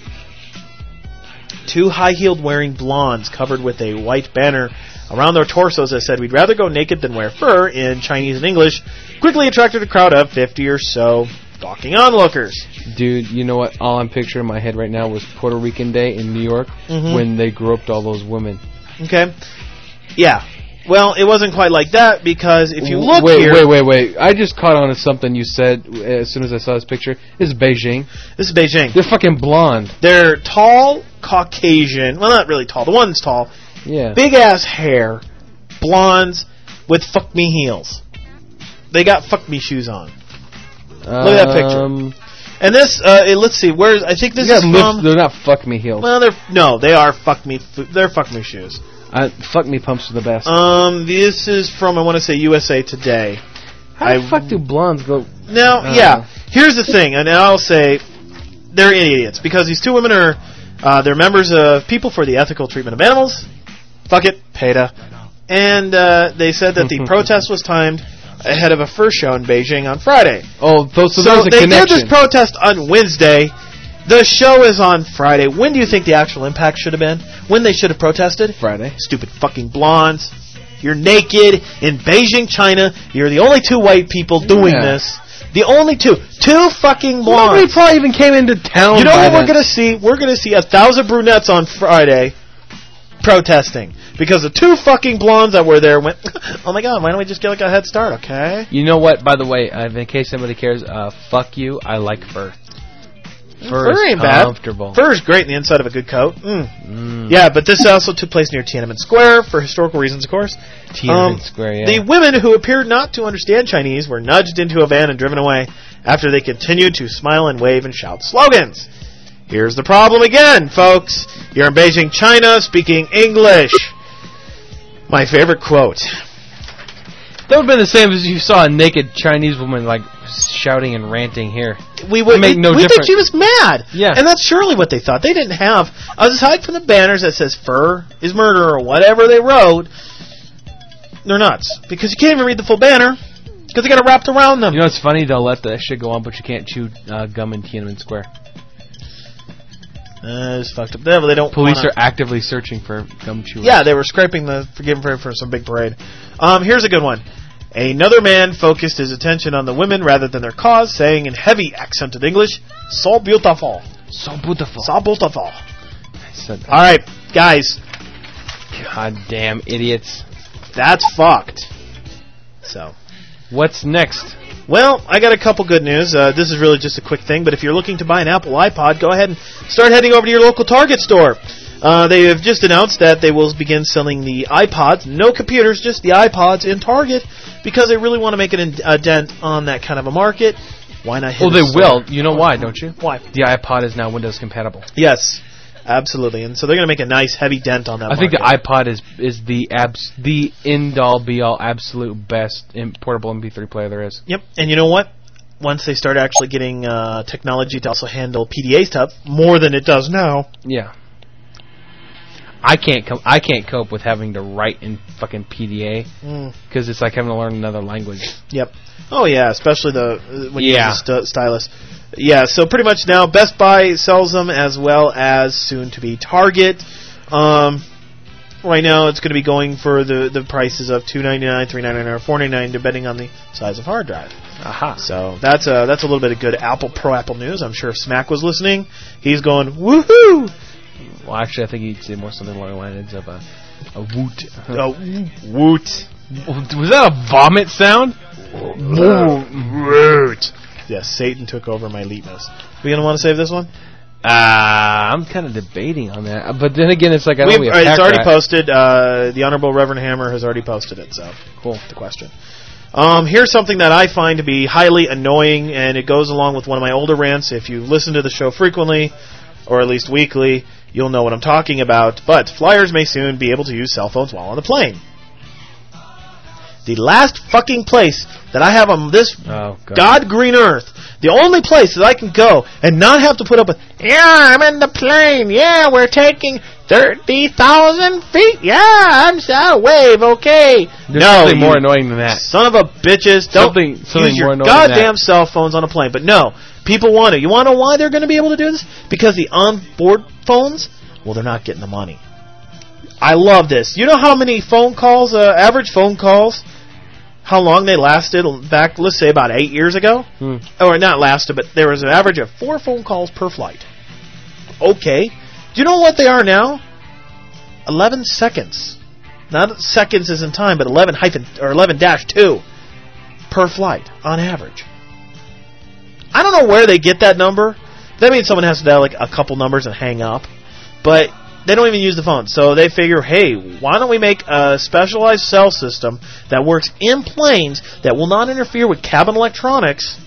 Speaker 4: two high-heeled wearing blondes covered with a white banner around their torsos that said, "We'd rather go naked than wear fur," in Chinese and English, quickly attracted a crowd of fifty or so gawking onlookers.
Speaker 1: Dude, you know what? All I'm picturing in my head right now was Puerto Rican Day in New York
Speaker 4: Mhm.
Speaker 1: when they groped all those women.
Speaker 4: Okay. Yeah. Well, it wasn't quite like that because if you look
Speaker 1: wait,
Speaker 4: here...
Speaker 1: Wait, wait, wait. I just caught on to something you said as soon as I saw this picture. This is Beijing.
Speaker 4: This is Beijing.
Speaker 1: They're fucking blonde.
Speaker 4: They're tall, Caucasian. Well, not really tall. The one's tall.
Speaker 1: Yeah.
Speaker 4: Big-ass hair. Blondes with fuck-me heels. They got fuck-me shoes on. Look at that picture.
Speaker 1: Um,
Speaker 4: And this, uh, eh, let's see, where's... I think this
Speaker 1: you
Speaker 4: is
Speaker 1: got
Speaker 4: from...
Speaker 1: lift, they're not fuck me heels.
Speaker 4: Well, they're... No, they are fuck-me... They're fuck-me shoes.
Speaker 1: Uh, fuck me pumps are the best.
Speaker 4: Um, this is from, I want to say, U S A Today.
Speaker 1: How the
Speaker 4: I-
Speaker 1: fuck do blondes go...
Speaker 4: Now,
Speaker 1: Uh,
Speaker 4: yeah, here's the thing, and I'll say they're idiots because these two women are uh, they're members of People for the Ethical Treatment of Animals. Fuck it, PETA. And uh, they said that the protest was timed ahead of a first show in Beijing on Friday.
Speaker 1: Oh, so, so,
Speaker 4: So
Speaker 1: there's a
Speaker 4: they
Speaker 1: connection.
Speaker 4: did this protest on Wednesday. The show is on Friday. When do you think the actual impact should have been? When they should have protested?
Speaker 1: Friday.
Speaker 4: Stupid fucking blondes. You're naked in Beijing, China. You're the only two white people doing
Speaker 1: Yeah.
Speaker 4: this. The only two. Two fucking blondes.
Speaker 1: Nobody probably even came into town.
Speaker 4: You know
Speaker 1: by
Speaker 4: what we're
Speaker 1: then.
Speaker 4: going to see? We're going to see a thousand brunettes on Friday protesting. Because the two fucking blondes that were there went, oh my god, why don't we just get like a head start, okay?
Speaker 9: You know what? By the way, uh, in case somebody cares, uh, fuck you. I like fur. Fur, is
Speaker 4: ain't bad.
Speaker 9: comfortable.
Speaker 4: Fur is great in the inside of a good coat. Mm.
Speaker 9: Mm.
Speaker 4: Yeah, but this also took place near Tiananmen Square for historical reasons, of course.
Speaker 1: Tiananmen
Speaker 4: Um,
Speaker 1: Square, yeah.
Speaker 4: The women who appeared not to understand Chinese were nudged into a van and driven away after they continued to smile and wave and shout slogans. Here's the problem again, folks. You're in Beijing, China, speaking English. My favorite quote.
Speaker 1: That would have been the same as you saw a naked Chinese woman like shouting and ranting here.
Speaker 4: We would
Speaker 1: make
Speaker 4: we,
Speaker 1: no
Speaker 4: we think
Speaker 1: difference.
Speaker 4: she was mad.
Speaker 1: Yeah.
Speaker 4: And that's surely what they thought. They didn't have, aside from the banners that says fur is murder or whatever they wrote, they're nuts. Because you can't even read the full banner because they got it wrapped around them.
Speaker 1: You know what's funny? They'll let that shit go on, but you can't chew uh, gum in Tiananmen Square.
Speaker 4: Uh, it's fucked up. They, they don't
Speaker 1: Police
Speaker 4: wanna,
Speaker 1: are actively searching for gum chewers.
Speaker 4: Yeah, they were scraping the Forgiven for, for some big parade. Um, here's a good one. Another man focused his attention on the women rather than their cause, saying in heavy accented English, "So beautiful.
Speaker 1: So beautiful.
Speaker 4: So beautiful."
Speaker 1: I said that.
Speaker 4: All right, guys,
Speaker 1: God damn idiots.
Speaker 4: that's fucked. So,
Speaker 1: What's next?
Speaker 4: well, I got a couple good news. Uh, this is really just a quick thing, but if you're looking to buy an Apple iPod, go ahead and start heading over to your local Target store. Uh, they have just announced that they will begin selling the iPods, no computers, just the iPods in Target, because they really want to make an, a dent on that kind of a market. Why not hit
Speaker 1: Well,
Speaker 4: a
Speaker 1: they
Speaker 4: store?
Speaker 1: will. You know why, don't you?
Speaker 4: Why?
Speaker 1: The iPod is now Windows compatible.
Speaker 4: Yes, absolutely. And so they're going to make a nice, heavy dent on that
Speaker 1: I
Speaker 4: market.
Speaker 1: think the iPod is is the abs the end-all, be-all, absolute best in portable M P three player there is.
Speaker 4: Yep, and you know what? Once they start actually getting uh, technology to also handle P D A stuff more than it does now.
Speaker 1: Yeah. I can't com- I can't cope with having to write in fucking P D A because
Speaker 4: Mm.
Speaker 1: it's like having to learn another language.
Speaker 4: Yep. Oh yeah, especially the uh, when you
Speaker 1: Yeah.
Speaker 4: use the st- stylus. Yeah, so pretty much now Best Buy sells them as well as soon to be Target. Um, right now it's going to be going for the the prices of two ninety-nine, three ninety-nine, or four ninety-nine depending on the size of hard drive.
Speaker 1: Aha.
Speaker 4: So that's a that's a little bit of good Apple Pro Apple news. I'm sure if Smack was listening, he's going woohoo.
Speaker 1: Well, actually, I think he'd say more something along the lines of a a woot.
Speaker 4: A woot.
Speaker 1: Was that a vomit sound?
Speaker 4: Woot. Yes, Satan took over my eliteness. We gonna want to save this one?
Speaker 1: Uh, I'm kind of debating on that, but then again, it's like I know
Speaker 4: We've-
Speaker 1: we
Speaker 4: uh,
Speaker 1: have
Speaker 4: it's
Speaker 1: pack
Speaker 4: already
Speaker 1: rat.
Speaker 4: posted. Uh, the Honorable Reverend Hammer has already posted it. So
Speaker 1: Cool.
Speaker 4: The question. Um, here's something that I find to be highly annoying, and it goes along with one of my older rants. If you listen to the show frequently, or at least weekly, you'll know what I'm talking about. But flyers may soon be able to use cell phones while on the plane. The last fucking place that I have on this
Speaker 1: Oh, God.
Speaker 4: God green earth, the only place that I can go and not have to put up with, yeah, I'm in the plane, yeah, we're taking thirty thousand feet, yeah, I'm so wave, okay.
Speaker 1: There's
Speaker 4: no,
Speaker 1: something more
Speaker 4: you
Speaker 1: annoying than that.
Speaker 4: Son of a bitches, don't
Speaker 1: Something- something
Speaker 4: use your
Speaker 1: more annoying than
Speaker 4: goddamn
Speaker 1: that.
Speaker 4: cell phones on a plane. But no, people want it. You want to know why they're going to be able to do this? Because the onboard phones, well, they're not getting the money. I love this. You know how many phone calls, uh, average phone calls, how long they lasted back, let's say, about eight years ago?
Speaker 1: Hmm.
Speaker 4: Or not lasted, but there was an average of four phone calls per flight. Okay. Do you know what they are now? eleven seconds. Not seconds as in time, but eleven hyphen or eleven dash two per flight on average. I don't know where they get that number. That means someone has to dial like a couple numbers and hang up. But they don't even use the phone. So they figure, hey, why don't we make a specialized cell system that works in planes that will not interfere with cabin electronics?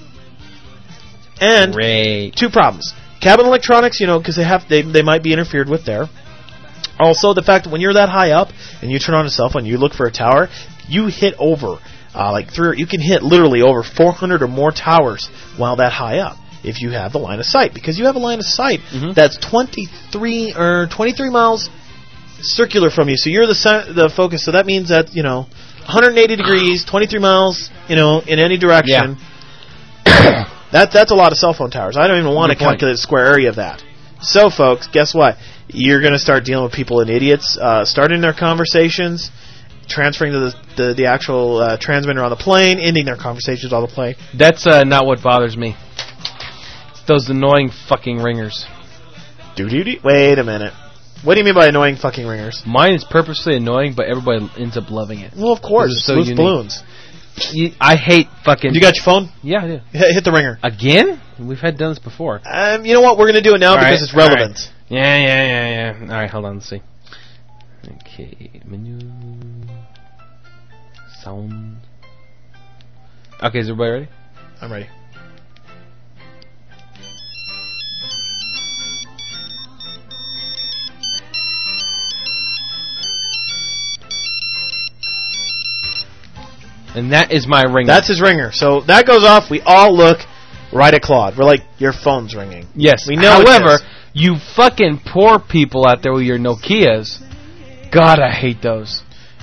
Speaker 4: And
Speaker 1: Great.
Speaker 4: two problems. Cabin electronics, you know, because they have they they might be interfered with there. Also, the fact that when you're that high up and you turn on a cell phone, you look for a tower, you hit over uh, like three. You can hit literally over four hundred or more towers while that high up if you have the line of sight, because you have a line of sight
Speaker 1: Mhm.
Speaker 4: that's twenty-three or twenty-three miles circular from you. So you're the ce- the focus. So that means that you know one hundred eighty degrees, twenty-three miles, you know, in any direction. That that's a lot of cell phone towers. I don't even want to
Speaker 1: Good point.
Speaker 4: calculate the square area of that. So, folks, guess what? You're going to start dealing with people and idiots, uh, starting their conversations, transferring to the the, the actual uh, transmitter on the plane, ending their conversations on the plane.
Speaker 1: That's uh, not what bothers me. Those annoying fucking ringers.
Speaker 4: Doo-doo-doo. Wait a minute. What do you mean by annoying fucking ringers?
Speaker 1: Mine is purposely annoying, but everybody ends up loving it.
Speaker 4: Well, of course.
Speaker 1: It's
Speaker 4: It's
Speaker 1: so
Speaker 4: loose
Speaker 1: unique.
Speaker 4: balloons.
Speaker 1: You, I hate fucking...
Speaker 4: You got your phone?
Speaker 1: Yeah, I do.
Speaker 4: Hit, hit the ringer.
Speaker 1: Again? We've had done this before.
Speaker 4: Um, you know what? We're going to do it now
Speaker 1: All
Speaker 4: because
Speaker 1: right,
Speaker 4: it's relevant.
Speaker 1: all right. Yeah, yeah, yeah, yeah. All right, hold on. Let's see. Okay, menu, sound. Okay, is everybody ready?
Speaker 4: I'm ready.
Speaker 1: And that is my ringer.
Speaker 4: That's his ringer. So that goes off. We all look right at Claude. We're like, your phone's ringing.
Speaker 1: Yes.
Speaker 4: We know it
Speaker 1: However,
Speaker 4: is.
Speaker 1: you fucking poor people out there with your Nokias, God, I hate those.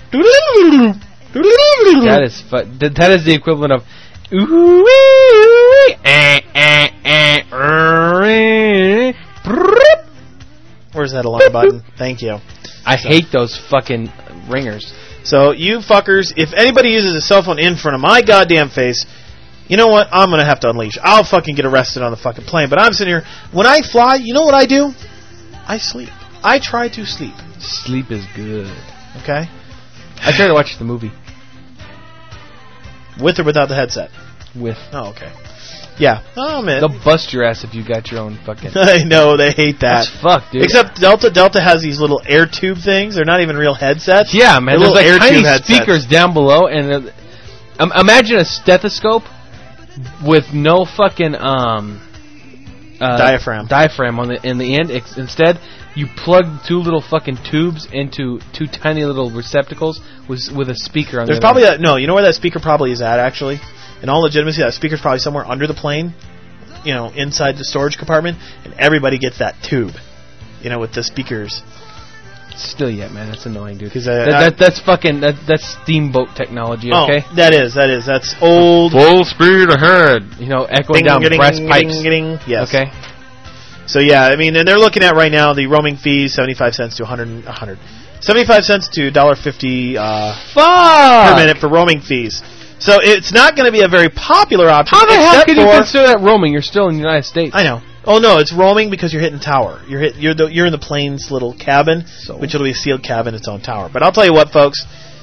Speaker 1: That is fu- th- that is the equivalent of. Ooh, eh, eh, eh, eh,
Speaker 4: Where's that alarm button? Thank you.
Speaker 1: I hate those fucking ringers.
Speaker 4: So, you fuckers, if anybody uses a cell phone in front of my goddamn face, you know what? I'm going to have to unleash. I'll fucking get arrested on the fucking plane. But I'm sitting here. When I fly, you know what I do? I sleep. I try to sleep.
Speaker 1: Sleep is good.
Speaker 4: Okay?
Speaker 1: I try to watch the movie
Speaker 4: With or without the headset?
Speaker 1: with.
Speaker 4: Oh, okay. Yeah. Oh, man.
Speaker 1: They'll bust your ass if you got your own fucking...
Speaker 4: I know, they hate that.
Speaker 1: That's fucked, dude.
Speaker 4: Except Delta Delta has these little air tube things. They're not even real headsets.
Speaker 1: Yeah, man.
Speaker 4: They're
Speaker 1: There's like
Speaker 4: little air
Speaker 1: tiny
Speaker 4: tube headsets.
Speaker 1: speakers down below, and uh, um, imagine a stethoscope with no fucking um uh,
Speaker 4: Diaphragm.
Speaker 1: diaphragm on the in the end. Ex- instead, you plug two little fucking tubes into two tiny little receptacles with with a speaker on.
Speaker 4: There's
Speaker 1: the
Speaker 4: probably
Speaker 1: other
Speaker 4: that. No, you know where that speaker probably is at, actually? In all legitimacy, that speaker's probably somewhere under the plane, you know, inside the storage compartment, and everybody gets that tube, you know, with the speakers.
Speaker 1: Still yet, man. That's annoying, dude.
Speaker 4: Because uh,
Speaker 1: that, that, that's fucking that, that's steamboat technology. Okay.
Speaker 4: Oh, that is that is that's old.
Speaker 1: Full speed ahead. You know, echoing down
Speaker 4: Ding,
Speaker 1: brass
Speaker 4: ding,
Speaker 1: pipes.
Speaker 4: ding, ding. Yes.
Speaker 1: Okay.
Speaker 4: So yeah, I mean, and they're looking at right now the roaming fees seventy-five cents to one hundred, one hundred. seventy-five cents to one dollar fifty uh,
Speaker 1: Fuck!
Speaker 4: per minute for roaming fees. So it's not going to be a very popular option.
Speaker 1: How the hell
Speaker 4: except
Speaker 1: can you
Speaker 4: for-
Speaker 1: consider that roaming? You're still in the United States.
Speaker 4: I know. Oh no, it's roaming because you're hitting tower. You're hit. You're the, you're in the plane's little cabin,
Speaker 1: So?
Speaker 4: which will be a sealed cabin, its own tower. But I'll tell you what, folks,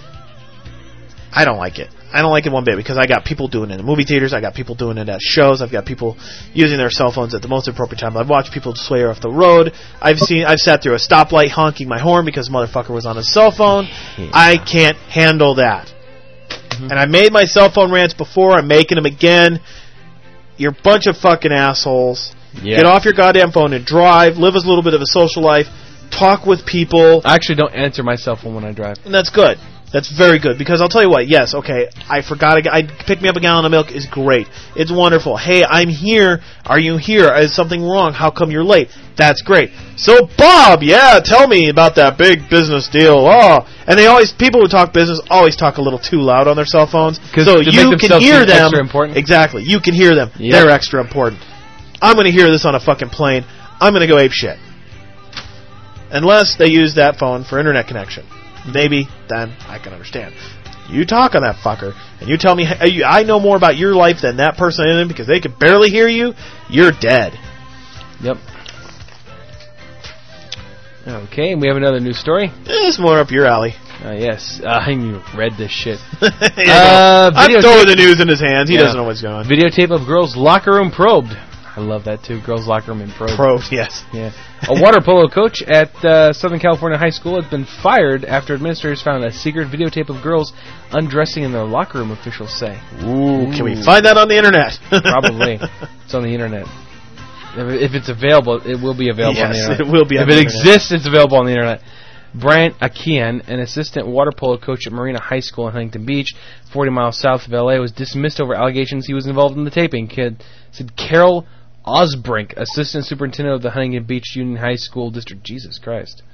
Speaker 4: I don't like it. I don't like it one bit because I got people doing it in the movie theaters. I got people doing it at shows. I've got people using their cell phones at the most appropriate time. I've watched people swear off the road. I've seen. I've sat through a stoplight honking my horn because the motherfucker was on his cell phone.
Speaker 1: Yeah.
Speaker 4: I can't handle that.
Speaker 1: Mm-hmm.
Speaker 4: And I made my cell phone rants before. I'm making them again. You're a bunch of fucking assholes.
Speaker 1: Yeah.
Speaker 4: Get off your goddamn phone and drive. Live a little bit of a social life. Talk with people.
Speaker 1: I actually don't answer my cell phone when I drive.
Speaker 4: And that's good. That's very good. Because I'll tell you what, yes, okay, I forgot, a, I pick me up a gallon of milk is great. It's wonderful. Hey, I'm here. Are you here? Is something wrong? How come you're late? That's great. So, Bob, yeah, tell me about that big business deal. Oh, and they always, people who talk business always talk a little too loud on their cell phones.
Speaker 1: 'Cause
Speaker 4: So
Speaker 1: to make
Speaker 4: you can
Speaker 1: themselves
Speaker 4: hear
Speaker 1: seem
Speaker 4: them.
Speaker 1: extra important?
Speaker 4: Exactly. You can hear them.
Speaker 1: Yep.
Speaker 4: They're extra important. I'm going to hear this on a fucking plane. I'm going to go ape shit. Unless they use that phone for internet connection. Maybe then I can understand. You talk on that fucker, and you tell me hey, you- I know more about your life than that person in it because they can barely hear you, you're dead.
Speaker 1: Yep. Okay, and we have another news story.
Speaker 4: It's more up your alley.
Speaker 1: Uh, yes, uh, I read this shit.
Speaker 4: Yeah,
Speaker 1: Uh,
Speaker 4: I'm
Speaker 1: videotape-
Speaker 4: throwing the news in his hands. He
Speaker 1: Yeah.
Speaker 4: doesn't know what's going on.
Speaker 1: Videotape of girls' locker room probed. I love that too. Girls' locker room and probed.
Speaker 4: Probed, yes.
Speaker 1: Yeah. A water polo coach at uh, Southern California High School has been fired after administrators found a secret videotape of girls undressing in their locker room, officials say.
Speaker 4: Ooh, can we find that on the internet?
Speaker 1: Probably. It's on the internet. If if it's available, it will be available on the
Speaker 4: Yes,
Speaker 1: internet.
Speaker 4: it will be on
Speaker 1: If
Speaker 4: the
Speaker 1: it
Speaker 4: internet.
Speaker 1: exists, it's available on the internet. Bryant Akian, an assistant water polo coach at Marina High School in Huntington Beach, forty miles south of L A, was dismissed over allegations he was involved in the taping. Kid said Carol Osbrink, assistant superintendent of the Huntington Beach Union High School District. Jesus Christ.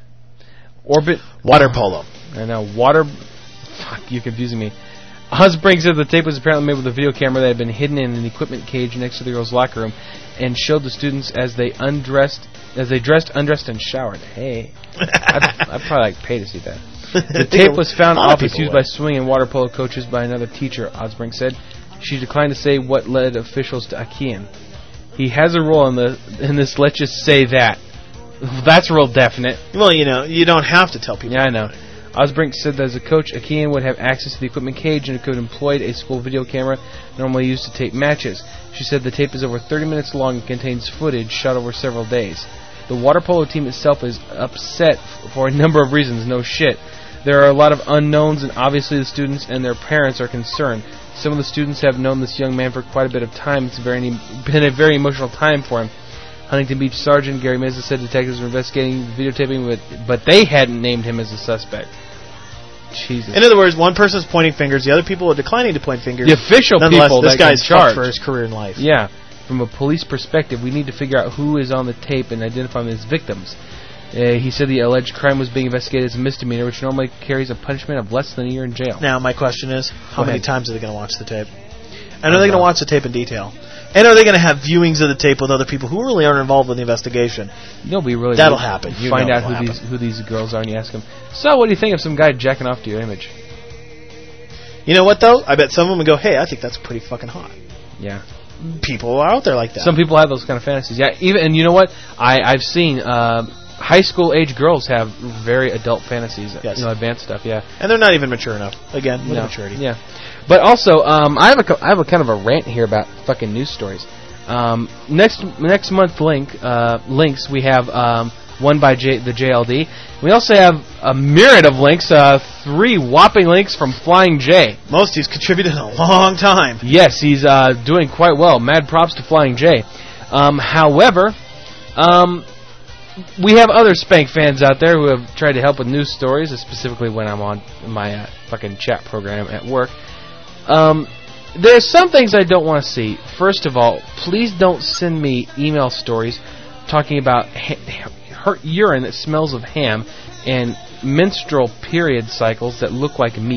Speaker 1: Orbit
Speaker 4: Water polo.
Speaker 1: I know. Water. Fuck, you're confusing me. Osbrink said the tape was apparently made with a video camera that had been hidden in an equipment cage next to the girls' locker room, and showed the students as they undressed, as they dressed, undressed, and showered. Hey, I'd, I'd probably like pay to see that. The tape was found
Speaker 4: A lot of
Speaker 1: off. It's
Speaker 4: people
Speaker 1: used
Speaker 4: would.
Speaker 1: by swimming and water polo coaches by another teacher. Osbrink said she declined to say what led officials to Akian. He has a role in the in this. Let's just say that. That's real definite.
Speaker 4: Well, you know, you don't have to tell people.
Speaker 1: Yeah, I know. Osbrink said that as a coach, Akian would have access to the equipment cage and could employ a school video camera normally used to tape matches. She said the tape is over thirty minutes long and contains footage shot over several days. The water polo team itself is upset for a number of reasons, no shit. There are a lot of unknowns, and obviously the students and their parents are concerned. Some of the students have known this young man for quite a bit of time. It's very, been a very emotional time for him. Huntington Beach Sergeant Gary Meza said detectives were investigating videotaping, but, but they hadn't named him as a suspect. Jesus.
Speaker 4: In other words, one person's pointing fingers, the other people are declining to point fingers.
Speaker 1: The official
Speaker 4: Nonetheless,
Speaker 1: people
Speaker 4: this
Speaker 1: that
Speaker 4: guy's
Speaker 1: can charge
Speaker 4: fucked for his career in life.
Speaker 1: Yeah. From a police perspective, we need to figure out who is on the tape and identify them as victims. Uh, he said the alleged crime was being investigated as a misdemeanor, which normally carries a punishment of less than a year in jail.
Speaker 4: Now, my question is, how
Speaker 1: Go
Speaker 4: many
Speaker 1: ahead.
Speaker 4: times are they going to watch the tape? And are they going to watch the tape in detail? And are they going to have viewings of the tape with other people who really aren't involved in the investigation?
Speaker 1: You'll be really
Speaker 4: That'll happen.
Speaker 1: You
Speaker 4: You
Speaker 1: find
Speaker 4: know
Speaker 1: out
Speaker 4: it'll
Speaker 1: who these
Speaker 4: happen.
Speaker 1: who these girls are, and you ask them. So, what do you think of some guy jacking off to your image?
Speaker 4: You know what, though? I bet some of them would go, hey, I think that's pretty fucking hot.
Speaker 1: Yeah.
Speaker 4: People are out there like that.
Speaker 1: Some people have those kind of fantasies. Yeah. Even and you know what? I I've seen. Uh, high school age girls have very adult fantasies.
Speaker 4: Yes.
Speaker 1: You know, advanced stuff. Yeah.
Speaker 4: And they're not even mature enough. Again, with
Speaker 1: No.
Speaker 4: maturity.
Speaker 1: Yeah. But also, um, I have a co- I have a kind of a rant here about fucking news stories. Um, next next month link uh, links we have um, one by J, the J L D. We also have a myriad of links, uh, three whopping links from Flying J.
Speaker 4: Most he's contributed in a long time.
Speaker 1: Yes, he's uh, doing quite well. Mad props to Flying J. Um, however, um, we have other Spank fans out there who have tried to help with news stories, specifically when I'm on my uh, fucking chat program at work. Um, there's some things I don't want to see. First of all, please don't send me email stories talking about ha- hurt urine that smells of ham and menstrual period cycles that look like meat.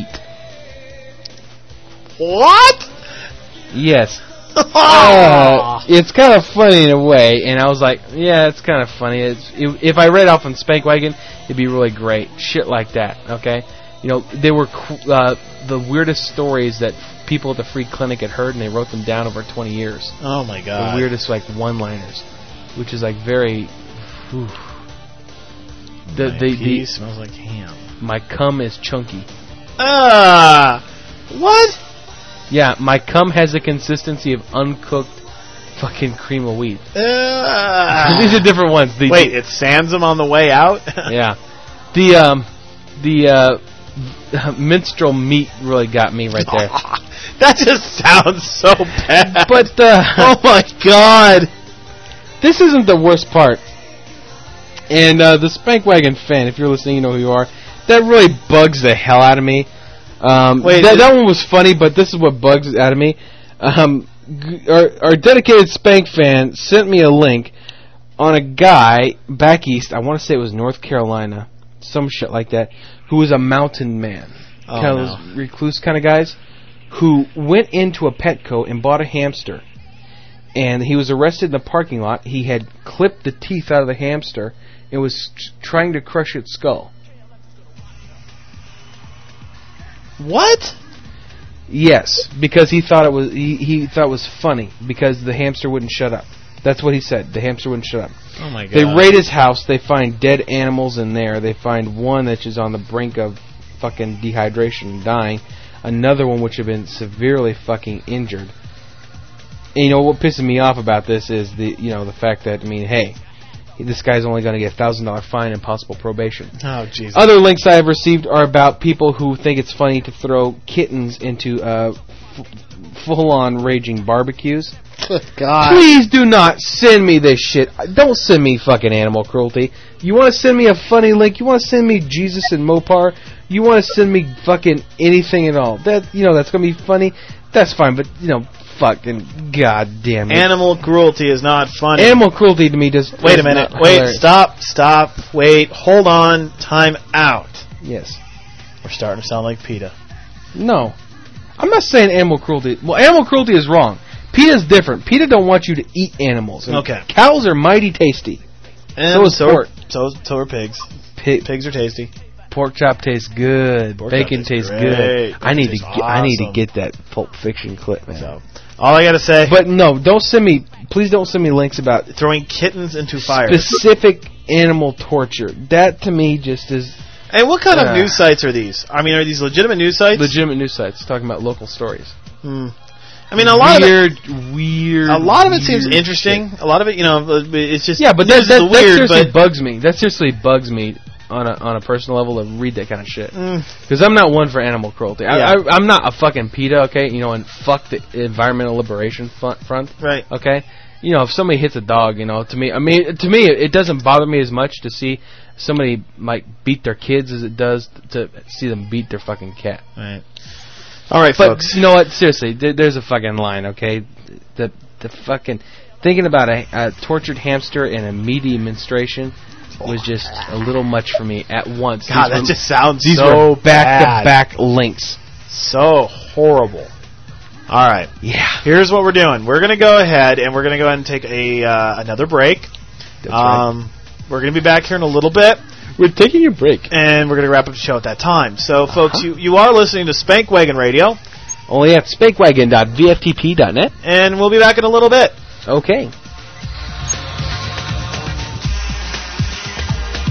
Speaker 4: What?
Speaker 1: Yes. Uh, it's kind of funny in a way, and I was like, yeah, it's kind of funny. It's, it, if I read off on Spankwagon, it'd be really great. Shit like that, okay? You know, they were uh, the weirdest stories that people at the free clinic had heard, and they wrote them down over twenty years.
Speaker 4: Oh, my God.
Speaker 1: The weirdest, like, one-liners, which is, like, very... Whew. The,
Speaker 4: my
Speaker 1: the,
Speaker 4: pee
Speaker 1: the,
Speaker 4: smells like ham.
Speaker 1: My cum is chunky.
Speaker 4: Ah! What?
Speaker 1: Yeah, my cum has the consistency of uncooked fucking cream of wheat.
Speaker 4: Uh,
Speaker 1: These are different ones. The,
Speaker 4: wait, it sands them on the way out?
Speaker 1: Yeah. The um, the uh, minstrel meat really got me right there.
Speaker 4: That just sounds so bad.
Speaker 1: But uh,
Speaker 4: oh my God,
Speaker 1: this isn't the worst part. And uh, the Spankwagon fan, if you're listening, you know who you are. That really bugs the hell out of me. Um,
Speaker 4: Wait,
Speaker 1: that,
Speaker 4: this-
Speaker 1: that one was funny, but this is what bugs it out of me. Um, g- our, our dedicated Spank fan sent me a link on a guy back east. I want to say it was North Carolina, some shit like that, who was a mountain man,
Speaker 4: Oh,
Speaker 1: kind of
Speaker 4: no.
Speaker 1: those recluse kind of guys, who went into a Petco and bought a hamster. And he was arrested in the parking lot. He had clipped the teeth out of the hamster and was t- trying to crush its skull.
Speaker 4: What?
Speaker 1: Yes, because he thought it was he, he thought it was funny because the hamster wouldn't shut up. That's what he said. The hamster wouldn't shut up.
Speaker 4: Oh my God.
Speaker 1: They raid his house. They find dead animals in there. They find one that is on the brink of fucking dehydration and dying. Another one which had been severely fucking injured. And you know what pisses me off about this is the you know the fact that I mean hey, this guy's only going to get a thousand dollar fine and possible probation.
Speaker 4: Oh Jesus.
Speaker 1: Other links I have received are about people who think it's funny to throw kittens into uh, f- full-on raging barbecues.
Speaker 4: Good God.
Speaker 1: Please do not send me this shit. Don't send me fucking animal cruelty. You want to send me a funny link? You want to send me Jesus and Mopar? You want to send me fucking anything at all? That you know that's gonna be funny. That's fine, but you know, fucking goddamn it.
Speaker 4: Animal cruelty is not funny.
Speaker 1: Animal cruelty to me just
Speaker 4: Wait a
Speaker 1: is
Speaker 4: minute.
Speaker 1: not
Speaker 4: Wait.
Speaker 1: hilarious.
Speaker 4: Stop. Stop. Wait. Hold on. Time out.
Speaker 1: Yes.
Speaker 4: We're starting to sound like PETA.
Speaker 1: No. I'm not saying animal cruelty. Well, animal cruelty is wrong. PETA's different. PETA don't want you to eat animals. And
Speaker 4: Okay.
Speaker 1: Cows are mighty tasty.
Speaker 4: And
Speaker 1: So is
Speaker 4: so
Speaker 1: pork.
Speaker 4: Are, so, so are pigs.
Speaker 1: Pig,
Speaker 4: Pigs are tasty.
Speaker 1: pork chop tastes good.
Speaker 4: Pork chop
Speaker 1: Bacon
Speaker 4: tastes
Speaker 1: tastes
Speaker 4: great.
Speaker 1: good. I
Speaker 4: Bacon
Speaker 1: need to
Speaker 4: tastes
Speaker 1: get, I need to
Speaker 4: awesome.
Speaker 1: get that Pulp Fiction clip, man.
Speaker 4: So, all I gotta say,
Speaker 1: But no, don't send me. Please don't send me links about
Speaker 4: throwing kittens into fire.
Speaker 1: specific animal torture. That to me just is
Speaker 4: And what kind
Speaker 1: Uh,
Speaker 4: of news sites are these? I mean, are these legitimate news sites?
Speaker 1: legitimate news sites talking about local stories.
Speaker 4: Hmm. I mean, a lot
Speaker 1: weird,
Speaker 4: of it.
Speaker 1: weird.
Speaker 4: A lot of it seems
Speaker 1: weird
Speaker 4: interesting.
Speaker 1: shit.
Speaker 4: A lot of it, you know, it's just
Speaker 1: Yeah, but
Speaker 4: news
Speaker 1: that,
Speaker 4: is
Speaker 1: that, that
Speaker 4: weird.
Speaker 1: seriously
Speaker 4: But
Speaker 1: bugs me. That seriously bugs me on a on a personal level to read that kind of shit.
Speaker 4: Mm.
Speaker 1: Because I'm not one for animal cruelty. I,
Speaker 4: Yeah.
Speaker 1: I, I'm not a fucking PETA, okay? You know, and fuck the environmental liberation front, front,
Speaker 4: right.
Speaker 1: okay? You know, if somebody hits a dog, you know, to me, I mean, to me, it, it doesn't bother me as much to see somebody like beat their kids as it does to see them beat their fucking cat.
Speaker 4: Right. All right,
Speaker 1: But
Speaker 4: folks.
Speaker 1: you know what? Seriously, there, there's a fucking line, okay? The the fucking thinking about a, a tortured hamster and a meaty menstruation was just a little much for me at once.
Speaker 4: God,
Speaker 1: These
Speaker 4: that
Speaker 1: were-
Speaker 4: just sounds
Speaker 1: these
Speaker 4: so
Speaker 1: were back
Speaker 4: bad.
Speaker 1: to back links.
Speaker 4: So horrible. All right.
Speaker 1: Yeah.
Speaker 4: Here's what we're doing. We're going to go ahead and we're going to go ahead and take a uh, another break.
Speaker 1: That's right.
Speaker 4: um, We're going to be back here in a little bit.
Speaker 1: We're taking a break.
Speaker 4: And we're going to wrap up the show at that time. So, folks, you, you are listening to Spank Wagon Radio.
Speaker 1: Only at spankwagon dot v f t p dot net.
Speaker 4: And we'll be back in a little bit.
Speaker 1: Okay.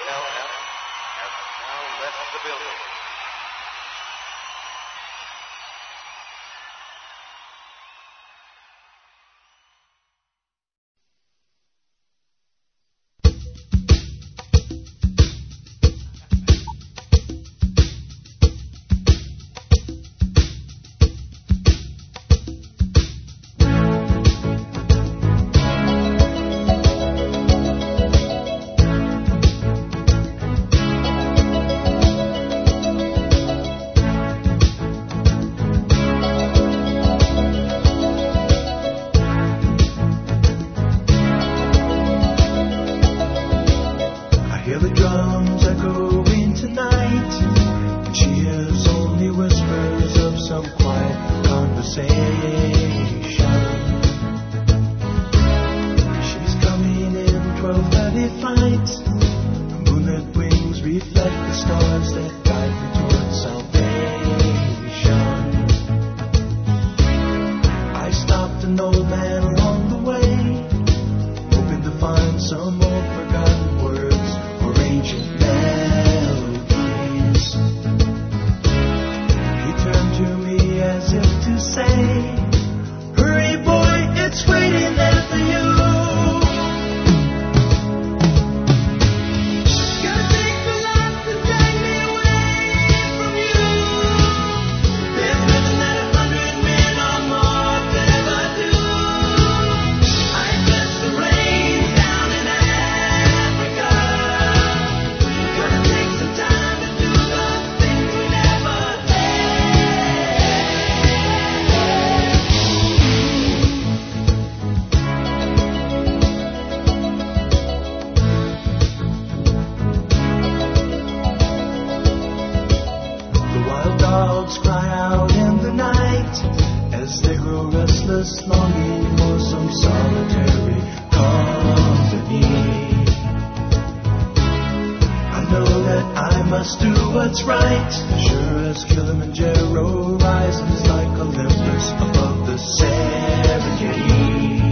Speaker 13: L F has now left the building.
Speaker 14: I hear the drums echoing tonight. She hears only whispers of some quiet conversation. She's coming in twelve thirty flight. The moonlit wings reflect the stars that guide me towards salvation. I stopped an old man along the way, hoping to find some old forgotten words or ancient melodies. He turned to me as if to say, hurry boy, it's waiting there for you. Gotta take the life to drag me away from you. There's nothing that a hundred men or more could ever do. I guess the rain's down in Africa. Gonna take some time to do the things we never The wild dogs cry out in the night as they grow restless, longing for some solitary company. I know that I must do what's right, sure as Kilimanjaro rises like Olympus above the Serengeti.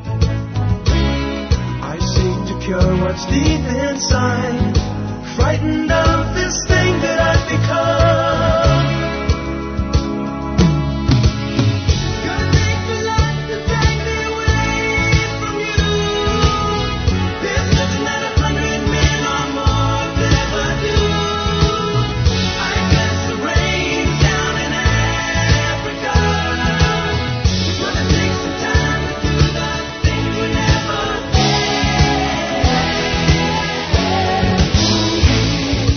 Speaker 14: I seek to cure what's deep inside, frightened of this thing that I've become. Gonna take the life to drag me away from you. There's nothing that a hundred men or more could ever do. I guess the rain's down in Africa. Gonna take some time to do the things we never did.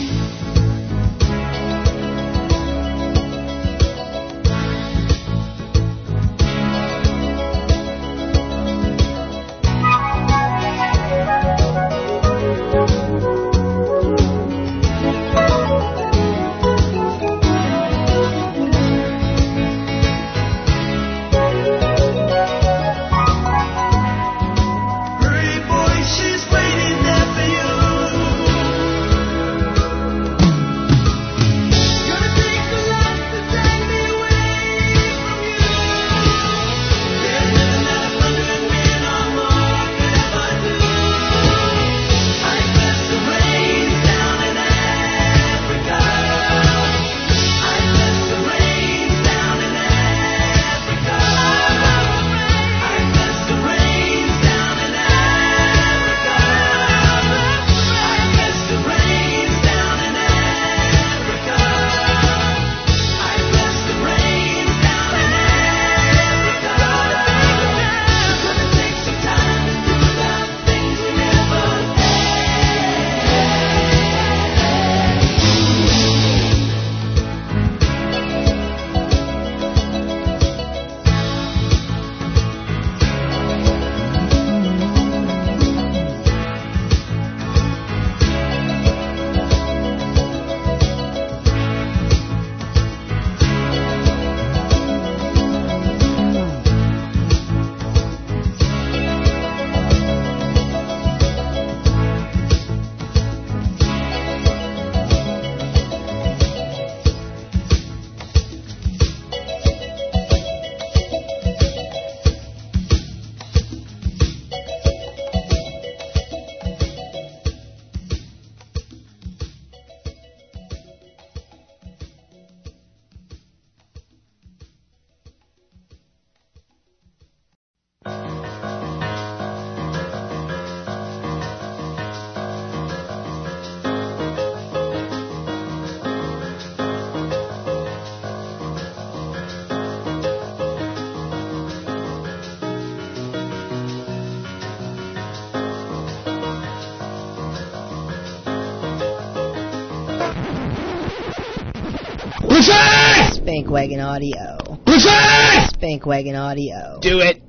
Speaker 15: Spankwagon Audio. Spankwagon Audio.
Speaker 9: Do it.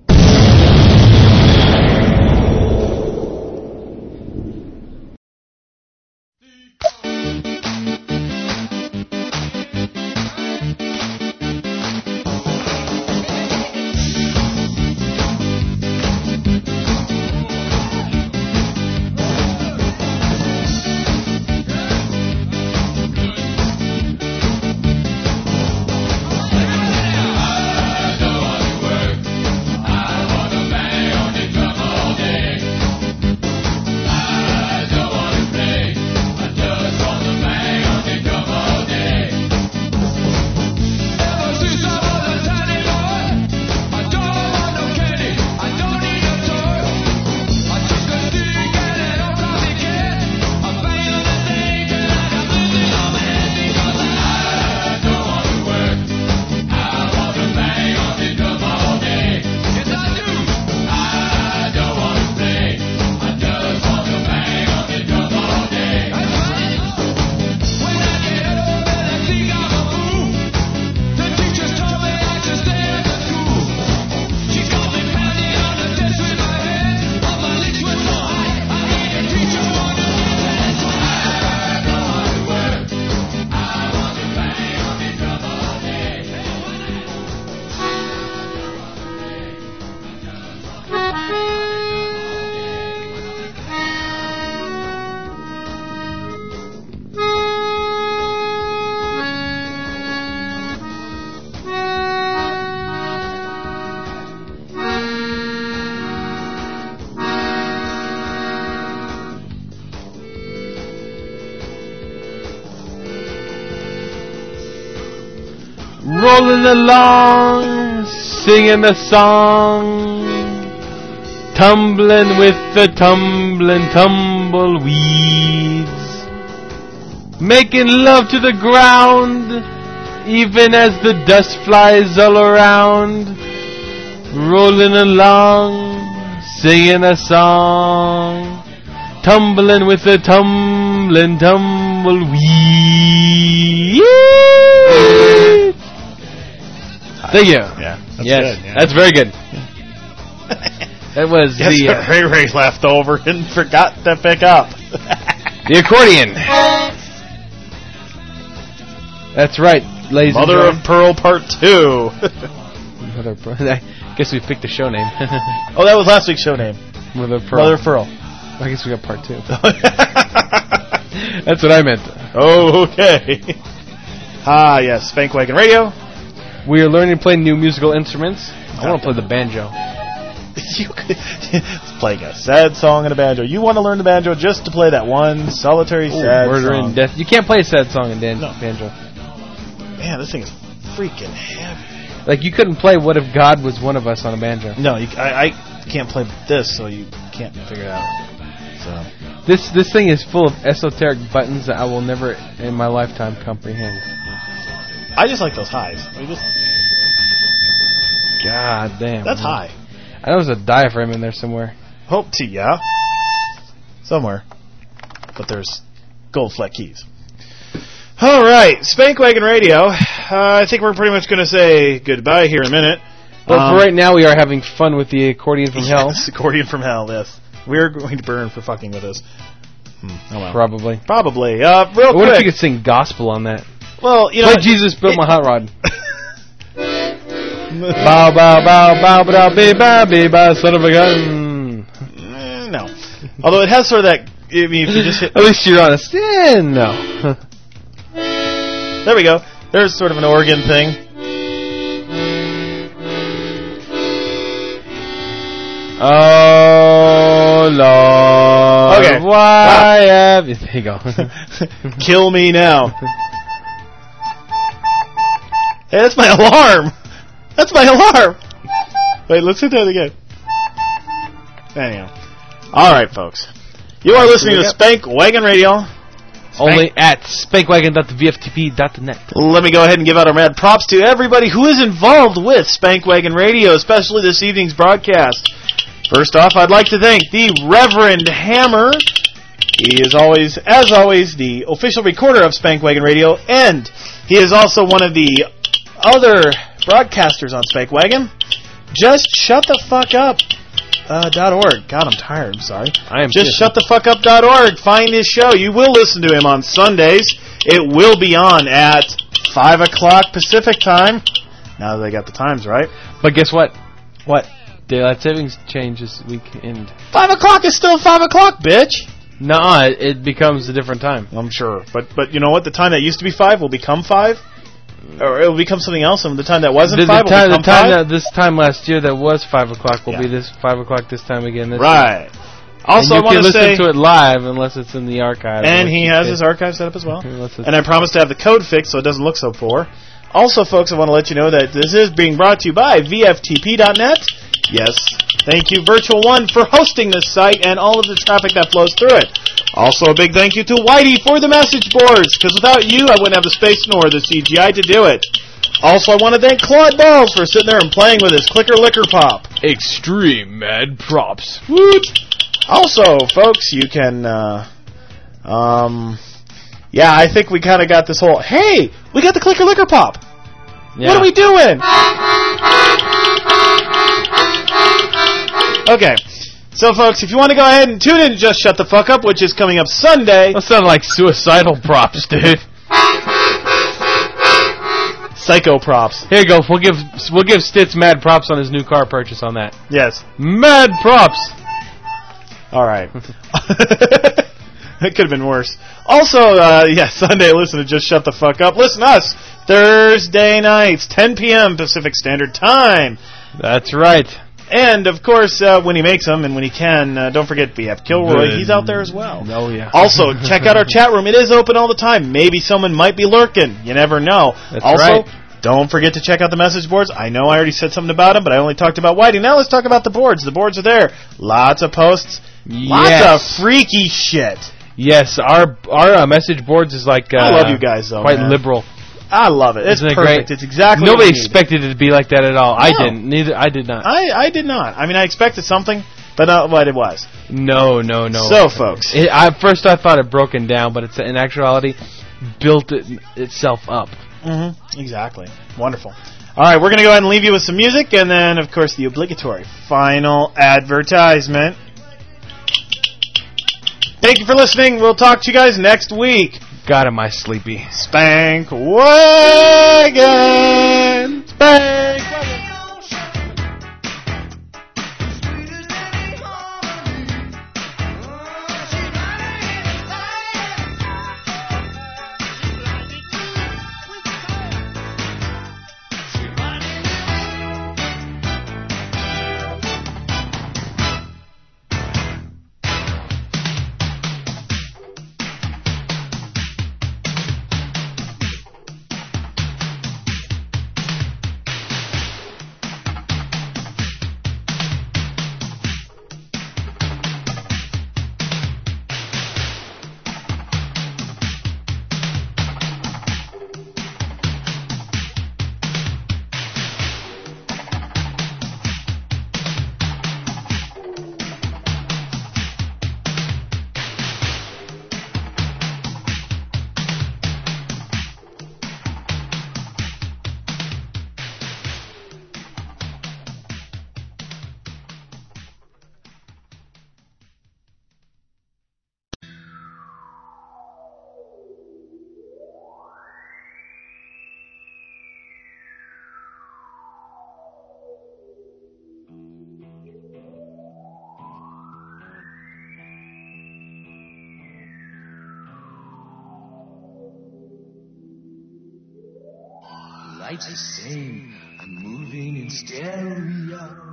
Speaker 1: Rolling along, singing a song, tumbling with the tumbling tumbleweeds, making love to the ground, even as the dust flies all around. Rolling along, singing a song, tumbling with the tumbling tumbleweeds. Thank you.
Speaker 4: Yeah, that's
Speaker 1: yes,
Speaker 4: good, yeah.
Speaker 1: that's very good. That was
Speaker 4: Yes,
Speaker 1: the uh,
Speaker 4: Ray Ray left over and forgot to pick up.
Speaker 1: the accordion. That's right, ladies
Speaker 4: Mother
Speaker 1: and
Speaker 4: of Pearl Part Two.
Speaker 1: Mother of Pearl. I guess we picked the show name.
Speaker 4: Oh, that was last week's show name.
Speaker 1: Mother of Pearl.
Speaker 4: Mother of Pearl.
Speaker 1: I guess we got Part Two. That's what I meant.
Speaker 4: Oh, okay. Ah, yes, Spankwagon Radio.
Speaker 1: We are learning to play new musical instruments. I want to play the banjo.
Speaker 4: You could, playing a sad song and a banjo. You want to learn the banjo just to play that one solitary
Speaker 1: Ooh,
Speaker 4: sad
Speaker 1: Murder
Speaker 4: song.
Speaker 1: and Death. You can't play a sad song in dan-
Speaker 4: No.
Speaker 1: banjo.
Speaker 4: Man, this thing is freaking heavy.
Speaker 1: Like, you couldn't play What If God Was One of Us on a banjo.
Speaker 4: No, you, I, I can't play this, so you can't figure it out. So
Speaker 1: This this thing is full of esoteric buttons that I will never in my lifetime comprehend.
Speaker 4: I just like those highs. I just,
Speaker 1: God damn.
Speaker 4: that's
Speaker 1: man.
Speaker 4: high.
Speaker 1: I know there's a diaphragm in there somewhere.
Speaker 4: Hope to, yeah. Somewhere. But there's gold fleck keys. All right, Spankwagon Radio. Uh, I think we're pretty much going to say goodbye here in a minute.
Speaker 1: But
Speaker 4: Um,
Speaker 1: for right now, we are having fun with the accordion from hell.
Speaker 4: Yes, accordion from hell, yes. We're going to burn for fucking with us. Hmm, oh well.
Speaker 1: Probably.
Speaker 4: Probably. Uh, real
Speaker 1: What
Speaker 4: quick.
Speaker 1: if you could sing gospel on that?
Speaker 4: Well, you know.
Speaker 1: Play Jesus Built
Speaker 4: it-
Speaker 1: My Hot Rod. Bow, bow, bow, bow, bow, bow, bow, bow, bow, son of a gun.
Speaker 4: Eh, no. Although it has sort of that. I mean, if you just hit.
Speaker 1: At least you're honest. Yeah, no.
Speaker 4: There we go. There's sort of an organ thing.
Speaker 1: Oh, Lord.
Speaker 4: Okay.
Speaker 1: Why have you... There you go.
Speaker 4: Kill me now. Hey, that's my alarm. That's my alarm. Wait, let's hit that again. Anyhow. All right, folks. You are listening to Spank Wagon Radio.
Speaker 1: Only at spankwagon dot v f t p dot net.
Speaker 4: Let me go ahead and give out our mad props to everybody who is involved with Spankwagon Radio, especially this evening's broadcast. First off, I'd like to thank the Reverend Hammer. He is always, as always, the official recorder of Spankwagon Radio, and he is also one of the other broadcasters on Spank Wagon. Just shut the fuck up. Uh, dot org. God, I'm tired. I'm sorry.
Speaker 1: I am
Speaker 4: Just
Speaker 1: pissed.
Speaker 4: shut the fuck up dot org. Find his show. You will listen to him on Sundays. It will be on at five o'clock Pacific time. Now that they got the times right.
Speaker 1: But guess what?
Speaker 4: What?
Speaker 1: Daylight savings change this weekend.
Speaker 4: five o'clock is still five o'clock, bitch.
Speaker 1: Nuh-uh, it, it becomes a different time.
Speaker 4: I'm sure. But but you know what? The time that used to be five will become five. Or it will become something else, and the time that wasn't
Speaker 1: The, the
Speaker 4: five
Speaker 1: time,
Speaker 4: will
Speaker 1: the
Speaker 4: become
Speaker 1: time
Speaker 4: five.
Speaker 1: that this time last year that was five o'clock will
Speaker 4: Yeah.
Speaker 1: be this five o'clock this time again. This
Speaker 4: Right.
Speaker 1: year.
Speaker 4: Also,
Speaker 1: and
Speaker 4: I
Speaker 1: you
Speaker 4: want
Speaker 1: can
Speaker 4: to
Speaker 1: listen
Speaker 4: say,
Speaker 1: to it live unless it's in the archive.
Speaker 4: and
Speaker 1: which
Speaker 4: he
Speaker 1: you
Speaker 4: has
Speaker 1: can-
Speaker 4: his archive set up as well.
Speaker 1: Unless it's-
Speaker 4: And I promise to have the code fixed so it doesn't look so poor. Also, folks, I want to let you know that this is being brought to you by V F T P dot net. Yes, thank you, Virtual One, for hosting this site and all of the traffic that flows through it. Also, a big thank you to Whitey for the message boards, because without you, I wouldn't have the space nor the C G I to do it. Also, I want to thank Claude Balls for sitting there and playing with his Clicker Licker Pop.
Speaker 1: Extreme mad props.
Speaker 4: Woot! Also, folks, you can, uh, um, yeah, I think we kind of got this whole, hey, we got the Clicker Licker Pop.
Speaker 1: Yeah.
Speaker 4: What are we doing? Okay. So, folks, if you want to go ahead and tune in to Just Shut the Fuck Up, which is coming up Sunday.
Speaker 1: That sounded like suicidal props, dude.
Speaker 4: Psycho props.
Speaker 1: Here you go. We'll give we'll give Stitz mad props on his new car purchase on that.
Speaker 4: Yes.
Speaker 1: Mad props.
Speaker 4: All right. It could have been worse. Also, uh, yeah, Sunday, listen to Just Shut the Fuck Up. Listen to us Thursday nights, ten p.m. Pacific Standard Time.
Speaker 1: That's right.
Speaker 4: And, of course, uh, when he makes them and when he can, uh, don't forget B F Kilroy.
Speaker 1: Good.
Speaker 4: He's out there as well.
Speaker 1: Oh, yeah.
Speaker 4: Also, check out our chat room. It is open all the time. Maybe someone might be lurking. You never know.
Speaker 1: That's
Speaker 4: also,
Speaker 1: right.
Speaker 4: don't forget to check out the message boards. I know I already said something about them, but I only talked about Whitey. Now let's talk about the boards. The boards are there. Lots of posts. Lots
Speaker 1: Yes.
Speaker 4: of freaky shit.
Speaker 1: Yes, our our uh, message boards is like uh,
Speaker 4: I love you guys, though,
Speaker 1: quite
Speaker 4: man.
Speaker 1: liberal.
Speaker 4: I love it. It's
Speaker 1: Isn't it
Speaker 4: perfect.
Speaker 1: great?
Speaker 4: It's exactly
Speaker 1: Nobody
Speaker 4: what we need.
Speaker 1: expected it to be like that at all. I
Speaker 4: No.
Speaker 1: didn't. Neither I did not.
Speaker 4: I, I did not. I mean, I expected something, but not what it was.
Speaker 1: No, no, no.
Speaker 4: So, folks.
Speaker 1: It, I, at first I thought it broken down, but it's in actuality built it itself up.
Speaker 4: Mm-hmm. Exactly. Wonderful. All right, we're going to go ahead and leave you with some music, and then, of course, the obligatory final advertisement. Thank you for listening. We'll talk to you guys next week.
Speaker 1: God, am I sleepy.
Speaker 4: Spank Wagon! Spank Wagon!
Speaker 16: Lights the same, I'm moving in stereo.